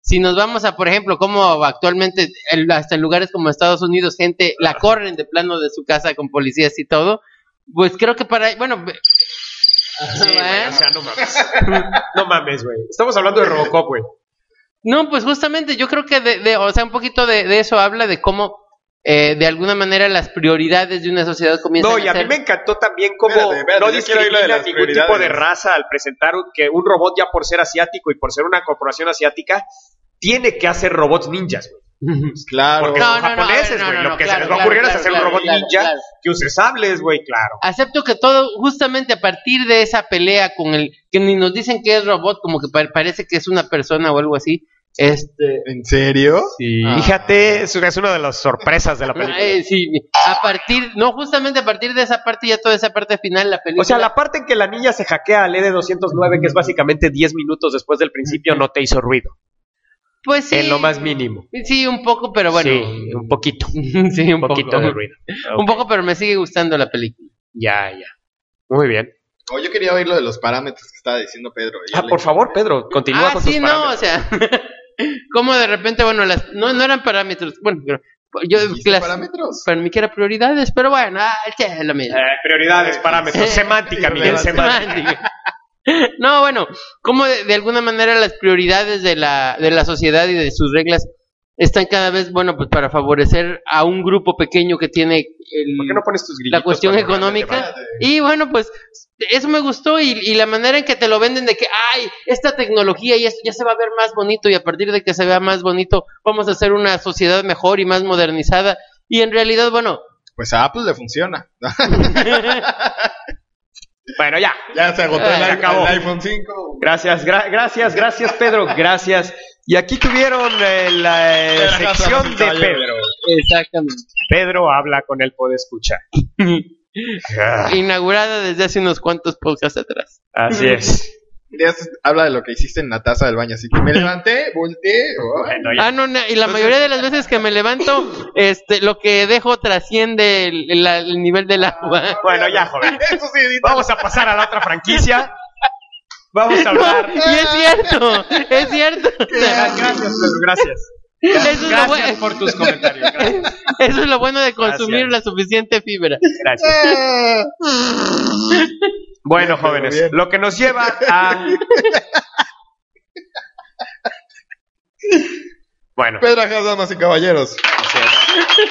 si nos vamos a, por ejemplo, como actualmente hasta en lugares como Estados Unidos, gente la corren de plano de su casa con policías y todo, pues creo que bueno... Sí, güey, o sea, no mames. No mames, güey. Estamos hablando de Robocop, güey. No, pues justamente yo creo que o sea, un poquito de eso habla de cómo de alguna manera las prioridades de una sociedad comienzan a ser... No, y a mí me encantó también cómo Espérate, no yo quiero oír lo de discrimina las ningún tipo de prioridades. raza al presentar que un robot ya por ser asiático y por ser una corporación asiática tiene que hacer robots ninjas, güey. Claro. Porque son japoneses, güey. Lo que se les va a ocurrir es hacer un robot ninja que use sables, güey, claro. Acepto que todo, justamente a partir de esa pelea con que ni nos dicen que es robot, como que parece que es una persona o algo así. ¿En serio? Sí. Fíjate, es una de las sorpresas de la película. Sí, justamente a partir de esa parte, ya toda esa parte final, la película. O sea, la parte en que la niña se hackea al ED-209, que es básicamente 10 minutos después del principio, no te hizo ruido. Pues sí. En lo más mínimo. Sí, un poco, pero bueno. Sí, un poquito. Sí, un poquito poco de ruido. Un poco, pero me sigue gustando la película. Ya. Muy bien. Yo quería oír lo de los parámetros que estaba diciendo Pedro. Por favor, Pedro, continúa con tus sí, parámetros. no, o sea, como de repente, bueno, no eran parámetros, bueno, pero yo ¿Parámetros? para mí que eran prioridades, pero bueno, lo mismo. Prioridades, parámetros, semántica, Miguel, semántica. No, bueno, como de alguna manera las prioridades de la sociedad y de sus reglas están cada vez, bueno, pues para favorecer a un grupo pequeño que tiene ¿Por qué no pones tus grillitos la cuestión cuando económica? realmente Y bueno, pues eso me gustó y la manera en que te lo venden de que, esta tecnología ya se va a ver más bonito y a partir de que se vea más bonito vamos a hacer una sociedad mejor y más modernizada y en realidad, bueno... Pues a Apple le funciona. Bueno, ya. Ya se agotó acabó. el iPhone 5. Gracias, Pedro, gracias. Y aquí tuvieron la sección de Pedro. Exactamente. Pedro habla con el podescuchar. Inaugurada desde hace unos cuantos podcasts atrás. Así es. Habla de lo que hiciste en la taza del baño, así que me levanté, volteé. Bueno, ya. Y la mayoría de las veces que me levanto, lo que dejo trasciende el nivel del agua. Bueno, ya, joven. Eso sí, edita. Vamos a pasar a la otra franquicia. Vamos a hablar. Y es cierto. Gracias, Pedro, gracias. Gracias por tus comentarios. Gracias. Eso es lo bueno de consumir la suficiente fibra. Gracias. Bueno, jóvenes, bien. lo que nos lleva a... Bueno, Pedro Ajas, damas y caballeros. así es.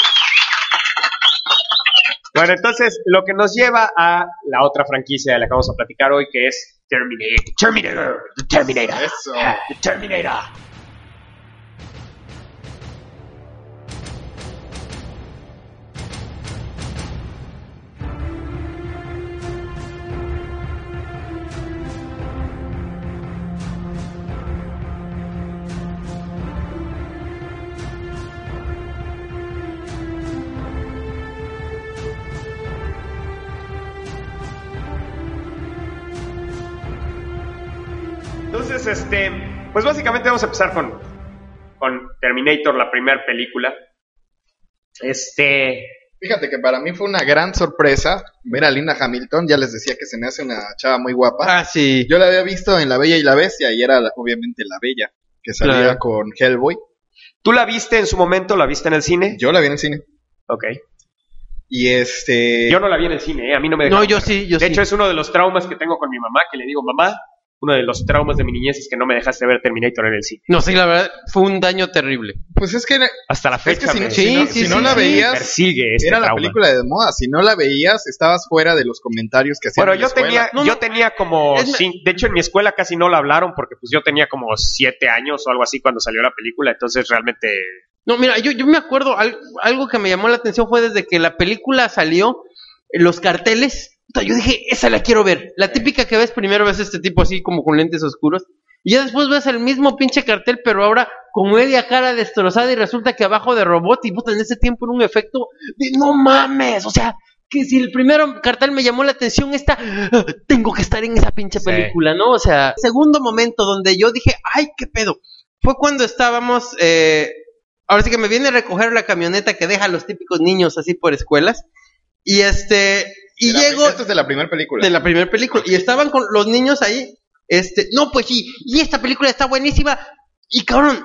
Bueno, entonces, lo que nos lleva a la otra franquicia de la que vamos a platicar hoy, que es Terminator. Eso. The Terminator. Entonces, pues básicamente vamos a empezar con Terminator, la primera película. Fíjate que para mí fue una gran sorpresa ver a Linda Hamilton. Ya les decía que se me hace una chava muy guapa. Sí. Yo la había visto en La Bella y la Bestia y era obviamente la Bella, que salía Claro. con Hellboy. ¿Tú la viste en su momento? ¿La viste en el cine? Yo la vi en el cine. Ok. Y Yo no la vi en el cine, a mí no me No, dejaron. yo sí, De hecho, es uno de los traumas que tengo con mi mamá, que le digo, mamá, uno de los traumas de mi niñez es que no me dejaste ver Terminator en el cine. No, sí, la verdad, fue un daño terrible. pues es que Hasta la fecha si, me si no la veías, persigue este era la trauma. película de moda. Si no la veías, estabas fuera de los comentarios que hacían Bueno, en la escuela. yo tenía como... Es- de hecho, en mi escuela casi no la hablaron porque pues yo tenía como 7 años o algo así cuando salió la película, entonces realmente... No, mira, yo me acuerdo, algo que me llamó la atención fue desde que la película salió, los carteles, yo dije, esa la quiero ver. La típica que ves, primero ves este tipo así como con lentes oscuros, y ya después ves el mismo pinche cartel, pero ahora con media cara destrozada y resulta que abajo de robot, y puta, en ese tiempo era un efecto de no mames, o sea... Que si el primer cartel me llamó la atención, tengo que estar en esa pinche película, ¿no? O sea, segundo momento donde yo dije, ay, qué pedo, fue cuando estábamos, ahora sí que me viene a recoger la camioneta que deja a los típicos niños así por escuelas, y llego Esto es de la primera película. de la primera película, y estaban con los niños ahí, no, pues sí, y esta película está buenísima, Y cabrón,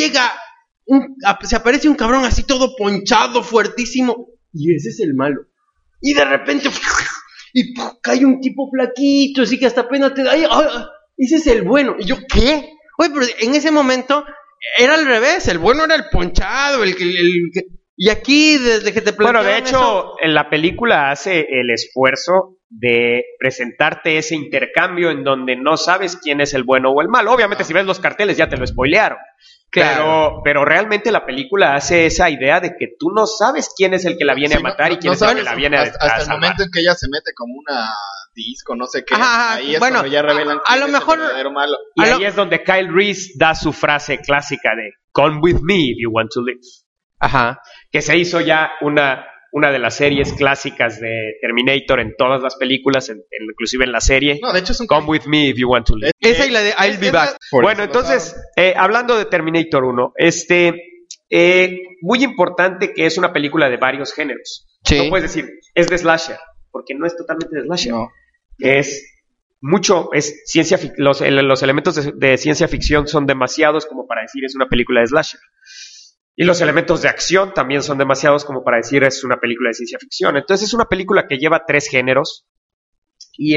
se aparece un cabrón así todo ponchado, fuertísimo, y ese es el malo. Y de repente, y cae un tipo flaquito, así que hasta apenas te da, ese es el bueno. Y yo, ¿qué? Oye, pero en ese momento era al revés, el bueno era el ponchado, el que... Y aquí, desde que te plantearon de hecho, en la película hace el esfuerzo de presentarte ese intercambio en donde no sabes quién es el bueno o el malo. Obviamente, si ves los carteles ya te lo spoilearon. Claro. Pero realmente la película hace esa idea de que tú no sabes quién es el que la viene a matar y quién es el que la viene a salvar. Hasta el momento en que ella se mete como una disco, no sé qué. Ahí es cuando ya revelan quién es el verdadero malo. Y ahí es donde Kyle Reese da su frase clásica de "Come with me if you want to live". Ajá. Que se hizo ya una de las series clásicas de Terminator en todas las películas, inclusive en la serie. No, de hecho es un Come with me if you want to live. Esa y la de I'll be back. Bueno, entonces, hablando de Terminator 1, muy importante que es una película de varios géneros. Sí. No puedes decir, es de slasher, porque no es totalmente de slasher. No. Es ciencia ficción. Los elementos de ciencia ficción son demasiados como para decir es una película de slasher. Y los elementos de acción también son demasiados como para decir es una película de ciencia ficción. Entonces es una película que lleva 3 géneros. Y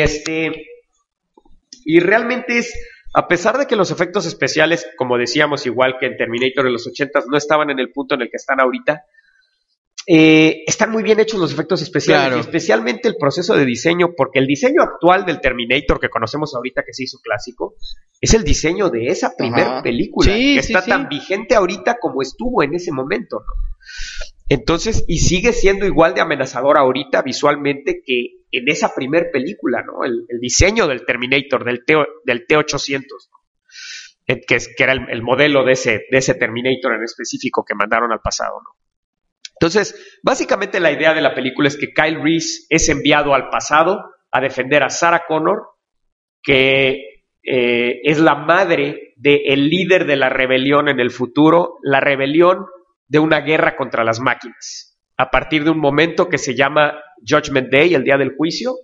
realmente a pesar de que los efectos especiales, como decíamos, igual que en Terminator en los 80s, no estaban en el punto en el que están ahorita, están muy bien hechos los efectos especiales, claro. Y especialmente el proceso de diseño, porque el diseño actual del Terminator que conocemos ahorita, que se hizo clásico, es el diseño de esa primera película, que está tan vigente ahorita como estuvo en ese momento, ¿no? Entonces, y sigue siendo igual de amenazador ahorita visualmente que en esa primer película, ¿no? El diseño del Terminator, del T-800, ¿no? que era el modelo de ese Terminator en específico que mandaron al pasado, ¿no? Entonces, básicamente la idea de la película es que Kyle Reese es enviado al pasado a defender a Sarah Connor, que es la madre del líder de la rebelión en el futuro, la rebelión de una guerra contra las máquinas. A partir de un momento que se llama Judgment Day, el día del juicio,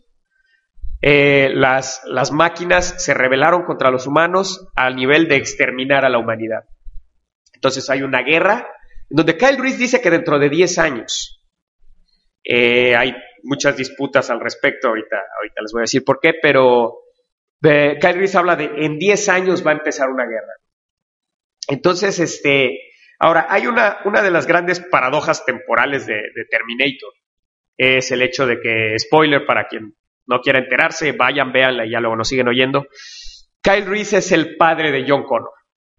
las máquinas se rebelaron contra los humanos al nivel de exterminar a la humanidad. Entonces hay una guerra donde Kyle Reese dice que dentro de 10 años, hay muchas disputas al respecto, ahorita les voy a decir por qué, pero Kyle Reese habla de en 10 años va a empezar una guerra. Entonces, ahora, hay una de las grandes paradojas temporales de Terminator, es el hecho de que, spoiler para quien no quiera enterarse, vayan, véanla y ya luego nos siguen oyendo, Kyle Reese es el padre de John Connor.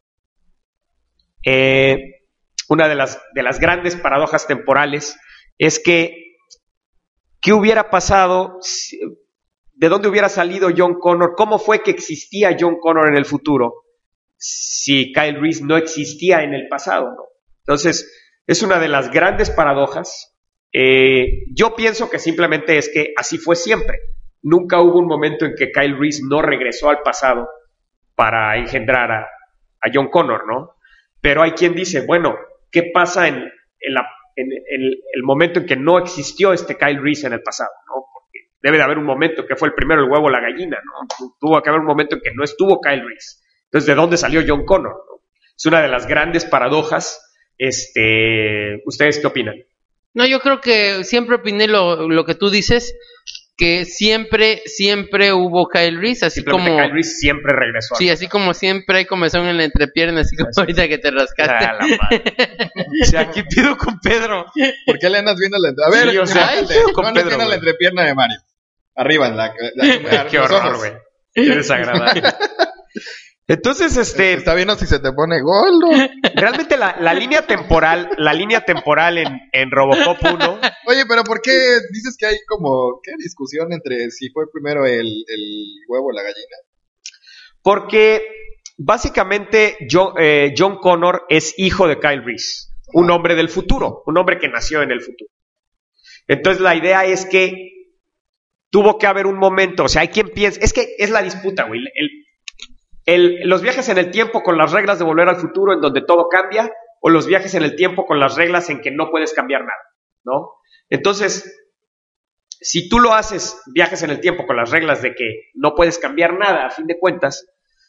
Una de las grandes paradojas temporales es que ¿qué hubiera pasado? ¿De dónde hubiera salido John Connor? ¿Cómo fue que existía John Connor en el futuro si Kyle Reese no existía en el pasado, ¿no? Entonces, es una de las grandes paradojas. Yo pienso que simplemente es que así fue siempre. Nunca hubo un momento en que Kyle Reese no regresó al pasado para engendrar a John Connor, ¿no? Pero hay quien dice, bueno, ¿qué pasa en el momento en que no existió Kyle Reese en el pasado, ¿no? Porque debe de haber un momento que fue el primero, el huevo o la gallina, ¿no? Tuvo que haber un momento en que no estuvo Kyle Reese. Entonces, ¿de dónde salió John Connor, ¿no? Es una de las grandes paradojas. ¿Ustedes qué opinan? No, yo creo que siempre opiné lo que tú dices, que siempre hubo Kyle Reese, así como Kyle Reese siempre regresó. Sí, así como siempre hay comezón en la entrepierna, así como ahorita que te rascaste. La madre. O sea, aquí pido con Pedro. ¿Por qué le andas viendo la entrepierna? A ver, ¿dónde tiene la entrepierna de Mario? Arriba, en la qué horror, güey. Qué desagradable. Entonces, está viendo si se te pone gordo. Realmente la línea temporal en Robocop 1. Oye, pero ¿por qué dices que hay como qué discusión entre si fue primero el huevo o la gallina? Porque básicamente John Connor es hijo de Kyle Reese, un hombre del futuro, un hombre que nació en el futuro. Entonces la idea es que tuvo que haber un momento, o sea, hay quien piensa, es que es la disputa, güey. Los viajes en el tiempo con las reglas de Volver al Futuro en donde todo cambia, o los viajes en el tiempo con las reglas en que no puedes cambiar nada, ¿no? Entonces, si tú lo haces, viajes en el tiempo con las reglas de que no puedes cambiar nada, a fin de cuentas,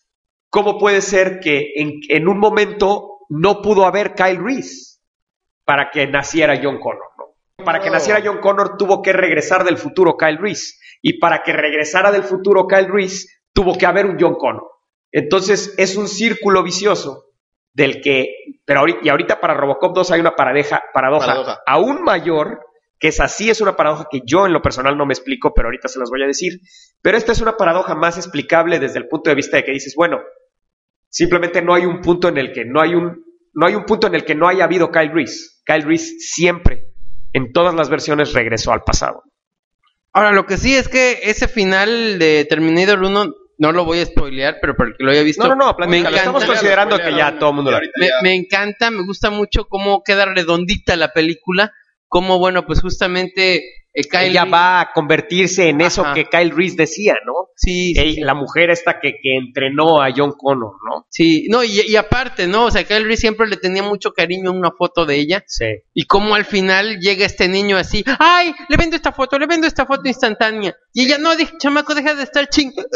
¿cómo puede ser que en un momento no pudo haber Kyle Reese para que naciera John Connor, ¿no? Para que naciera John Connor tuvo que regresar del futuro Kyle Reese, y para que regresara del futuro Kyle Reese tuvo que haber un John Connor. Entonces es un círculo vicioso del que, y ahorita para Robocop 2 hay una paradoja aún mayor, que es así, es una paradoja que yo en lo personal no me explico, pero ahorita se las voy a decir. Pero esta es una paradoja más explicable desde el punto de vista de que dices, bueno, simplemente no hay un punto en el que no haya habido Kyle Reese. Kyle Reese siempre, en todas las versiones, regresó al pasado. Ahora, lo que sí es que ese final de Terminator 1, no lo voy a spoilear, pero para el que lo haya visto, no, estamos considerando que ya todo el mundo me encanta, me gusta mucho cómo queda redondita la película, cómo, bueno, pues justamente ella va a convertirse en eso que Kyle Reese decía, ¿no? Sí. La mujer esta que entrenó a John Connor, ¿no? Sí, no, y aparte, ¿no? O sea, Kyle Reese siempre le tenía mucho cariño a una foto de ella. Sí. Y cómo al final llega este niño así, ¡ay! Le vendo esta foto instantánea. Y ella, no, chamaco, deja de estar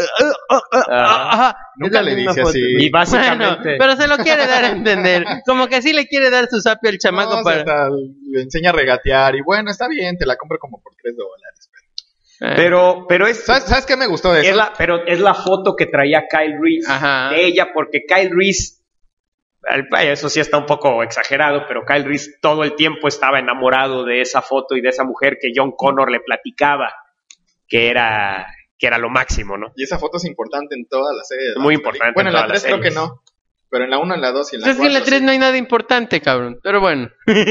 Nunca le dice así. Y básicamente... Bueno, pero se lo quiere dar a entender. Como que sí le quiere dar su sapio al chamaco para... le enseña a regatear y bueno, está bien, te la compro como por $3. Pero es... ¿Sabes qué me gustó de eso? Es la foto que traía Kyle Reese de ella, porque Kyle Reese, eso sí está un poco exagerado, pero Kyle Reese todo el tiempo estaba enamorado de esa foto y de esa mujer que John Connor le platicaba que era lo máximo, ¿no? Y esa foto es importante en toda la serie. Muy importante. Bueno, en la 3 creo que no, pero en la 1, en la 2 y en la 4. Es que en la 3 no hay nada importante, cabrón, pero bueno.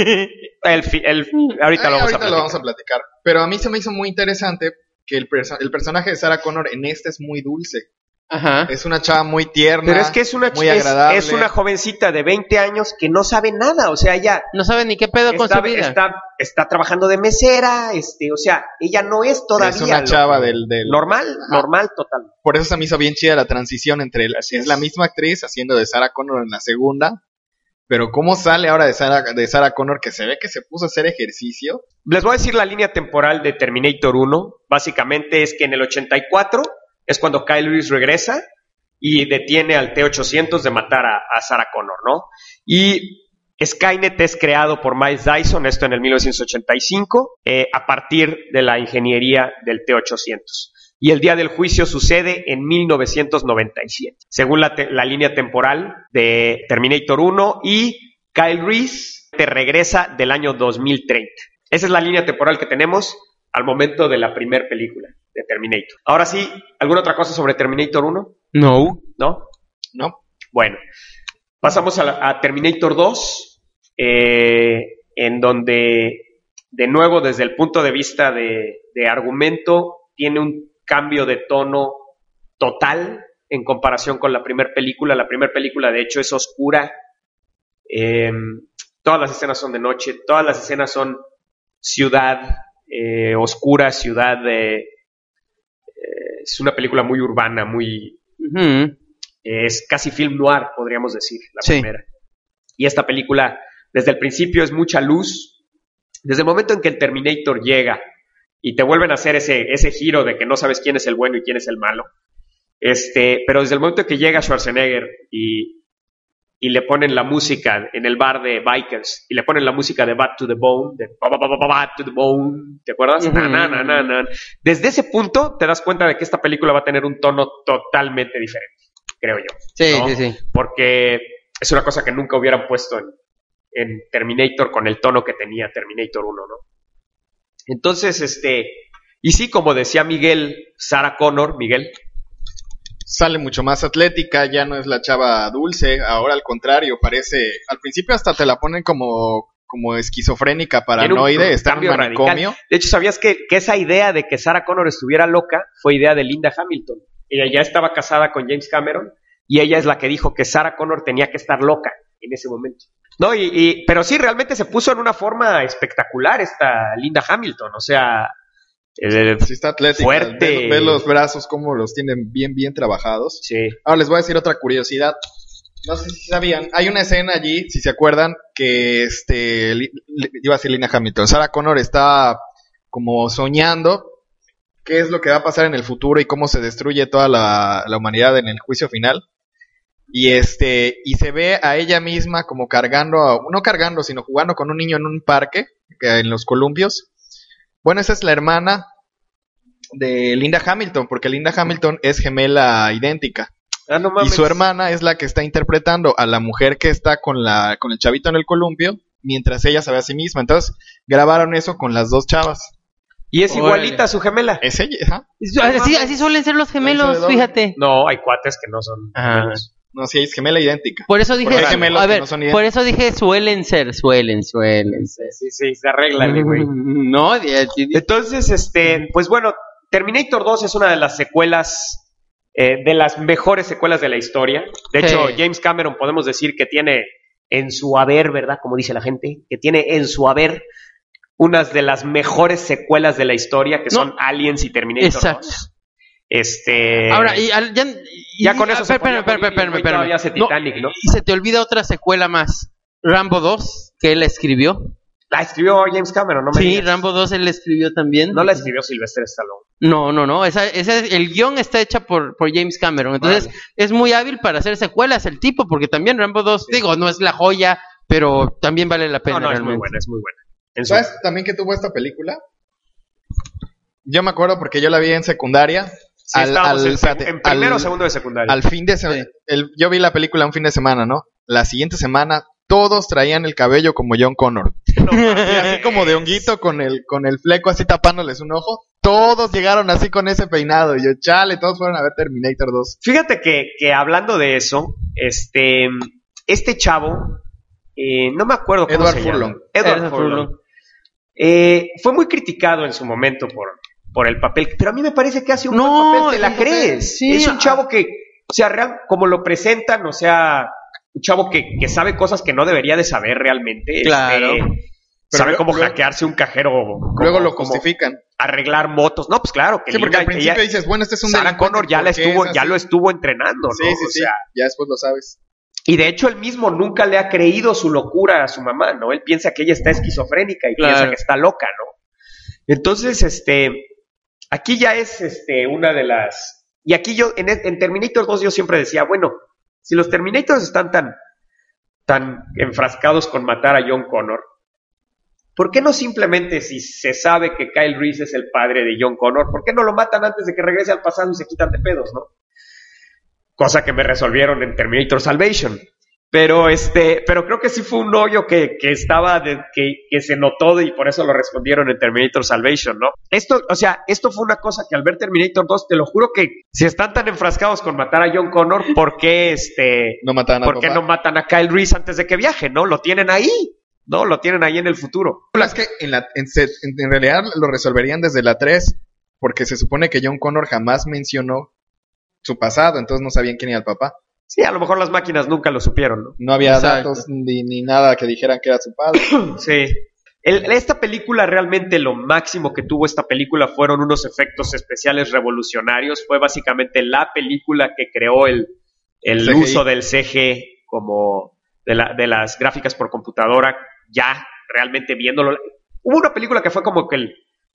Ahorita lo vamos a platicar. Pero a mí se me hizo muy interesante que el personaje de Sarah Connor en este es muy dulce. Ajá. Es una chava muy tierna, pero es que muy agradable. Es una jovencita de 20 años que no sabe nada, o sea, ella... No sabe ni qué pedo con su vida. Está trabajando de mesera, o sea, ella no es todavía... Es una chava del... Normal, total. Por eso se me hizo bien chida la transición entre... Es la misma actriz haciendo de Sarah Connor en la segunda, pero cómo sale ahora de Sarah Connor, que se ve que se puso a hacer ejercicio. Les voy a decir la línea temporal de Terminator 1. Básicamente es que en el 84... es cuando Kyle Reese regresa y detiene al T-800 de matar a Sarah Connor, ¿no? Y Skynet es creado por Miles Dyson, esto en el 1985, a partir de la ingeniería del T-800. Y el día del juicio sucede en 1997, según la línea temporal de Terminator 1, y Kyle Reese te regresa del año 2030. Esa es la línea temporal que tenemos al momento de la primera película de Terminator. Ahora sí, ¿alguna otra cosa sobre Terminator 1? No. ¿No? No. Bueno, pasamos a Terminator 2, en donde, de nuevo, desde el punto de vista de argumento, tiene un cambio de tono total en comparación con la primera película. La primera película, de hecho, es oscura. Todas las escenas son de noche, todas las escenas son ciudad oscura, ciudad es una película muy urbana, muy... es casi film noir, podríamos decir, la primera. Y esta película, desde el principio, es mucha luz. Desde el momento en que el Terminator llega y te vuelven a hacer ese giro de que no sabes quién es el bueno y quién es el malo. Pero desde el momento en que llega Schwarzenegger y le ponen la música en el bar de bikers, y le ponen la música de Bad to the Bone, de Bad to the Bone, ¿te acuerdas? Desde ese punto te das cuenta de que esta película va a tener un tono totalmente diferente, creo yo. Sí. Porque es una cosa que nunca hubieran puesto en Terminator con el tono que tenía Terminator 1, ¿no? Entonces, y sí, como decía Sarah Connor, sale mucho más atlética, ya no es la chava dulce, ahora al contrario, parece, al principio hasta te la ponen como esquizofrénica, paranoide, está en un manicomio. Radical. De hecho, ¿sabías que esa idea de que Sarah Connor estuviera loca fue idea de Linda Hamilton? Ella ya estaba casada con James Cameron y ella es la que dijo que Sarah Connor tenía que estar loca en ese momento. No, pero sí, realmente se puso en una forma espectacular esta Linda Hamilton, o sea... sí está atlética, fuerte. Ve los brazos como los tienen bien trabajados. Sí. Ahora les voy a decir otra curiosidad. No sé si sabían, hay una escena allí, si se acuerdan, que iba a decir Linda Hamilton, Sarah Connor está como soñando qué es lo que va a pasar en el futuro y cómo se destruye toda la humanidad en el juicio final. Y y se ve a ella misma como no cargando, sino jugando con un niño en un parque, en los columpios. Bueno, esa es la hermana de Linda Hamilton, porque Linda Hamilton es gemela idéntica. Ah, no mames. Y su hermana es la que está interpretando a la mujer que está con el chavito en el columpio, mientras ella se ve a sí misma. Entonces, grabaron eso con las dos chavas. Y es Órale. igualita a su gemela. Es ella, ¿ja? Así suelen ser los gemelos, doble. fíjate. No, hay cuates que no son Ajá. gemelos. No, sí, es gemela idéntica. Por eso dije, Porque hay gemelos a que ver, no son por eso dije suelen ser. Sí, se arreglan, güey. No, Entonces, pues bueno, Terminator 2 es una de las secuelas, de las mejores secuelas de la historia. De hecho, Sí. James Cameron podemos decir que tiene en su haber, ¿verdad? Como dice la gente, que tiene en su haber unas de las mejores secuelas de la historia, que son Aliens y Terminator exacto. 2. Ahora, Ya con eso se espérame, todavía hace Titanic, ¿no? Y se te olvida otra secuela más. Rambo 2, que él escribió. La escribió James Cameron, no me Sí, digas. Rambo 2 él escribió también. No la escribió Sylvester Stallone. No. El guión está hecha por James Cameron. Entonces, Vale. es muy hábil para hacer secuelas el tipo, porque también Rambo 2, digo, no es la joya, pero también vale la pena. No, es realmente. muy buena, es muy buena. En su- ¿Sabes también que tuvo esta película? Yo me acuerdo porque yo la vi en secundaria. Sí, estábamos en primero o segundo de secundaria. Al fin de semana. Yo vi la película un fin de semana, ¿no? La siguiente semana todos traían el cabello como John Connor. Y así como de honguito con el fleco así tapándoles un ojo. Todos llegaron así con ese peinado. Y yo, chale, todos fueron a ver Terminator 2. Fíjate que hablando de eso, este chavo, no me acuerdo cómo Edward se llama. Furlong. Edward Furlong. Fue muy criticado en su momento por el papel, pero a mí me parece que hace un buen papel, te la crees. sí, Es un chavo que, o sea, como lo presentan, o sea, un chavo que sabe cosas que no debería de saber realmente. Claro. Sabe Pero cómo luego- hackearse un cajero. Luego lo como justifican. arreglar motos. No, pues claro. Que Sí, porque al Linda- principio ella- dices, bueno, este es un Sarah delincuente, Connor ya ¿por qué es lo así? estuvo entrenando, ¿no? Sí, O sí. sea, Ya después lo sabes. y de hecho él mismo nunca le ha creído su locura a su mamá, ¿no? Él piensa que ella está esquizofrénica y Claro. piensa que está loca, ¿no? Entonces, aquí ya es una de las... Y aquí yo, en Terminator 2 yo siempre decía, bueno, si los Terminators están tan enfrascados con matar a John Connor, ¿por qué no simplemente, si se sabe que Kyle Reese es el padre de John Connor, ¿por qué no lo matan antes de que regrese al pasado y se quitan de pedos, no? Cosa que me resolvieron en Terminator Salvation. Pero creo que sí fue un hoyo que se notó y por eso lo respondieron en Terminator Salvation, ¿no? Esto fue una cosa que al ver Terminator 2, te lo juro que si están tan enfrascados con matar a John Connor, ¿por qué No mataron al ¿por qué papá. no matan a Kyle Reese antes de que viaje, no? Lo tienen ahí, ¿no? Lo tienen ahí en el futuro. Es que en realidad lo resolverían desde la 3, porque se supone que John Connor jamás mencionó su pasado, entonces no sabían quién era el papá. Sí, a lo mejor las máquinas nunca lo supieron, ¿no? No había Exacto. datos ni nada que dijeran que era su padre. Sí. Esta película, realmente lo máximo que tuvo esta película fueron unos efectos especiales revolucionarios. Fue básicamente la película que creó el CGI. uso del CG como de las gráficas por computadora, ya realmente viéndolo. Hubo una película que fue como que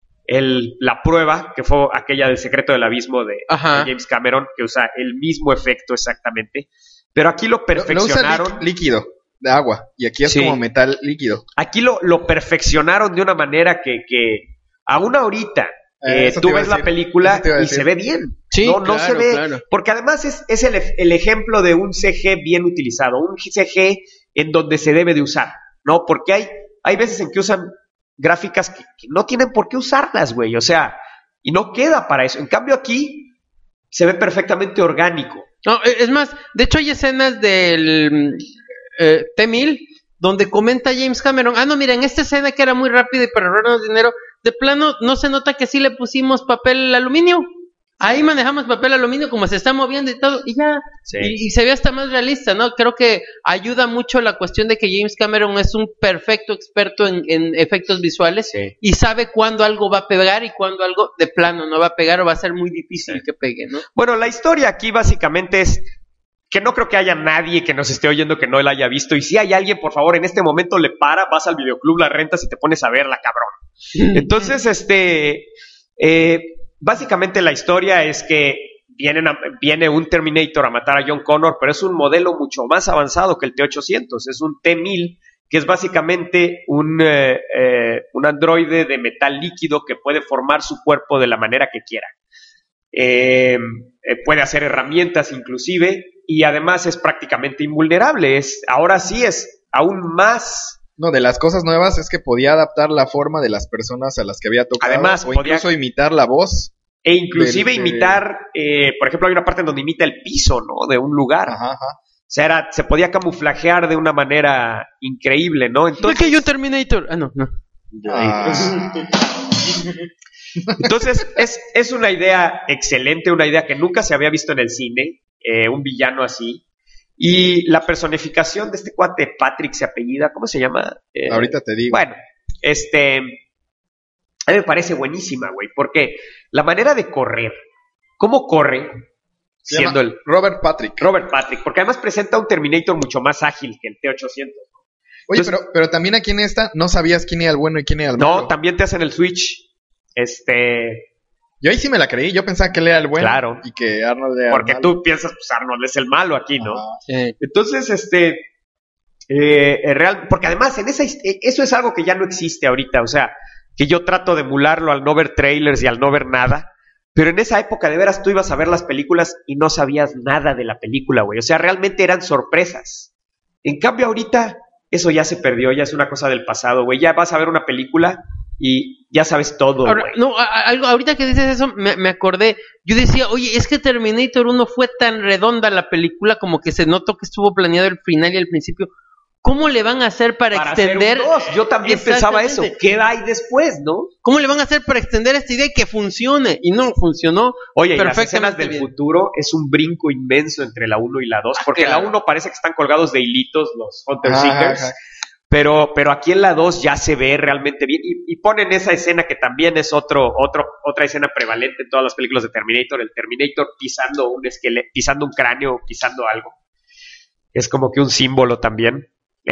la prueba, que fue aquella del Secreto del Abismo de James Cameron, que usa el mismo efecto exactamente. Pero aquí lo No perfeccionaron. usa líquido de agua, y aquí es Sí. como metal líquido. Aquí lo perfeccionaron de una manera que aún ahorita Eso te tú iba a ves la decir, película eso te iba a y decir. se ve bien. Sí, no claro, se ve. claro. Porque además es el ejemplo de un CG bien utilizado. Un CG en donde se debe de usar, ¿no? Porque hay veces en que usan gráficas que no tienen por qué usarlas, güey. O sea, y no queda para eso. En cambio aquí se ve perfectamente orgánico. No, es más, de hecho hay escenas del T-1000 donde comenta James Cameron, no, mira, en esta escena que era muy rápida y para ahorrarnos dinero, de plano no se nota que sí le pusimos papel aluminio. Ahí manejamos papel aluminio como se está moviendo y todo, y ya. Sí. Y se ve hasta más realista, ¿no? Creo que ayuda mucho la cuestión de que James Cameron es un perfecto experto en efectos visuales Sí. y sabe cuándo algo va a pegar y cuándo algo de plano no va a pegar o va a ser muy difícil que pegue, ¿no? Bueno, la historia aquí básicamente es que no creo que haya nadie que nos esté oyendo que no la haya visto. Y si hay alguien, por favor, en este momento le para, vas al videoclub, la rentas y te pones a verla, cabrón. Entonces, básicamente la historia es que viene un Terminator a matar a John Connor, pero es un modelo mucho más avanzado que el T-800, es un T-1000, que es básicamente un androide de metal líquido que puede formar su cuerpo de la manera que quiera. Puede hacer herramientas inclusive, y además es prácticamente invulnerable. Ahora sí es aún más... No, de las cosas nuevas es que podía adaptar la forma de las personas a las que había tocado, además, o incluso imitar la voz. E inclusive imitar, por ejemplo, hay una parte en donde imita el piso, ¿no? De un lugar. Ajá. O sea, se podía camuflajear de una manera increíble, ¿no? Entonces, ¿por qué hay un Terminator? No. Entonces, es una idea excelente, una idea que nunca se había visto en el cine, un villano así. Y la personificación de este cuate, Patrick se apellida, ¿cómo se llama? Ahorita te digo. Bueno, a mí me parece buenísima, güey, porque la manera de correr, ¿cómo corre? Siendo el Robert Patrick, porque además presenta un Terminator mucho más ágil que el T-800. Oye, entonces, pero también aquí en esta no sabías quién era el bueno y quién era el malo. No, también te hacen el switch. Yo ahí sí me la creí, yo pensaba que él era el bueno, claro, y que Arnold era porque el malo. tú piensas, pues Arnold es el malo aquí, ¿no? Sí. Entonces, porque además eso es algo que ya no existe ahorita, o sea, que yo trato de emularlo al no ver trailers y al no ver nada, pero en esa época de veras tú ibas a ver las películas y no sabías nada de la película, güey, o sea, realmente eran sorpresas. En cambio ahorita eso ya se perdió, ya es una cosa del pasado, güey, ya vas a ver una película y ya sabes todo, ahora, güey. no, ahorita que dices eso, me acordé. Yo decía, oye, es que Terminator 1 fue tan redonda la película, como que se notó que estuvo planeado el final y el principio. ¿Cómo le van a hacer para extender? Hacer un 2. Yo también pensaba eso. ¿Qué hay después, no? ¿Cómo le van a hacer para extender esta idea y que funcione? Y no funcionó. Oye, y las escenas del futuro es un brinco inmenso entre la 1 y la 2, porque claro, la 1 parece que están colgados de hilitos los Hunter Seekers. Pero aquí en la 2 ya se ve realmente bien. Y ponen esa escena que también es otra escena prevalente en todas las películas de Terminator. El Terminator pisando un esqueleto, pisando un cráneo, pisando algo. Es como que un símbolo también.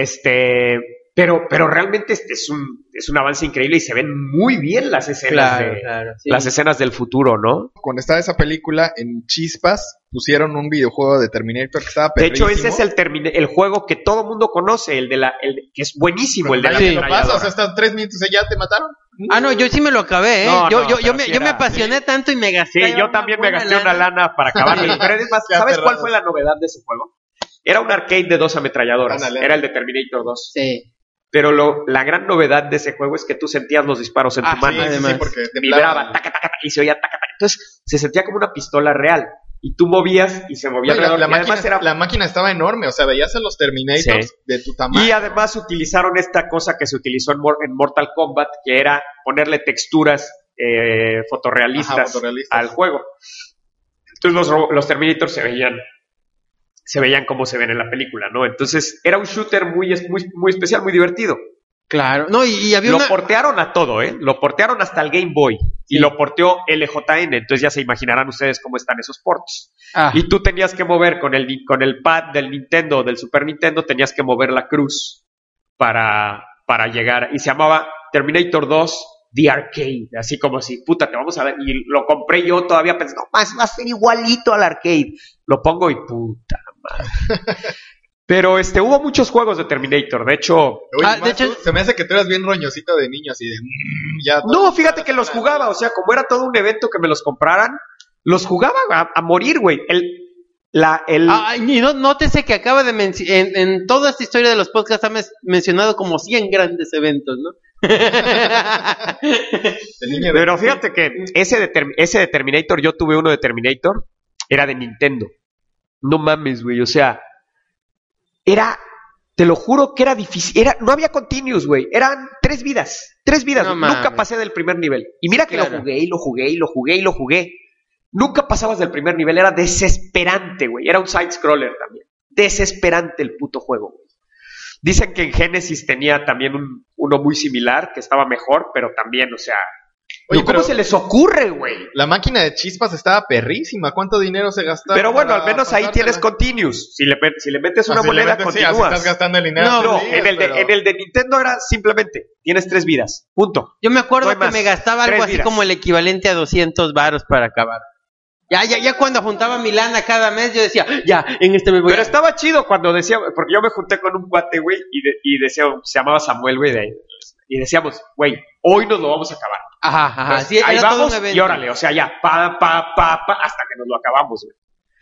Pero realmente es un avance increíble y se ven muy bien las escenas sí. Las escenas del futuro, ¿no? Cuando estaba esa película, en Chispas pusieron un videojuego de Terminator que estaba perrísimo. De hecho, ese es el juego que todo mundo conoce, el que es buenísimo, el de la ametralladora. Lo pasas hasta 3 minutos y ya te mataron. No, yo sí me lo acabé, ¿eh? No, yo me apasioné tanto y me gasté. Sí, yo también me gasté una lana para acabarlo. Pero además, ¿sabes cuál fue la novedad de ese juego? Era un arcade de 2 ametralladoras. Era el de Terminator 2. Sí. Pero la gran novedad de ese juego es que tú sentías los disparos en tu mano. Sí, porque vibraba, taca, taca, y se oía taca, taca. Entonces se sentía como una pistola real. Y tú movías y se movía alrededor. La máquina estaba enorme, o sea, veías a los Terminators de tu tamaño. Y además utilizaron esta cosa que se utilizó en Mortal Kombat, que era ponerle texturas fotorrealistas al juego. Entonces los Terminators se veían como se ven en la película, ¿no? Entonces era un shooter muy especial, muy divertido. Claro, no, y había lo portearon a todo, lo portearon hasta el Game Boy, y lo porteó LJN, entonces ya se imaginarán ustedes cómo están esos ports. Y tú tenías que mover con el pad del Nintendo, del Super Nintendo, tenías que mover la cruz para llegar, y se llamaba Terminator 2 The Arcade, así como si, puta, te vamos a ver, y lo compré yo todavía pensando, no, va a ser igualito al arcade, lo pongo y puta madre. Pero hubo muchos juegos de Terminator, de hecho... de hecho se me hace que tú eras bien roñosito de niño, así de... No, fíjate que los jugaba, o sea, como era todo un evento que me los compraran, los jugaba a morir, güey. Y nótese que acaba de en toda esta historia de los podcasts ha mencionado como 100 grandes eventos, ¿no? Pero fíjate que ese de Terminator, yo tuve uno de Terminator, era de Nintendo. No mames, güey, o sea... te lo juro que era difícil, no había continuous, güey, eran 3 vidas, no, nunca pasé del primer nivel, y mira que claro, lo jugué, nunca pasabas del primer nivel, era desesperante, güey, era un side-scroller también, desesperante el puto juego, güey. Dicen que en Genesis tenía también uno muy similar, que estaba mejor, pero también, o sea... Oye, ¿cómo se les ocurre, güey? La máquina de Chispas estaba perrísima. ¿Cuánto dinero se gastó? Pero bueno, al menos ahí tienes continuous. Si le metes una moneda, continúas. Sí, estás gastando el dinero. No, en el de Nintendo era simplemente, tienes 3 vidas, punto. Yo me acuerdo que me gastaba algo así como el equivalente a 200 varos para acabar. Ya cuando juntaba mi lana cada mes, yo decía, ya, en este me voy. Pero estaba chido cuando decía, porque yo me junté con un cuate, güey, y decía, se llamaba Samuel, güey, y decíamos, güey, hoy nos lo vamos a acabar. Ajá. Entonces, Sí, ahí era todo vamos un evento. y órale, o sea, ya, hasta que nos lo acabamos, güey.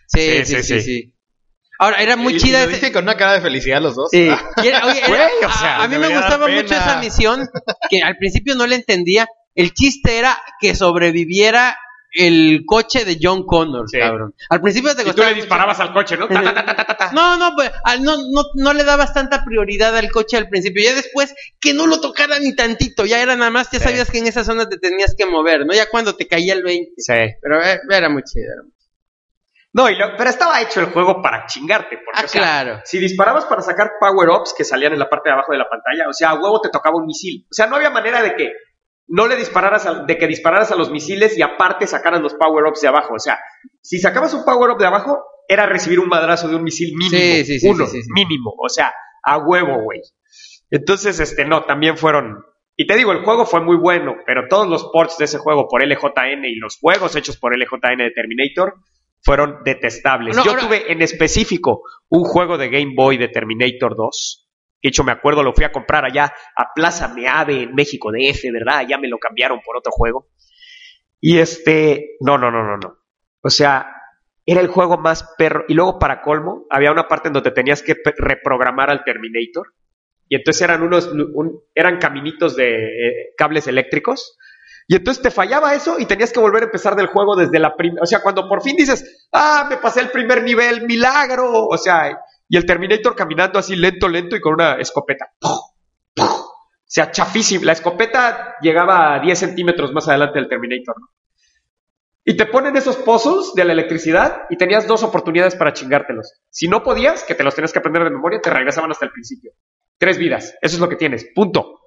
Sí. Ahora, era muy chida. Lo dije con una cara de felicidad los dos. Sí. Güey, o sea, a mí me debería dar gustaba pena. mucho esa misión, que al principio no la entendía. El chiste era que sobreviviera el coche de John Connor, Sí. cabrón. Al principio te Y tú costaba le disparabas al coche, ¿no? No, pues no le dabas tanta prioridad al coche al principio. Ya después, que no lo tocara ni tantito. Ya era nada más, ya sabías que en esa zona te tenías que mover, ¿no? Ya cuando te caía el 20. Sí. Pero era muy chido. No, pero estaba hecho el juego para chingarte. Porque, o sea, claro. si disparabas para sacar power-ups que salían en la parte de abajo de la pantalla, o sea, a huevo te tocaba un misil. O sea, no había manera de que no le dispararas de que dispararas a los misiles y aparte sacaras los power-ups de abajo. O sea, si sacabas un power-up de abajo, era recibir un madrazo de un misil mínimo. Sí. Mínimo. O sea, a huevo, güey. Entonces, no, también fueron... Y te digo, el juego fue muy bueno, pero todos los ports de ese juego por LJN y los juegos hechos por LJN de Terminator fueron detestables. Yo tuve en específico un juego de Game Boy de Terminator 2. De hecho, me acuerdo, lo fui a comprar allá a Plaza Meave en México DF, ¿verdad? Ya me lo cambiaron por otro juego. Y no. O sea, era el juego más perro. Y luego, para colmo, había una parte en donde tenías que reprogramar al Terminator. Y entonces eran caminitos de cables eléctricos. Y entonces te fallaba eso y tenías que volver a empezar del juego desde la primera. O sea, cuando por fin dices, me pasé el primer nivel, milagro. O sea, y el Terminator caminando así lento y con una escopeta. O sea, chafísimo. La escopeta llegaba a 10 centímetros más adelante del Terminator, ¿no? Y te ponen esos pozos de la electricidad y tenías 2 oportunidades para chingártelos. Si no podías, que te los tenías que aprender de memoria, te regresaban hasta el principio. 3 vidas. Eso es lo que tienes. Punto.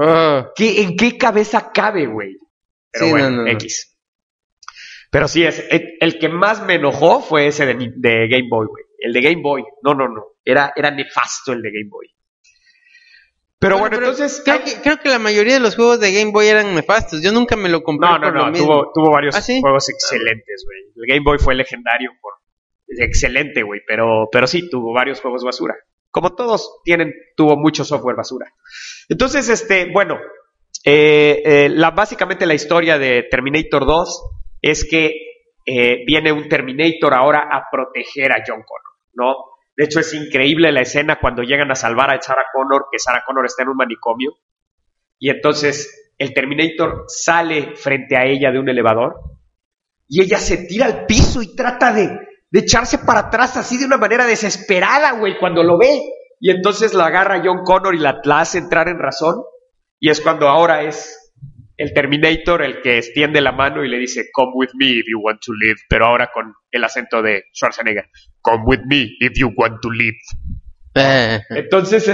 ¿En qué cabeza cabe, güey? Pero no. X. Pero sí, el que más me enojó fue ese de Game Boy, güey. El de Game Boy. No. Era nefasto el de Game Boy. Pero entonces... Creo que la mayoría de los juegos de Game Boy eran nefastos. Yo nunca me lo compré por lo mismo. Tuvo varios juegos excelentes, güey. El Game Boy fue legendario excelente, güey. Pero sí, tuvo varios juegos basura. Como todos tuvo mucho software basura. Entonces, básicamente la historia de Terminator 2 es que viene un Terminator ahora a proteger a John Connor, ¿no? De hecho, es increíble la escena cuando llegan a salvar a Sarah Connor, que Sarah Connor está en un manicomio, y entonces el Terminator sale frente a ella de un elevador, y ella se tira al piso y trata de echarse para atrás así de una manera desesperada, güey, cuando lo ve. Y entonces la agarra John Connor y la hace entrar en razón. Y es cuando ahora es el Terminator el que extiende la mano y le dice, come with me if you want to live. Pero ahora con el acento de Schwarzenegger. Come with me if you want to live. Entonces,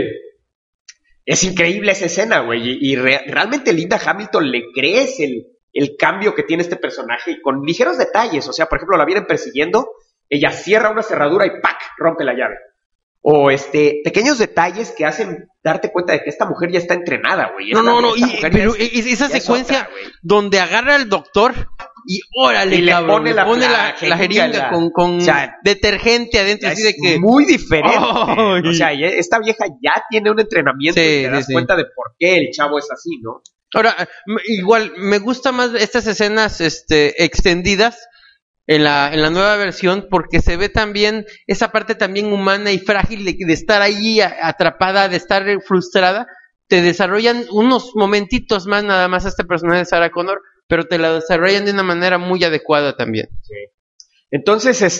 es increíble esa escena, güey. Y realmente Linda Hamilton le crees el cambio que tiene este personaje y con ligeros detalles. O sea, por ejemplo, la vienen persiguiendo, ella cierra una cerradura y ¡pac! Rompe la llave. O pequeños detalles que hacen darte cuenta de que esta mujer ya está entrenada, güey. Pero esa secuencia donde agarra al doctor y órale, y le cabrón, pone la jeringa con detergente adentro, así de que muy diferente. Oh, o sea, esta vieja ya tiene un entrenamiento y te das cuenta de por qué el chavo es así, ¿no? Ahora, igual, me gusta más estas escenas extendidas en la nueva versión, porque se ve también esa parte también humana y frágil de estar ahí atrapada, de estar frustrada. Te desarrollan unos momentitos más nada más a este personaje de Sarah Connor, pero te la desarrollan de una manera muy adecuada también. Sí. Entonces,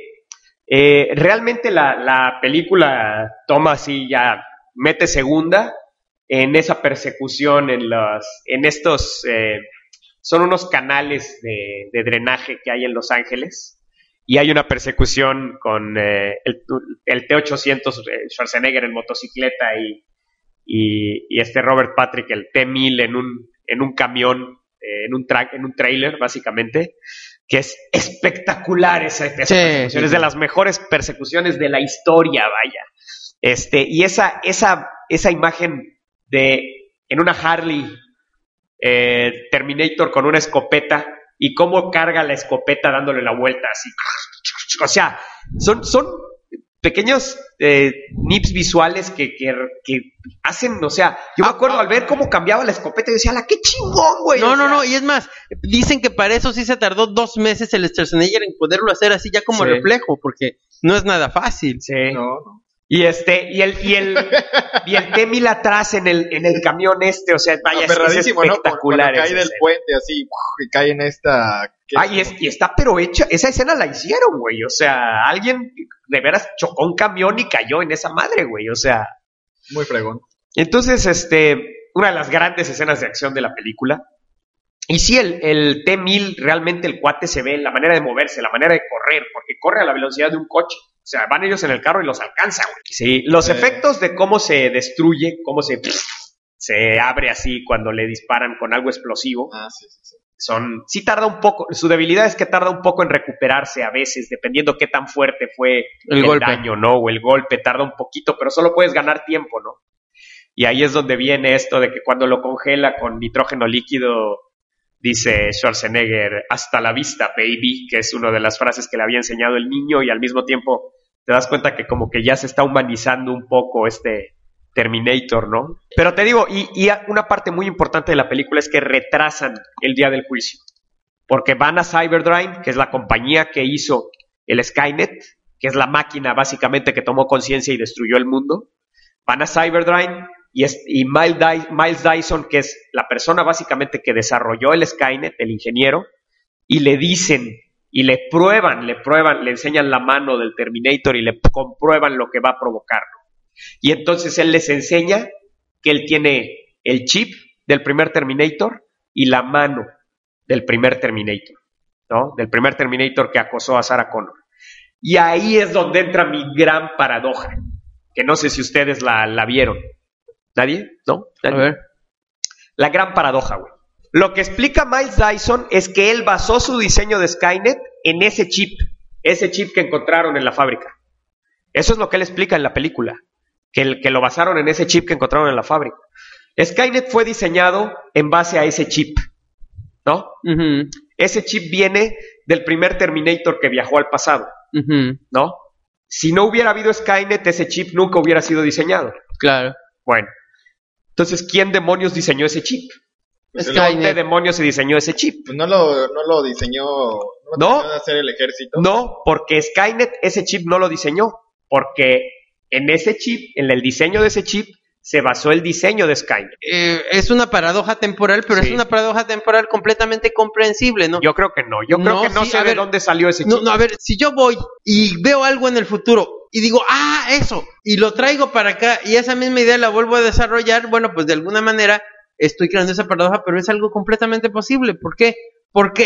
realmente la película toma así, ya mete segunda en esa persecución en estos... son unos canales de drenaje que hay en Los Ángeles y hay una persecución con el T-800 Schwarzenegger en motocicleta y Robert Patrick, el T-1000 en un camión, en un trailer básicamente, que es espectacular esa persecución, es de las mejores persecuciones de la historia, vaya. Y esa imagen en una Harley, Terminator con una escopeta y cómo carga la escopeta dándole la vuelta así. O sea, son pequeños nips visuales que hacen, o sea, yo me acuerdo al ver cómo cambiaba la escopeta y decía, ¡la qué chingón, güey! No, y es más, dicen que para eso sí se tardó 2 meses el Schwarzenegger en poderlo hacer así ya como reflejo, porque no es nada fácil. Sí. No. Y el T-1000 atrás en el camión o sea, vaya, es espectacular. ¿No? Cae del puente así, y cae en esta... Y está pero hecha, esa escena la hicieron, güey, o sea, alguien de veras chocó un camión y cayó en esa madre, güey, o sea. Muy fregón. Entonces, una de las grandes escenas de acción de la película. Y sí, el T-1000, realmente el cuate se ve, la manera de moverse, la manera de correr, porque corre a la velocidad de un coche. O sea, van ellos en el carro y los alcanza, güey. Sí, los efectos de cómo se destruye, cómo se abre así cuando le disparan con algo explosivo. Sí. Sí tarda un poco, su debilidad es que tarda un poco en recuperarse a veces, dependiendo qué tan fuerte fue el daño, ¿no? O el golpe, tarda un poquito, pero solo puedes ganar tiempo, ¿no? Y ahí es donde viene esto de que cuando lo congela con nitrógeno líquido, dice Schwarzenegger, hasta la vista, baby, que es una de las frases que le había enseñado el niño, y al mismo tiempo te das cuenta que como que ya se está humanizando un poco Terminator, ¿no? Pero te digo, y una parte muy importante de la película es que retrasan el día del juicio, porque van a Cyberdyne, que es la compañía que hizo el Skynet, que es la máquina básicamente que tomó conciencia y destruyó el mundo. Van a Cyberdyne y Miles Dyson, que es la persona básicamente que desarrolló el Skynet, el ingeniero, y le dicen y le prueban, le enseñan la mano del Terminator y le comprueban lo que va a provocar, ¿no? Y entonces él les enseña que él tiene el chip del primer Terminator y la mano del primer Terminator, ¿no? Del primer Terminator que acosó a Sarah Connor. Y ahí es donde entra mi gran paradoja, que no sé si ustedes la vieron. ¿Nadie? ¿No? ¿Nadie? A ver. La gran paradoja, güey. Lo que explica Miles Dyson es que él basó su diseño de Skynet en ese chip que encontraron en la fábrica. Eso es lo que él explica en la película, que lo basaron en ese chip que encontraron en la fábrica. Skynet fue diseñado en base a ese chip, ¿no? Uh-huh. Ese chip viene del primer Terminator que viajó al pasado, uh-huh, ¿no? Si no hubiera habido Skynet, ese chip nunca hubiera sido diseñado. Claro. Bueno, entonces, ¿quién demonios diseñó ese chip? ¿Dónde demonios se diseñó ese chip? Pues no lo diseñó, ¿no? De hacer el ejército. No, porque Skynet ese chip no lo diseñó, porque en ese chip, en el diseño de ese chip, se basó el diseño de Skynet. Es una paradoja temporal, pero sí, es una paradoja temporal completamente comprensible, ¿no? Yo creo que no. Yo creo que no sé de dónde salió ese chip. No, a ver, si yo voy y veo algo en el futuro y digo, eso, y lo traigo para acá y esa misma idea la vuelvo a desarrollar, bueno, pues de alguna manera estoy creando esa paradoja, pero es algo completamente posible. ¿Por qué? Porque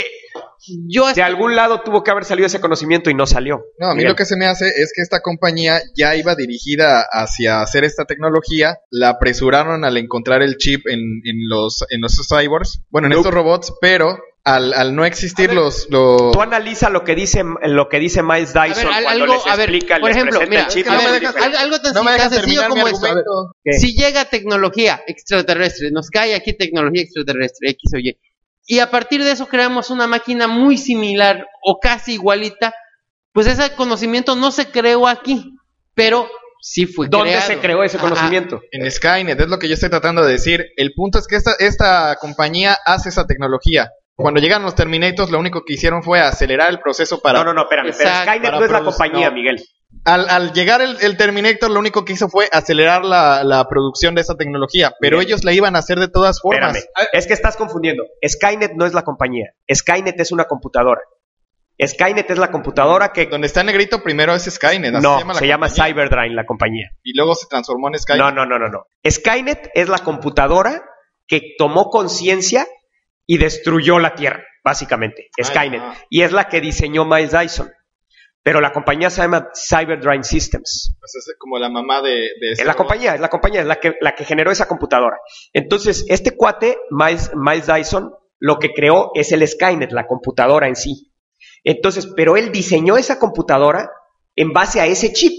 de algún lado tuvo que haber salido ese conocimiento y no salió. No, a mí lo que se me hace es que esta compañía ya iba dirigida hacia hacer esta tecnología, la apresuraron al encontrar el chip en los cyborgs, bueno, en estos robots, pero al no existir los... Tú analiza lo que dice Miles Dyson cuando les explica, por ejemplo, mira, el chip. Algo tan sencillo como esto. Si llega tecnología extraterrestre, nos cae aquí tecnología extraterrestre, X o Y, y a partir de eso creamos una máquina muy similar o casi igualita, pues ese conocimiento no se creó aquí, pero sí fue creado. ¿Dónde se creó ese conocimiento? En Skynet, es lo que yo estoy tratando de decir. El punto es que esta compañía hace esa tecnología. Cuando llegan los Terminators, lo único que hicieron fue acelerar el proceso para... No, espérame, pero Skynet no es la compañía, Miguel. Al llegar el Terminator, lo único que hizo fue acelerar la producción de esa tecnología, pero ellos la iban a hacer de todas formas. Espérame, es que estás confundiendo. Skynet no es la compañía. Skynet es una computadora. Skynet es la computadora que... Donde está en negrito primero es Skynet. No, se llama Cyberdyne la compañía. Y luego se transformó en Skynet. No. Skynet es la computadora que tomó conciencia y destruyó la Tierra, básicamente. Skynet. Y es la que diseñó Miles Dyson. Pero la compañía se llama Cyberdyne Systems. Pues es como la mamá de es la compañía, es la que generó esa computadora. Entonces, este cuate, Miles Dyson, lo que creó es el Skynet, la computadora en sí. Entonces, pero él diseñó esa computadora en base a ese chip,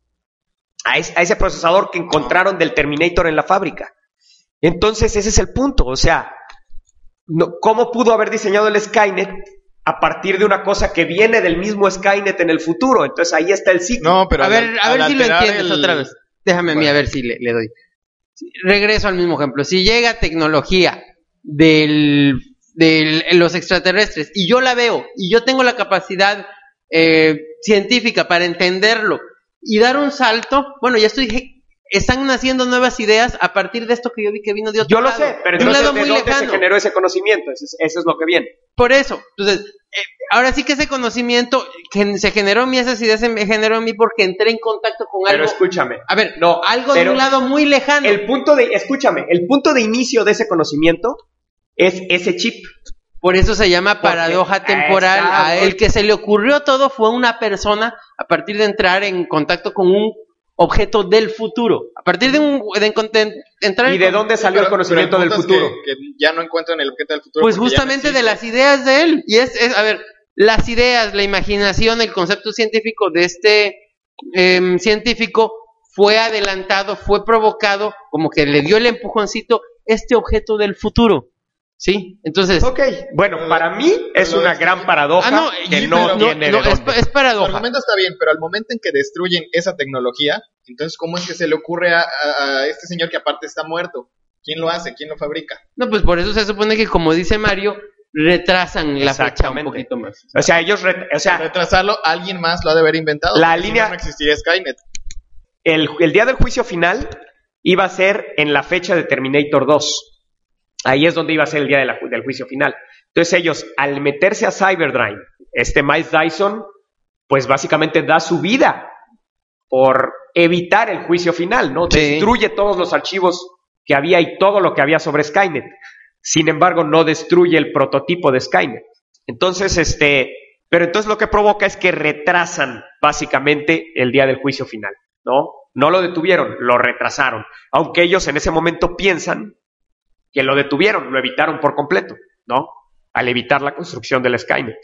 a ese procesador que encontraron del Terminator en la fábrica. Entonces, ese es el punto. O sea, ¿cómo pudo haber diseñado el Skynet a partir de una cosa que viene del mismo Skynet en el futuro? Entonces ahí está el ciclo. No, pero a ver si lo entiendes otra vez. Déjame a mí a ver si le doy. Regreso al mismo ejemplo. Si llega tecnología de los extraterrestres y yo la veo y yo tengo la capacidad científica para entenderlo y dar un salto, bueno, están naciendo nuevas ideas a partir de esto que yo vi que vino de otro lado. Yo lo sé, pero de un entonces lado ¿de muy dónde lejano. se generó ese conocimiento? Eso es lo que viene. Por eso, entonces, ahora sí que ese conocimiento que se generó en mí, esas ideas se me generó en mí porque entré en contacto con Pero algo. escúchame. A ver, No, algo de un lado muy lejano. El punto de inicio de ese conocimiento es ese chip. Por eso se llama paradoja temporal. A el que se le ocurrió todo fue una persona a partir de entrar en contacto con un objeto del futuro. A partir de entrar ¿Y de dónde salió el conocimiento del futuro? Que ya no encuentran el objeto del futuro. Pues porque justamente ya no de las ideas de él. Y a ver, las ideas, la imaginación, el concepto científico de este científico fue adelantado, fue provocado, como que le dio el empujoncito este objeto del futuro. ¿Sí? Entonces... Ok, bueno, para mí es una gran paradoja que no tiene de dónde. Es El paradoja. argumento está bien, pero al momento en que destruyen esa tecnología, entonces ¿cómo es que se le ocurre a este señor que aparte está muerto? ¿Quién lo hace? ¿Quién lo fabrica? No, pues por eso se supone que, como dice Mario, retrasan la fecha un poquito más. O sea, ellos... retrasarlo, alguien más lo ha de haber inventado. La Si línea... no existiría Skynet. El día del juicio final iba a ser en la fecha de Terminator 2. Ahí es donde iba a ser el día del juicio final. Entonces ellos, al meterse a Cyberdyne, Miles Dyson, pues básicamente da su vida por evitar el juicio final, ¿no? Sí. Destruye todos los archivos que había y todo lo que había sobre Skynet. Sin embargo, no destruye el prototipo de Skynet. Entonces, pero entonces lo que provoca es que retrasan básicamente el día del juicio final, ¿no? No lo detuvieron, lo retrasaron. Aunque ellos en ese momento piensan que lo detuvieron, lo evitaron por completo, ¿no? Al evitar la construcción del Skynet.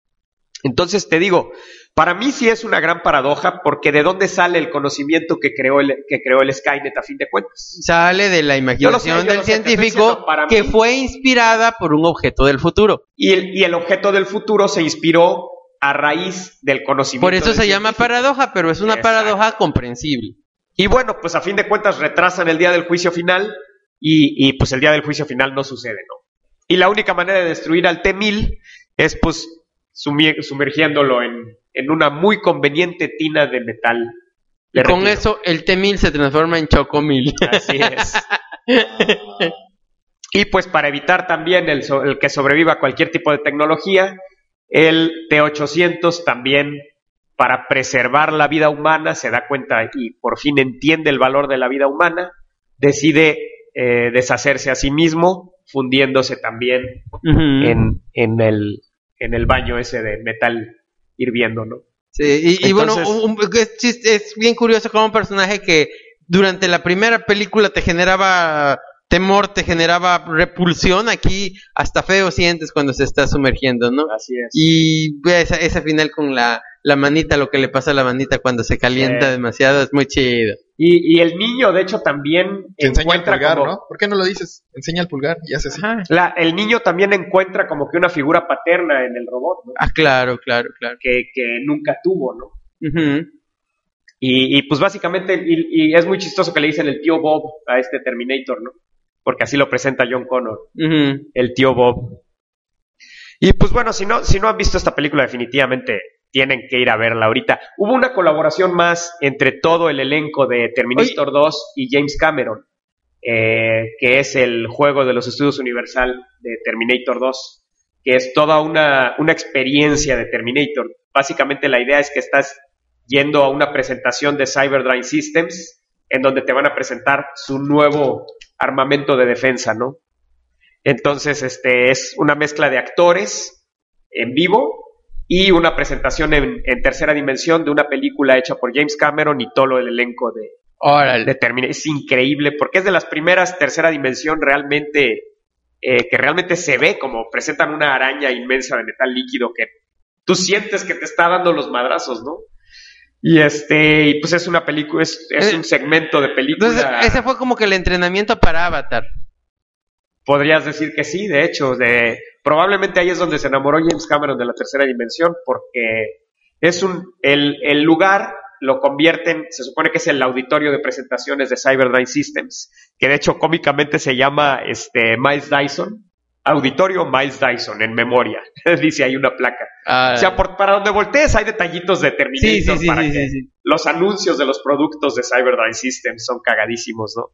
Entonces te digo, para mí sí es una gran paradoja, porque ¿de dónde sale el conocimiento que creó el Skynet a fin de cuentas? Sale de la imaginación del científico que fue inspirada por un objeto del futuro. Y el objeto del futuro se inspiró a raíz del conocimiento. Por eso se llama paradoja, pero es una paradoja comprensible. Y bueno, pues a fin de cuentas retrasan el día del juicio final. Y pues el día del juicio final no sucede, ¿no? Y la única manera de destruir al T-1000 es pues sumergiéndolo en una muy conveniente tina de metal derretido. Con eso el T-1000 se transforma en Chocomil. Así es. Y pues para evitar también el que sobreviva cualquier tipo de tecnología, el T-800 también, para preservar la vida humana, se da cuenta y por fin entiende el valor de la vida humana, decide deshacerse a sí mismo, fundiéndose también en el baño ese de metal hirviendo, ¿no? Sí, y entonces, bueno, es bien curioso como un personaje que durante la primera película te generaba temor, te generaba repulsión, aquí hasta feo sientes cuando se está sumergiendo, ¿no? Así es. Y ese final con la manita, lo que le pasa a la manita cuando se calienta demasiado, es muy chido. Y el niño, de hecho, también te enseña el pulgar, como... ¿no? ¿Por qué no lo dices? Enseña el pulgar y hace así. El niño también encuentra como que una figura paterna en el robot, ¿no? Ah, claro. Que nunca tuvo, ¿no? Uh-huh. Y pues básicamente, y es muy chistoso que le dicen el tío Bob a este Terminator, ¿no? Porque así lo presenta John Connor, el tío Bob. Y pues bueno, si no han visto esta película, definitivamente tienen que ir a verla ahorita. Hubo una colaboración más entre todo el elenco de Terminator 2 y James Cameron, que es el juego de los estudios Universal de Terminator 2, que es toda una experiencia de Terminator. Básicamente la idea es que estás yendo a una presentación de Cyberdyne Systems, en donde te van a presentar su nuevo armamento de defensa, ¿no? Entonces, es una mezcla de actores en vivo y una presentación en tercera dimensión de una película hecha por James Cameron y todo el elenco de Terminator. Es increíble, porque es de las primeras tercera dimensión realmente, que realmente se ve como presentan una araña inmensa de metal líquido que tú sientes que te está dando los madrazos, ¿no? Y pues es una película, es un segmento de película. Entonces, ese fue como que el entrenamiento para Avatar. Podrías decir que sí, de hecho, probablemente ahí es donde se enamoró James Cameron de la tercera dimensión, porque es el lugar lo convierten, se supone que es el auditorio de presentaciones de Cyberdyne Systems, que de hecho cómicamente se llama Miles Dyson, Auditorio Miles Dyson, en memoria, dice ahí una placa. O sea, para donde voltees hay detallitos de Terminator sí. Los anuncios de los productos de Cyberdyne Systems son cagadísimos, ¿no?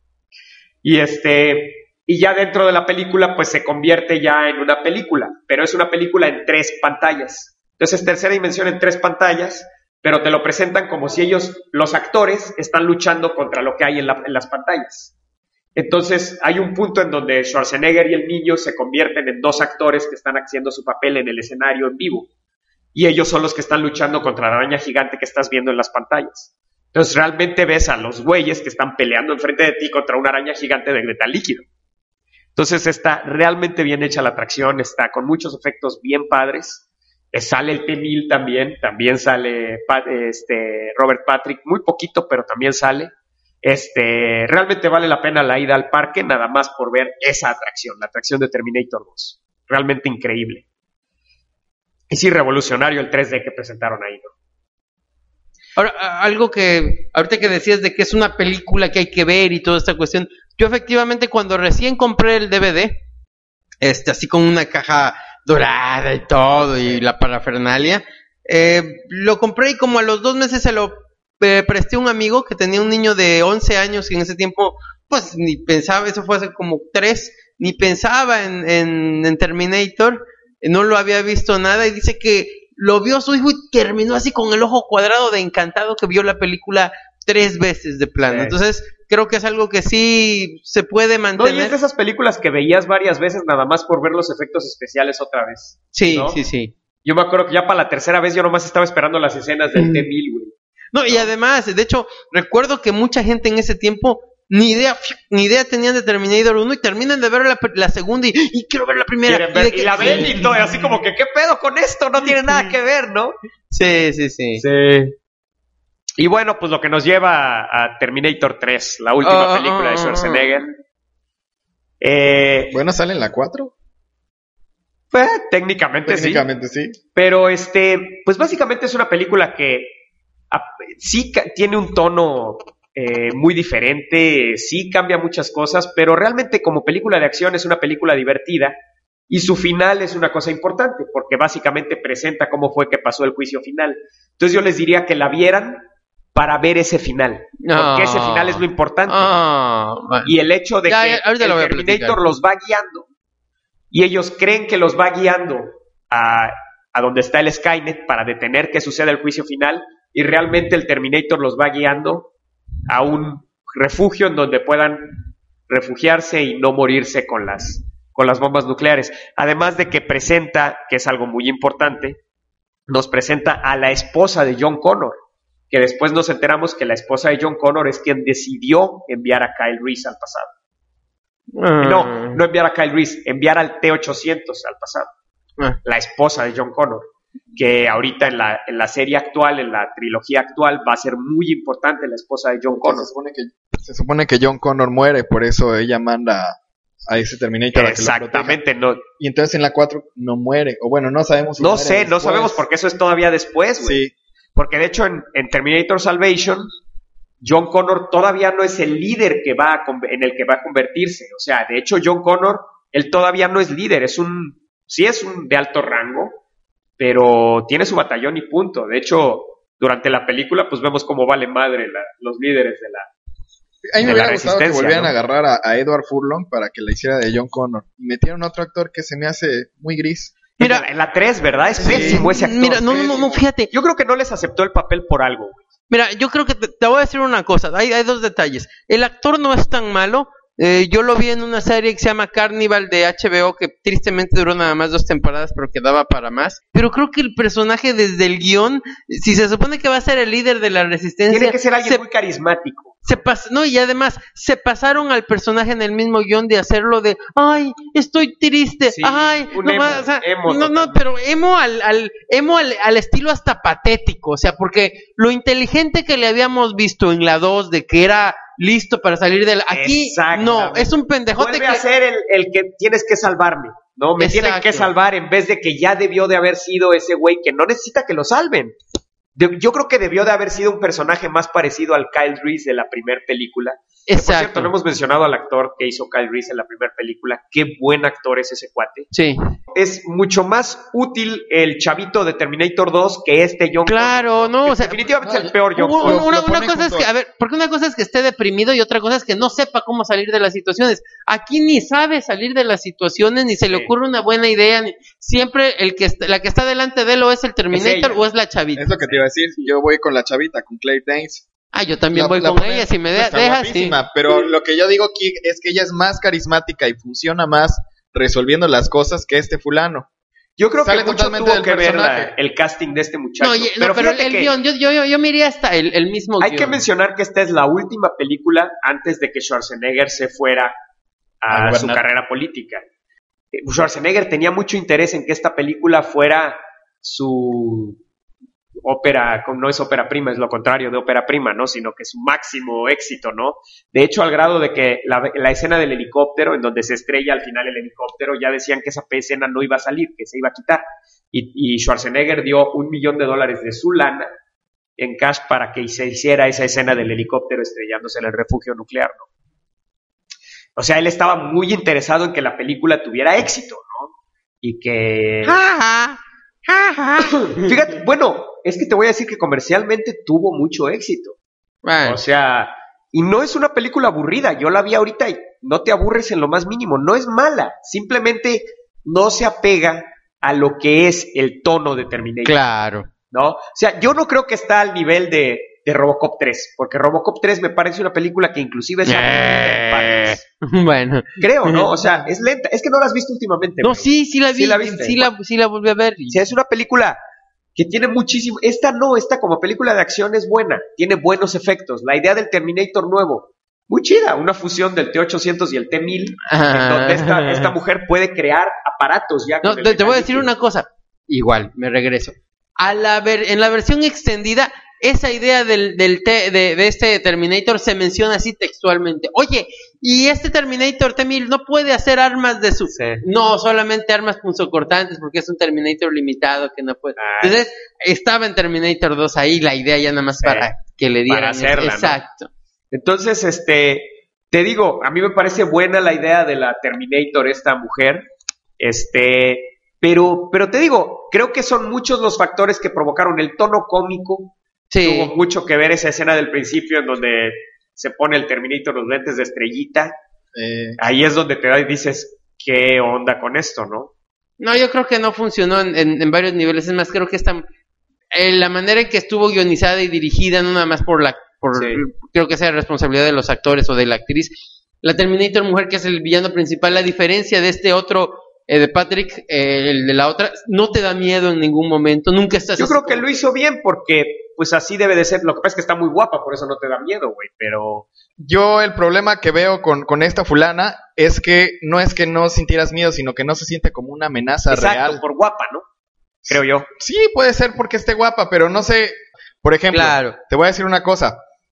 Y ya dentro de la película, pues se convierte ya en una película, pero es una película en 3 pantallas. Entonces es tercera dimensión en 3 pantallas, pero te lo presentan como si los actores, están luchando contra lo que hay en las pantallas. Entonces hay un punto en donde Schwarzenegger y el niño se convierten en 2 actores que están haciendo su papel en el escenario en vivo. Y ellos son los que están luchando contra la araña gigante que estás viendo en las pantallas. Entonces realmente ves a los güeyes que están peleando enfrente de ti contra una araña gigante de metal líquido. Entonces está realmente bien hecha la atracción, está con muchos efectos bien padres. Sale el T-1000 también sale Robert Patrick, muy poquito, pero también sale. Realmente vale la pena la ida al parque, nada más por ver esa atracción, la atracción de Terminator 2. Realmente increíble. Y sí, revolucionario el 3D que presentaron ahí, ¿no? Ahora, algo que ahorita que decías de que es una película que hay que ver y toda esta cuestión, yo efectivamente cuando recién compré el DVD, así con una caja dorada y todo y la parafernalia, lo compré y como a los 2 meses se lo presté a un amigo que tenía un niño de 11 años y en ese tiempo pues ni pensaba, eso fue hace como 3, ni pensaba en Terminator, no lo había visto nada y dice que lo vio su hijo y terminó así con el ojo cuadrado de encantado que vio la película 3 veces de plano. Sí. Entonces creo que es algo que sí se puede mantener. No, y es de esas películas que veías varias veces nada más por ver los efectos especiales otra vez. Sí, ¿no? sí. Yo me acuerdo que ya para la tercera vez yo nomás estaba esperando las escenas del T-1000, güey. No, y además, de hecho, recuerdo que mucha gente en ese tiempo ni idea tenían de Terminator 1 y terminan de ver la segunda y quiero ver la primera. Y la ven y todo, así como que, ¿qué pedo con esto? No tiene nada que ver, ¿no? Sí. Y bueno, pues lo que nos lleva a Terminator 3, la última película de Schwarzenegger. Bueno, ¿sale en la 4? Técnicamente sí. Pero pues básicamente es una película que sí tiene un tono muy diferente, sí cambia muchas cosas, pero realmente como película de acción es una película divertida y su final es una cosa importante porque básicamente presenta cómo fue que pasó el juicio final. Entonces yo les diría que la vieran para ver ese final, porque ese final es lo importante. Y el hecho de que el Terminator los va guiando y ellos creen que los va guiando a donde está el Skynet para detener que suceda el juicio final y realmente el Terminator los va guiando a un refugio en donde puedan refugiarse y no morirse con las bombas nucleares. Además de que presenta, que es algo muy importante, nos presenta a la esposa de John Connor, que después nos enteramos que la esposa de John Connor es quien decidió enviar a Kyle Reese al pasado. No enviar a Kyle Reese, enviar al T-800 al pasado. La esposa de John Connor, que ahorita en la serie actual, en la trilogía actual, va a ser muy importante la esposa de John Connor. Se supone que John Connor muere, por eso ella manda a ese Terminator. Exactamente, a que lo proteja. Y entonces en la 4 no muere, o bueno, no sabemos si no sé, no sabemos porque eso es todavía después, güey. Sí. Porque de hecho en Terminator Salvation, John Connor todavía no es el líder en el que va a convertirse. O sea, de hecho John Connor, él todavía no es líder, sí es un de alto rango, pero tiene su batallón y punto. De hecho, durante la película, pues vemos cómo vale madre los líderes de la A mí me hubiera gustado que volvieran a agarrar a Edward Furlong para que la hiciera de John Connor. Y metieron otro actor que se me hace muy gris. Mira, en la 3, ¿verdad? Es pésimo ese actor. Mira, no, fíjate. Yo creo que no les aceptó el papel por algo, güey. Mira, yo creo que te voy a decir una cosa. Hay 2 detalles. El actor no es tan malo. Yo lo vi en una serie que se llama Carnival de HBO, que tristemente duró nada más 2 temporadas, pero que daba para más. Pero creo que el personaje desde el guión, si se supone que va a ser el líder de la resistencia, tiene que ser alguien muy carismático. Y además se pasaron al personaje en el mismo guión de hacerlo de ay, estoy triste, sí, ay, emo, pero emo al estilo hasta patético, o sea, porque lo inteligente que le habíamos visto en la 2 de que era listo para salir de la... Aquí no, es un pendejote. Vuelve a ser el que tienes que salvarme, ¿no? Me tienen que salvar en vez de que ya debió de haber sido ese güey que no necesita que lo salven. Yo creo que debió de haber sido un personaje más parecido al Kyle Reese de la primera película. Exacto. Por cierto, no hemos mencionado al actor que hizo Kyle Reese en la primera película. Qué buen actor es ese cuate. Sí. Es mucho más útil el chavito de Terminator 2 que este John Claro, Connor. no, o sea, definitivamente es el peor John Connor. Una cosa es que, a ver, porque una cosa es que esté deprimido y otra cosa es que no sepa cómo salir de las situaciones. Aquí ni sabe salir de las situaciones, ni se le ocurre una buena idea. Siempre la que está delante de él o es el Terminator o es la chavita. Es lo que te iba a decir. Yo voy con la chavita, con Claire Danes. Yo también voy con ella, si me dejas, sí. Pero lo que yo digo aquí es que ella es más carismática y funciona más resolviendo las cosas que este fulano. Yo creo Sale que mucho totalmente tuvo que ver personaje. el casting de este muchacho. Pero el guión, yo me iría hasta el mismo guión. Hay que mencionar que esta es la última película antes de que Schwarzenegger se fuera a su carrera política. Schwarzenegger tenía mucho interés en que esta película fuera su ópera, no es ópera prima, es lo contrario de ópera prima, ¿no? Sino que su máximo éxito, ¿no? De hecho, al grado de que la escena del helicóptero, en donde se estrella al final el helicóptero, ya decían que esa escena no iba a salir, que se iba a quitar. Y Schwarzenegger dio $1 millón de su lana en cash para que se hiciera esa escena del helicóptero estrellándose en el refugio nuclear, ¿no? O sea, él estaba muy interesado en que la película tuviera éxito, ¿no? Y que... Fíjate, bueno, es que te voy a decir que comercialmente tuvo mucho éxito. O sea, y no es una película aburrida. Yo la vi ahorita y no te aburres en lo más mínimo. No es mala, simplemente no se apega a lo que es el tono de Terminator. Claro. ¿No? O sea, yo no creo que está al nivel de Robocop 3, porque Robocop 3 me parece una película que inclusive es bueno. Creo, ¿no? O sea, es lenta. Es que no la has visto últimamente. No, sí la vi. Sí la volví a ver. Sí, es una película que tiene muchísimo... Esta como película de acción es buena. Tiene buenos efectos. La idea del Terminator nuevo, muy chida. Una fusión del T-800 y el T-1000, en donde esta mujer puede crear aparatos ya. No, te voy a decir una cosa. Igual, me regreso. En la versión extendida, esa idea de este Terminator se menciona así textualmente. Oye, y este Terminator T-1000 no puede hacer armas de su... Sí. No, solamente armas punzocortantes, porque es un Terminator limitado que no puede... Entonces, estaba en Terminator 2 ahí la idea ya nada más para que le dieran... Para hacerla, exacto. ¿no? Entonces, te digo, a mí me parece buena la idea de la Terminator, esta mujer, pero te digo, creo que son muchos los factores que provocaron el tono cómico. Sí. Tuvo mucho que ver esa escena del principio en donde se pone el Terminator los lentes de estrellita. Ahí es donde te das y dices, ¿qué onda con esto, no? No, yo creo que no funcionó en varios niveles. Es más, creo que la manera en que estuvo guionizada y dirigida, no nada más creo que sea responsabilidad de los actores o de la actriz. La Terminator mujer, que es el villano principal, la diferencia de este otro... de Patrick, el de la otra, no te da miedo en ningún momento, nunca estás... Yo creo que lo hizo bien porque, pues así debe de ser. Lo que pasa es que está muy guapa, por eso no te da miedo, güey, pero... Yo el problema que veo con esta fulana es que no sintieras miedo, sino que no se siente como una amenaza real. Exacto, por guapa, ¿no? Creo yo. Sí, puede ser porque esté guapa, pero no sé... Por ejemplo, Te voy a decir una cosa.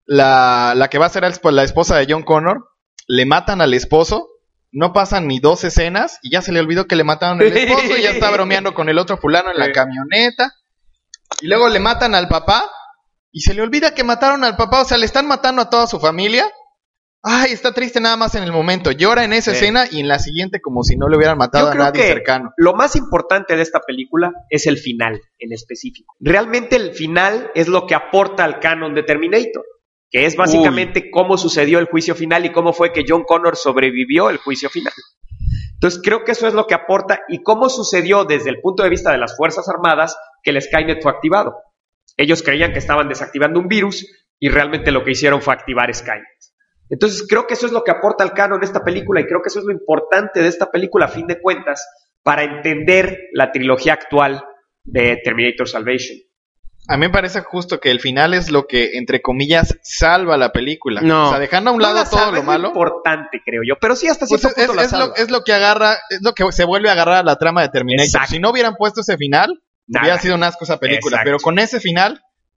La que va a ser la esposa de John Connor, le matan al esposo. No pasan ni 2 escenas y ya se le olvidó que le mataron al esposo y ya está bromeando con el otro fulano en la camioneta. Y luego le matan al papá y se le olvida que mataron al papá. O sea, le están matando a toda su familia. Ay, está triste nada más en el momento. Llora en esa escena y en la siguiente como si no le hubieran matado a nadie cercano. Lo más importante de esta película es el final en específico. Realmente el final es lo que aporta al canon de Terminator, que es básicamente cómo sucedió el juicio final y cómo fue que John Connor sobrevivió el juicio final. Entonces creo que eso es lo que aporta y cómo sucedió desde el punto de vista de las Fuerzas Armadas que el Skynet fue activado. Ellos creían que estaban desactivando un virus y realmente lo que hicieron fue activar Skynet. Entonces creo que eso es lo que aporta al canon de esta película y creo que eso es lo importante de esta película a fin de cuentas para entender la trilogía actual de Terminator Salvation. A mí me parece justo que el final es lo que, entre comillas, salva la película. No. O sea, dejando a un lado todo lo malo. Es importante, creo yo. Pero sí, hasta cierto punto la salva. Es lo que se vuelve a agarrar a la trama de Terminator. Exacto. Si no hubieran puesto ese final, hubiera sido un asco esa película. Exacto. Pero con ese final,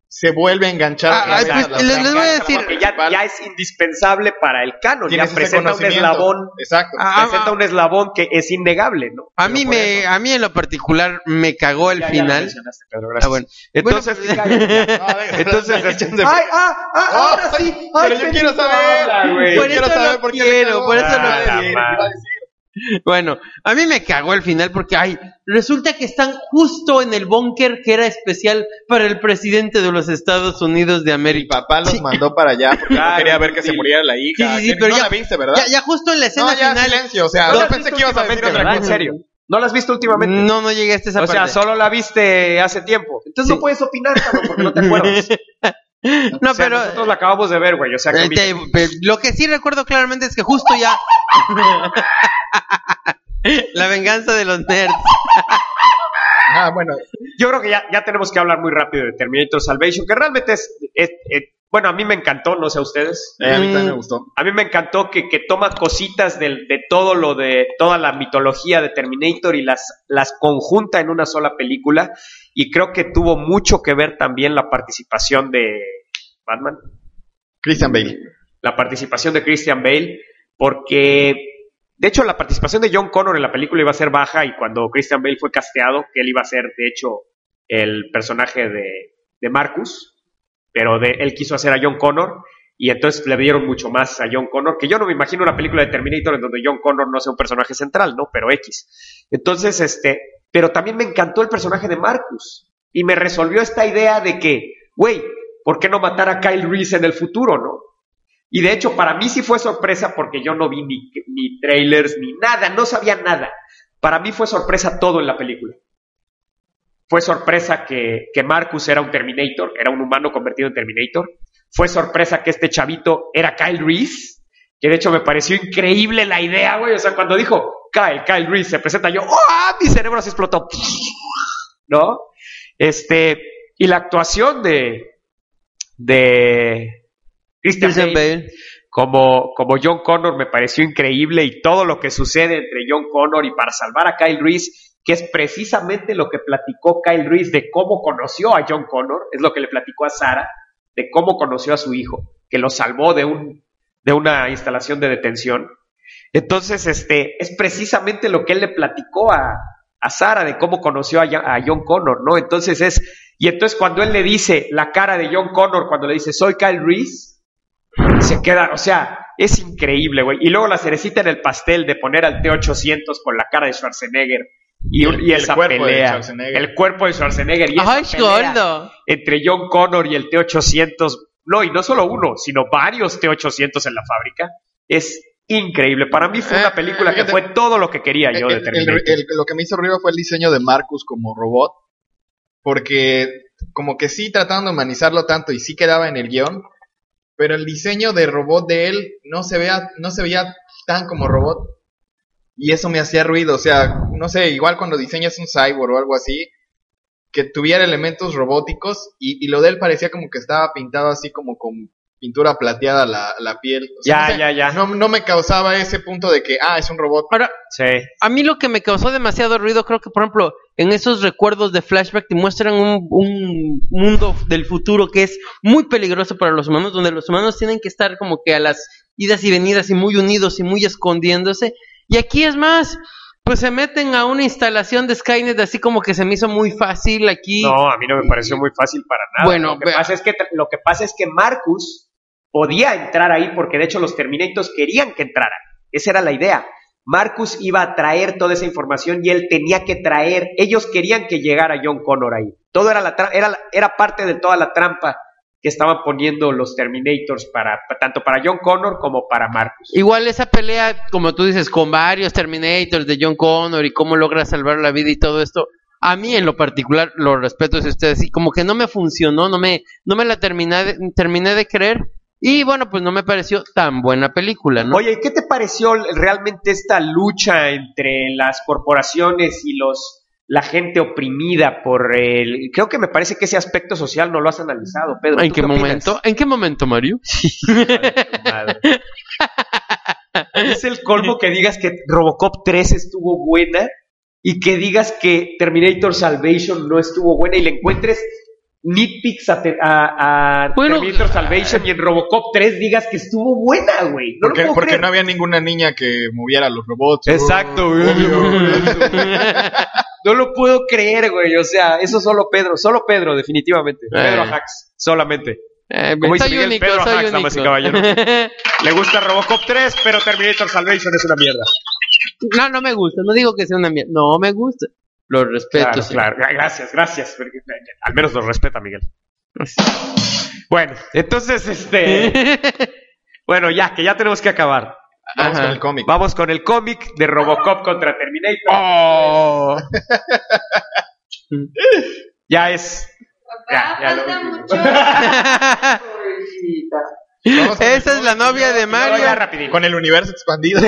se vuelve a enganchar. Pues, les voy a decir, porque ya es indispensable para el canon, ya Tienes ese presenta un conocimiento. eslabón, Exacto. presenta un eslabón que es innegable, ¿no? a mí en lo particular me cagó el Ya lo final. mencionaste, Pedro, gracias. Bueno. Entonces, Bueno, entonces, ahora sí. Pero yo quiero saber. Por eso saber lo por qué quiero, le por eso cagó. lo Ah, quiero. sí, iba a decir. Bueno, a mí me cagó el final porque, resulta que están justo en el búnker que era especial para el presidente de los Estados Unidos de Mi América. papá los mandó para allá porque no quería ver que se muriera la hija. Sí, pero no ya, la viste, ¿verdad? ya justo en la escena No, ya, final. silencio. O sea, ¿No la yo has pensé visto que ibas a decir últimamente, otra verdad? cosa. En serio. ¿No la has visto últimamente? No llegué a esa O parte. sea, solo la viste hace tiempo. Entonces Sí. no puedes opinar, cabrón, porque no te acuerdas. No, O sea, pero nosotros la acabamos de ver, güey. O sea, que lo que sí recuerdo claramente es que justo ya la venganza de los nerds. Bueno. yo creo que ya tenemos que hablar muy rápido de Terminator Salvation, que realmente bueno, a mí me encantó, no sé a ustedes. A mí también me gustó. A mí me encantó que toma cositas de toda la mitología de Terminator y las conjunta en una sola película. Y creo que tuvo mucho que ver también la participación de Batman. Christian Bale. La participación de Christian Bale, porque de hecho la participación de John Connor en la película iba a ser baja, y cuando Christian Bale fue casteado, que él iba a ser de hecho el personaje de Marcus, pero él quiso hacer a John Connor, y entonces le dieron mucho más a John Connor, que yo no me imagino una película de Terminator en donde John Connor no sea un personaje central, ¿no? Pero X. Entonces, pero también me encantó el personaje de Marcus, y me resolvió esta idea de que, güey, ¿por qué no matar a Kyle Reese en el futuro, no? Y de hecho, para mí sí fue sorpresa, porque yo no vi ni trailers, ni nada, no sabía nada. Para mí fue sorpresa todo en la película. Fue sorpresa que Marcus era un Terminator, era un humano convertido en Terminator. Fue sorpresa que este chavito era Kyle Reese, que de hecho me pareció increíble la idea, güey. O sea, cuando dijo Kyle Reese se presenta, yo, ¡oh! Mi cerebro se explotó, ¿no? Y la actuación de Christian Bale como John Connor me pareció increíble, y todo lo que sucede entre John Connor y para salvar a Kyle Reese, que es precisamente lo que platicó Kyle Reese de cómo conoció a John Connor, es lo que le platicó a Sarah, de cómo conoció a su hijo, que lo salvó de una instalación de detención. Entonces, es precisamente lo que él le platicó a Sarah, de cómo conoció a John Connor, ¿no? Entonces cuando él le dice la cara de John Connor, cuando le dice, soy Kyle Reese, se queda, o sea, es increíble, güey. Y luego la cerecita en el pastel de poner al T-800 con la cara de Schwarzenegger y esa pelea, el cuerpo de Schwarzenegger y esa pelea entre John Connor y el T-800, no, y no solo uno, sino varios T-800 en la fábrica, es increíble. Para mí fue una película que fue todo lo que quería yo de Terminator. Lo que me hizo ruido fue el diseño de Marcus como robot, porque como que sí trataron de humanizarlo tanto y sí quedaba en el guión, pero el diseño de robot de él no se veía tan como robot, y eso me hacía ruido. O sea, no sé, igual cuando diseñas un cyborg o algo así, que tuviera elementos robóticos, y lo de él parecía como que estaba pintado así como con pintura plateada la piel. O sea, no me causaba ese punto de que, es un robot. Ahora, sí. A mí lo que me causó demasiado ruido, creo que, por ejemplo, en esos recuerdos de flashback te muestran un mundo del futuro que es muy peligroso para los humanos, donde los humanos tienen que estar como que a las idas y venidas y muy unidos y muy escondiéndose. Y aquí es más, pues se meten a una instalación de Skynet, así como que se me hizo muy fácil aquí. No, a mí no me pareció muy fácil para nada. Bueno, lo que pasa es que Marcus podía entrar ahí, porque de hecho los Terminators querían que entrara. Esa era la idea. Marcus iba a traer toda esa información y él tenía que traer, ellos querían que llegara John Connor ahí. Todo era parte de toda la trampa que estaban poniendo los Terminators tanto para John Connor como para Marcus. Igual esa pelea, como tú dices, con varios Terminators de John Connor y cómo logra salvar la vida y todo esto, a mí en lo particular, lo respeto si ustedes, y como que no me funcionó, no me la terminé de creer. Y bueno, pues no me pareció tan buena película, ¿no? Oye, ¿qué te pareció realmente esta lucha entre las corporaciones y la gente oprimida creo que me parece que ese aspecto social no lo has analizado, Pedro? ¿En qué momento? ¿En qué momento, Mario? Es el colmo que digas que Robocop 3 estuvo buena y que digas que Terminator Salvation no estuvo buena y le encuentres nitpicks a Terminator Salvation y en Robocop 3 digas que estuvo buena, güey. No porque no había ninguna niña que moviera los robots. Exacto, güey. No lo puedo creer, güey. O sea, eso solo Pedro, definitivamente. Pedro Ajax, solamente. Como dice Miguel, único, Pedro soy Ajax, único. damas y caballeros. Le gusta Robocop 3, pero Terminator Salvation es una mierda. No me gusta, no digo que sea una mierda, no me gusta. Lo respeto. Claro, sí. claro. Gracias. Porque al menos lo respeta, Miguel. Bueno, entonces, bueno, que ya tenemos que acabar. Vamos con el cómic. Vamos con el cómic de Robocop contra Terminator. Oh. Ya es... Ya lo falta último. mucho. Esa es la novia de Mario. Ya rapidito. Con el universo expandido.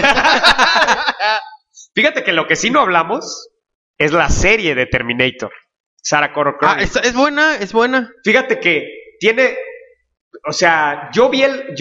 Fíjate que lo que sí no hablamos es la serie de Terminator. Sarah Connor Chronicles. Es buena. Fíjate que tiene... O sea, yo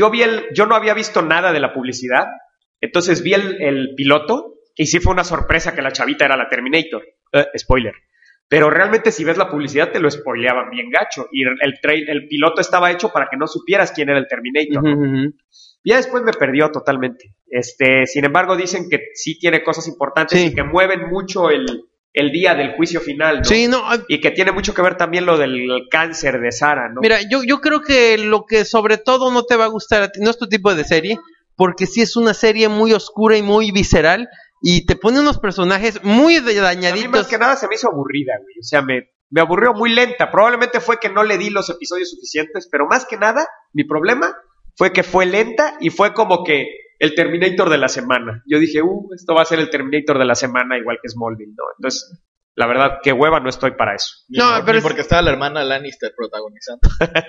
no había visto nada de la publicidad. Entonces vi el piloto y sí fue una sorpresa que la chavita era la Terminator. Spoiler. Pero realmente si ves la publicidad te lo spoileaban bien gacho. Y el piloto estaba hecho para que no supieras quién era el Terminator. ¿No? Ya después me perdió totalmente. Sin embargo dicen que sí tiene cosas importantes y que mueven mucho el día del juicio final, ¿no? Sí, no. Y que tiene mucho que ver también lo del cáncer de Sarah, ¿no? Mira, yo creo que lo que sobre todo no te va a gustar a ti, no es tu tipo de serie, porque sí es una serie muy oscura y muy visceral, y te pone unos personajes muy dañaditos. A mí más que nada se me hizo aburrida, güey. O sea, me aburrió muy lenta. Probablemente fue que no le di los episodios suficientes, pero más que nada, mi problema fue que fue lenta y fue como que el Terminator de la semana. Yo dije, esto va a ser el Terminator de la semana, igual que Smallville, ¿no? Entonces, la verdad, qué hueva, no estoy para eso. Pero porque estaba la hermana Lannister protagonizando.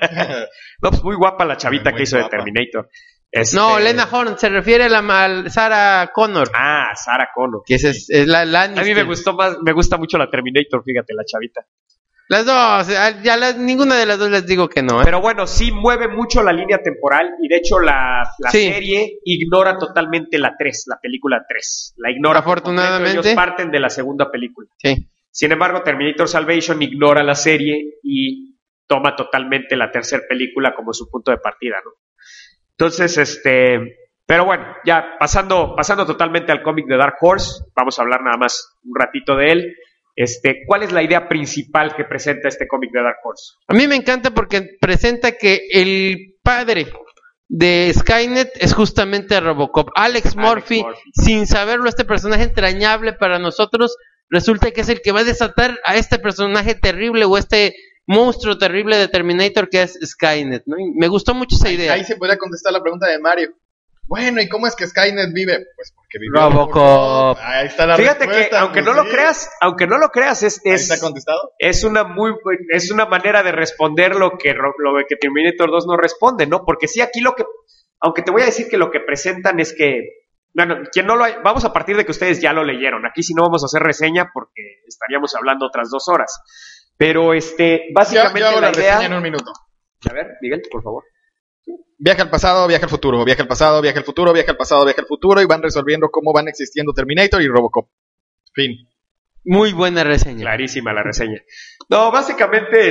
No, pues muy guapa la chavita Muy que hizo guapa. de Terminator. No, Lena Horne, se refiere a la Sarah Connor. Ah, Sarah Connor. Que es la Lannister. A mí me gusta mucho la Terminator, fíjate, la chavita. Las dos, ninguna de las dos les digo que no, ¿eh? Pero bueno, sí mueve mucho la línea temporal y de hecho la serie ignora totalmente la 3, la película 3. La ignora. Afortunadamente. Ellos parten de la segunda película. Sí. Sin embargo, Terminator Salvation ignora la serie y toma totalmente la tercera película como su punto de partida, ¿no? Entonces, pero bueno, ya pasando totalmente al cómic de Dark Horse, vamos a hablar nada más un ratito de él. ¿Cuál es la idea principal que presenta este cómic de Dark Horse? A mí me encanta porque presenta que el padre de Skynet es justamente Robocop. Alex Murphy, sin saberlo, este personaje entrañable para nosotros, resulta que es el que va a desatar a este personaje terrible o este monstruo terrible de Terminator que es Skynet, ¿no? Y me gustó mucho esa idea. Ahí se podría contestar la pregunta de Mario. Bueno, ¿y cómo es que Skynet vive? Pues porque vive Robocop. Ahí está la Fíjate respuesta. que aunque no lo creas, ¿Ahí está contestado? es una manera de responder lo que Terminator 2 no responde, ¿no? Porque sí, aquí aunque te voy a decir que lo que presentan es que, bueno, vamos a partir de que ustedes ya lo leyeron. Aquí sí no vamos a hacer reseña porque estaríamos hablando otras 2 horas. Pero básicamente yo hago la la idea. reseña en un minuto. A ver, Miguel, por favor. Viaja al pasado, viaja al futuro, viaja al pasado, viaja al futuro, viaja al pasado, viaja al futuro y van resolviendo cómo van existiendo Terminator y Robocop. Fin. Muy buena reseña. Clarísima la reseña. No, básicamente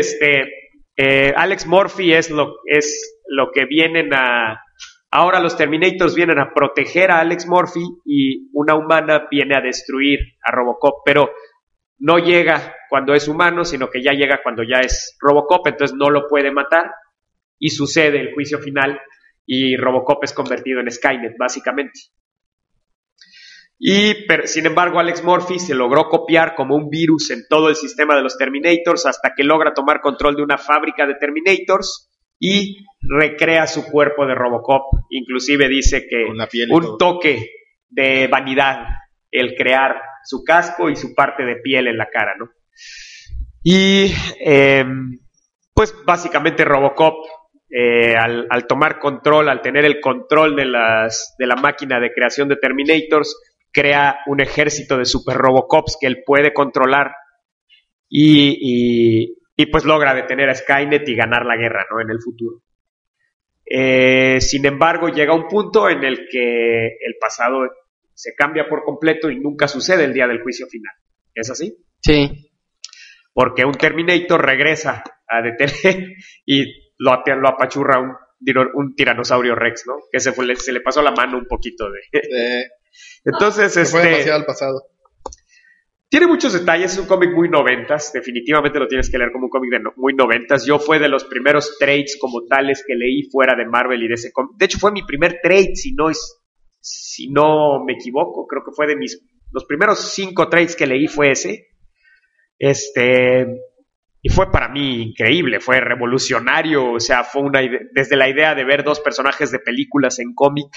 Alex Murphy es lo que vienen a... Ahora los Terminators vienen a proteger a Alex Murphy y una humana viene a destruir a Robocop, pero no llega cuando es humano, sino que ya llega cuando ya es Robocop, entonces no lo puede matar y sucede el juicio final y Robocop es convertido en Skynet, básicamente. Pero, sin embargo, Alex Murphy se logró copiar como un virus en todo el sistema de los Terminators hasta que logra tomar control de una fábrica de Terminators y recrea su cuerpo de Robocop. Inclusive dice que un toque de vanidad el crear su casco y su parte de piel en la cara, ¿no? Y pues básicamente Robocop al tomar control, al tener el control de la máquina de creación de Terminators, crea un ejército de super Robocops que él puede controlar y pues logra detener a Skynet y ganar la guerra, ¿no? En el futuro. Sin embargo, llega un punto en el que el pasado se cambia por completo y nunca sucede el día del juicio final. ¿Es así? Sí. Porque un Terminator regresa a detener y lo apachurra un tiranosaurio Rex, ¿no? Que se le pasó la mano un poquito de... Entonces, fue demasiado al pasado. Tiene muchos detalles, es un cómic muy noventas, definitivamente lo tienes que leer como un cómic muy noventas. Yo fue de los primeros trades como tales que leí fuera de Marvel y de ese cómic. De hecho, fue mi primer trade, si no me equivoco, creo que fue los primeros 5 trades que leí fue ese. Y fue para mí increíble, fue revolucionario, o sea, fue desde la idea de ver 2 personajes de películas en cómic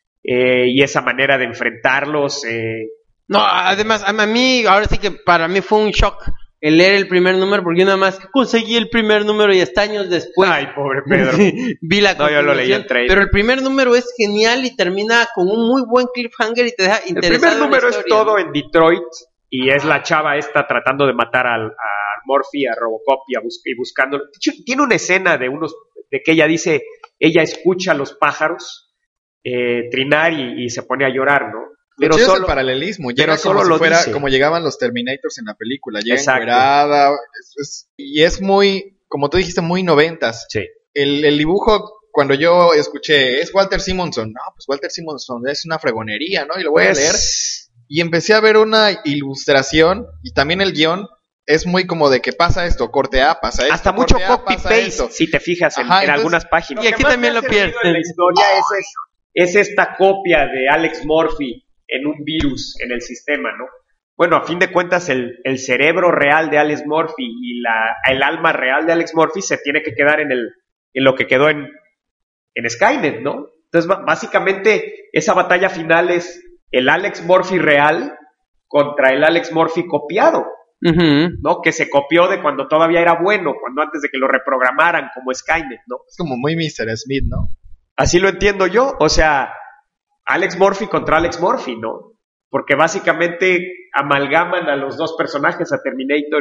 y esa manera de enfrentarlos. No, además, a mí, ahora sí que para mí fue un shock el leer el primer número, porque yo nada más conseguí el primer número y hasta años después. Ay, pobre Pedro. Vi la No, yo lo leí en trade. Pero el primer número es genial y termina con un muy buen cliffhanger y te deja interesado. El primer número es todo en Detroit y es la chava esta tratando de matar a Murphy, a Robocop y buscando. Tiene una escena de que ella dice, ella escucha a los pájaros trinar y se pone a llorar, ¿no? Pero solo es el paralelismo, llega como si fuera como llegaban los Terminators en la película, llega encuerada, y es muy, como tú dijiste, muy noventas. Sí. El dibujo, cuando yo escuché, es Walter Simonson, no, pues Walter Simonson es una fregonería, ¿no? Y lo voy a leer, y empecé a ver una ilustración, y también el guión, es muy como de que pasa esto, corte A, pasa esto. Hasta mucho copy-paste, si te fijas en algunas páginas. Y aquí también lo pierdes. La historia es esta copia de Alex Murphy en un virus en el sistema, ¿no? Bueno, a fin de cuentas, el cerebro real de Alex Murphy y el alma real de Alex Murphy se tiene que quedar en lo que quedó en Skynet, ¿no? Entonces, básicamente, esa batalla final es el Alex Murphy real contra el Alex Murphy copiado, ¿no? Que se copió de cuando todavía era bueno, cuando antes de que lo reprogramaran como Skynet, ¿no? Es como muy Mr. Smith, ¿no? Así lo entiendo yo, o sea, Alex Murphy contra Alex Murphy, ¿no? Porque básicamente amalgaman a los 2 personajes, a Terminator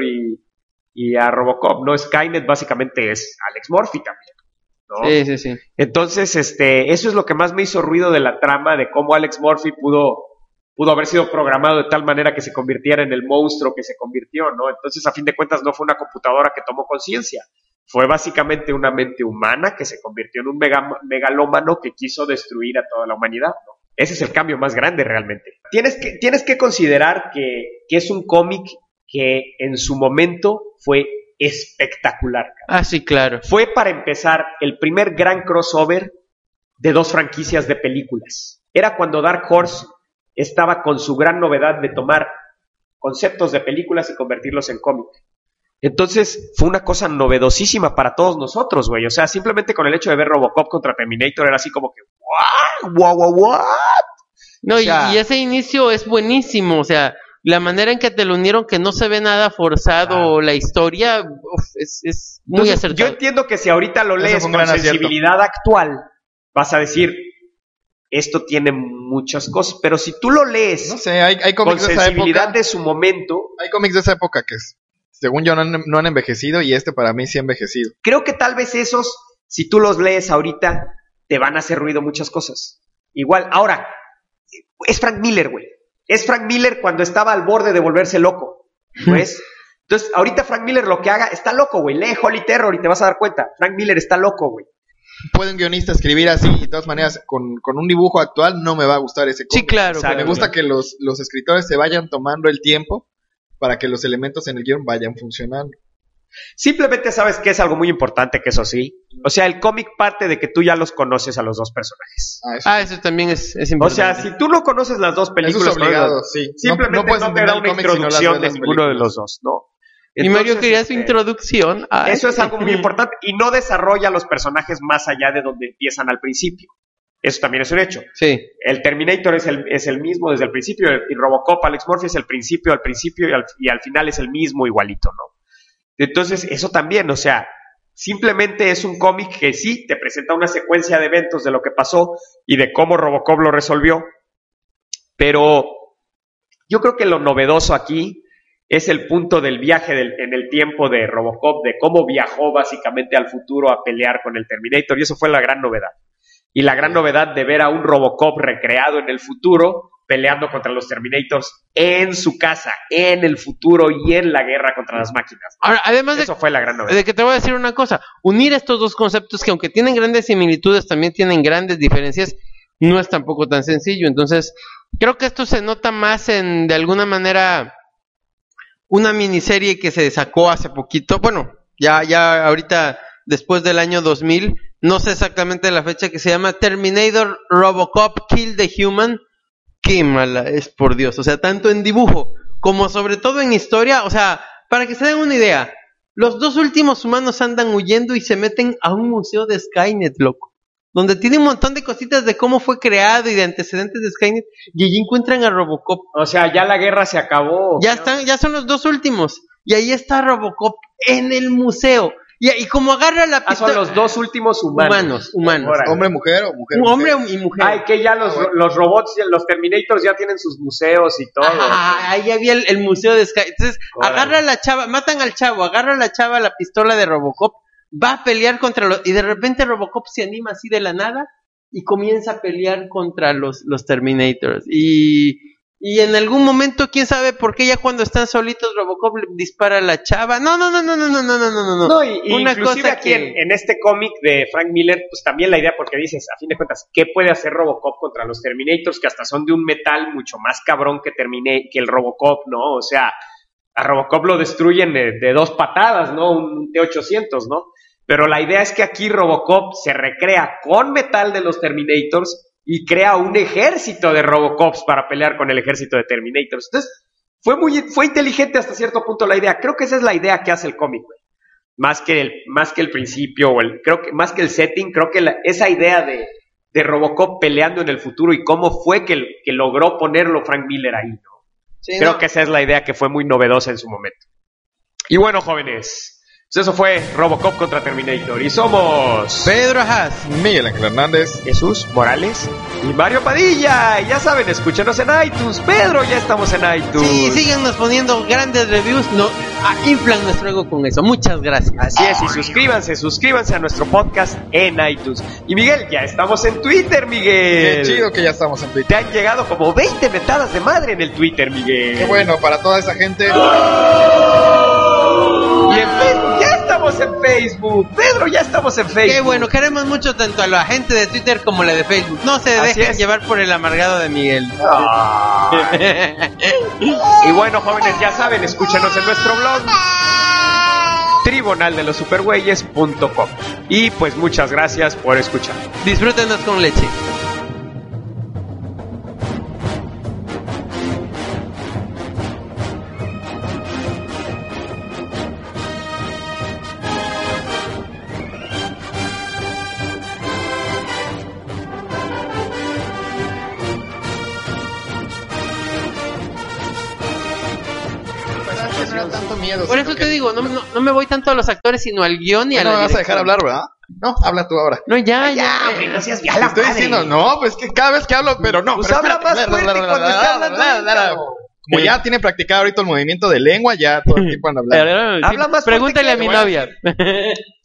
y a Robocop, ¿no? Skynet básicamente es Alex Murphy también, ¿no? Sí. Entonces, eso es lo que más me hizo ruido de la trama, de cómo Alex Murphy pudo haber sido programado de tal manera que se convirtiera en el monstruo que se convirtió, ¿no? Entonces, a fin de cuentas, no fue una computadora que tomó conciencia. Fue básicamente una mente humana que se convirtió en un megalómano que quiso destruir a toda la humanidad, ¿no? Ese es el cambio más grande realmente. Tienes que considerar que es un cómic que en su momento fue espectacular. Ah, sí, claro. Fue, para empezar, el primer gran crossover de 2 franquicias de películas. Era cuando Dark Horse estaba con su gran novedad de tomar conceptos de películas y convertirlos en cómic. Entonces, fue una cosa novedosísima para todos nosotros, güey. O sea, simplemente con el hecho de ver Robocop contra Terminator era así como que, ¿what? No, o sea, y ese inicio es buenísimo, o sea, la manera en que te lo unieron, que no se ve nada forzado, la historia, es muy acertada. Yo entiendo que si ahorita lo lees con sensibilidad actual, vas a decir, esto tiene muchas cosas, pero si tú lo lees, no sé, hay cómics con de esa sensibilidad época, de su momento. Hay cómics de esa época que según yo no han envejecido, y para mí sí ha envejecido. Creo que tal vez esos, si tú los lees ahorita, te van a hacer ruido muchas cosas. Igual, ahora, es Frank Miller, güey. Es Frank Miller cuando estaba al borde de volverse loco, ¿ves? Entonces, ahorita Frank Miller lo que haga, está loco, güey. Lee Holy Terror y te vas a dar cuenta. Frank Miller está loco, güey. Puede un guionista escribir así, y de todas maneras, con un dibujo actual no me va a gustar ese cómic. Sí, claro. Me gusta que los escritores se vayan tomando el tiempo para que los elementos en el guión vayan funcionando. Simplemente sabes que es algo muy importante, que eso sí. O sea, el cómic parte de que tú ya los conoces a los 2 personajes. Eso también es importante. O sea, si tú no conoces las 2 películas, eso es obligado, sí. Simplemente no te da una introducción de ninguno de los 2, ¿no? Entonces, y Mario quería su introducción. Eso es algo muy importante. Y no desarrolla los personajes más allá de donde empiezan al principio. Eso también es un hecho. Sí. El Terminator es el mismo desde el principio, y Robocop, Alex Murphy es el principio, al principio y al final es el mismo igualito, ¿no? Entonces, eso también, o sea, simplemente es un cómic que sí te presenta una secuencia de eventos de lo que pasó y de cómo Robocop lo resolvió, pero yo creo que lo novedoso aquí es el punto del viaje en el tiempo de Robocop, de cómo viajó básicamente al futuro a pelear con el Terminator, y eso fue la gran novedad. Y la gran novedad de ver a un Robocop recreado en el futuro peleando contra los Terminators en su casa, en el futuro y en la guerra contra las máquinas. Ahora, además Eso fue la gran novedad. de que te voy a decir una cosa, unir estos dos conceptos que aunque tienen grandes similitudes, también tienen grandes diferencias, no es tampoco tan sencillo. Entonces, creo que esto se nota más en, de alguna manera, una miniserie que se sacó hace poquito, bueno, ya ahorita después del año 2000, no sé exactamente la fecha, que se llama Terminator Robocop Kill the Human. Qué mala es, por Dios, o sea, tanto en dibujo como sobre todo en historia, o sea, para que se den una idea, los dos últimos humanos andan huyendo y se meten a un museo de Skynet, loco, donde tiene un montón de cositas de cómo fue creado y de antecedentes de Skynet, y allí encuentran a Robocop. O sea, ya la guerra se acabó. Ya son los dos últimos, y ahí está Robocop en el museo. Y como agarra la pistola... son los dos últimos humanos. ¿Hombre, mujer o mujer? Un hombre y mujer. Ay, que ya los robots, los Terminators ya tienen sus museos y todo. Ahí había el museo de Sky. Entonces, agarra a la chava, matan al chavo, agarra a la chava la pistola de Robocop, va a pelear contra los... Y de repente Robocop se anima así de la nada y comienza a pelear contra los Terminators. Y en algún momento, quién sabe por qué, ya cuando están solitos, Robocop le dispara a la chava. No. No, y una inclusive cosa aquí en este cómic de Frank Miller, pues también la idea, porque dices, a fin de cuentas, ¿qué puede hacer Robocop contra los Terminators? Que hasta son de un metal mucho más cabrón que el Robocop, ¿no? O sea, a Robocop lo destruyen de dos patadas, ¿no? Un T-800, ¿no? Pero la idea es que aquí Robocop se recrea con metal de los Terminators y crea un ejército de Robocops para pelear con el ejército de Terminators. Entonces, fue inteligente hasta cierto punto la idea. Creo que esa es la idea que hace el cómic, güey. Más que el principio, creo que más que el setting, creo que esa idea de Robocop peleando en el futuro y cómo fue que logró ponerlo Frank Miller ahí, ¿no? Sí, creo que esa es la idea que fue muy novedosa en su momento. Y bueno, jóvenes, eso fue Robocop contra Terminator. Y somos Pedro Ajaz, Miguel Ángel Hernández, Jesús Morales y Mario Padilla. Y ya saben, escúchenos en iTunes. Pedro, ya estamos en iTunes. Sí, síganos poniendo grandes reviews. Inflan nuestro ego con eso. Muchas gracias. Así es, y suscríbanse a nuestro podcast en iTunes. Y Miguel, ya estamos en Twitter, Miguel. Qué chido que ya estamos en Twitter. Te han llegado como 20 mentadas de madre en el Twitter, Miguel. Qué bueno, para toda esa gente. Y en Facebook, ya estamos en Facebook. Pedro, ya estamos en Facebook. Qué bueno, queremos mucho tanto a la gente de Twitter como la de Facebook. No se dejen llevar por el amargado de Miguel. Y bueno, jóvenes, ya saben, escúchanos en nuestro blog tribunaldelosupergüeyes.com. Y pues muchas gracias por escuchar. Disfrútenos con leche. Por eso te digo, no me voy tanto a los actores, sino al guión y a la dirección. No me vas a dejar hablar, ¿verdad? No, habla tú ahora. No, ya. No seas ya la estoy diciendo, no, pues que cada vez que hablo, pero no. Pues habla más fuerte cuando está hablando. Como ya tiene practicado ahorita el movimiento de lengua, ya todo el tiempo anda hablando. Habla más. Pregúntale a mi novia.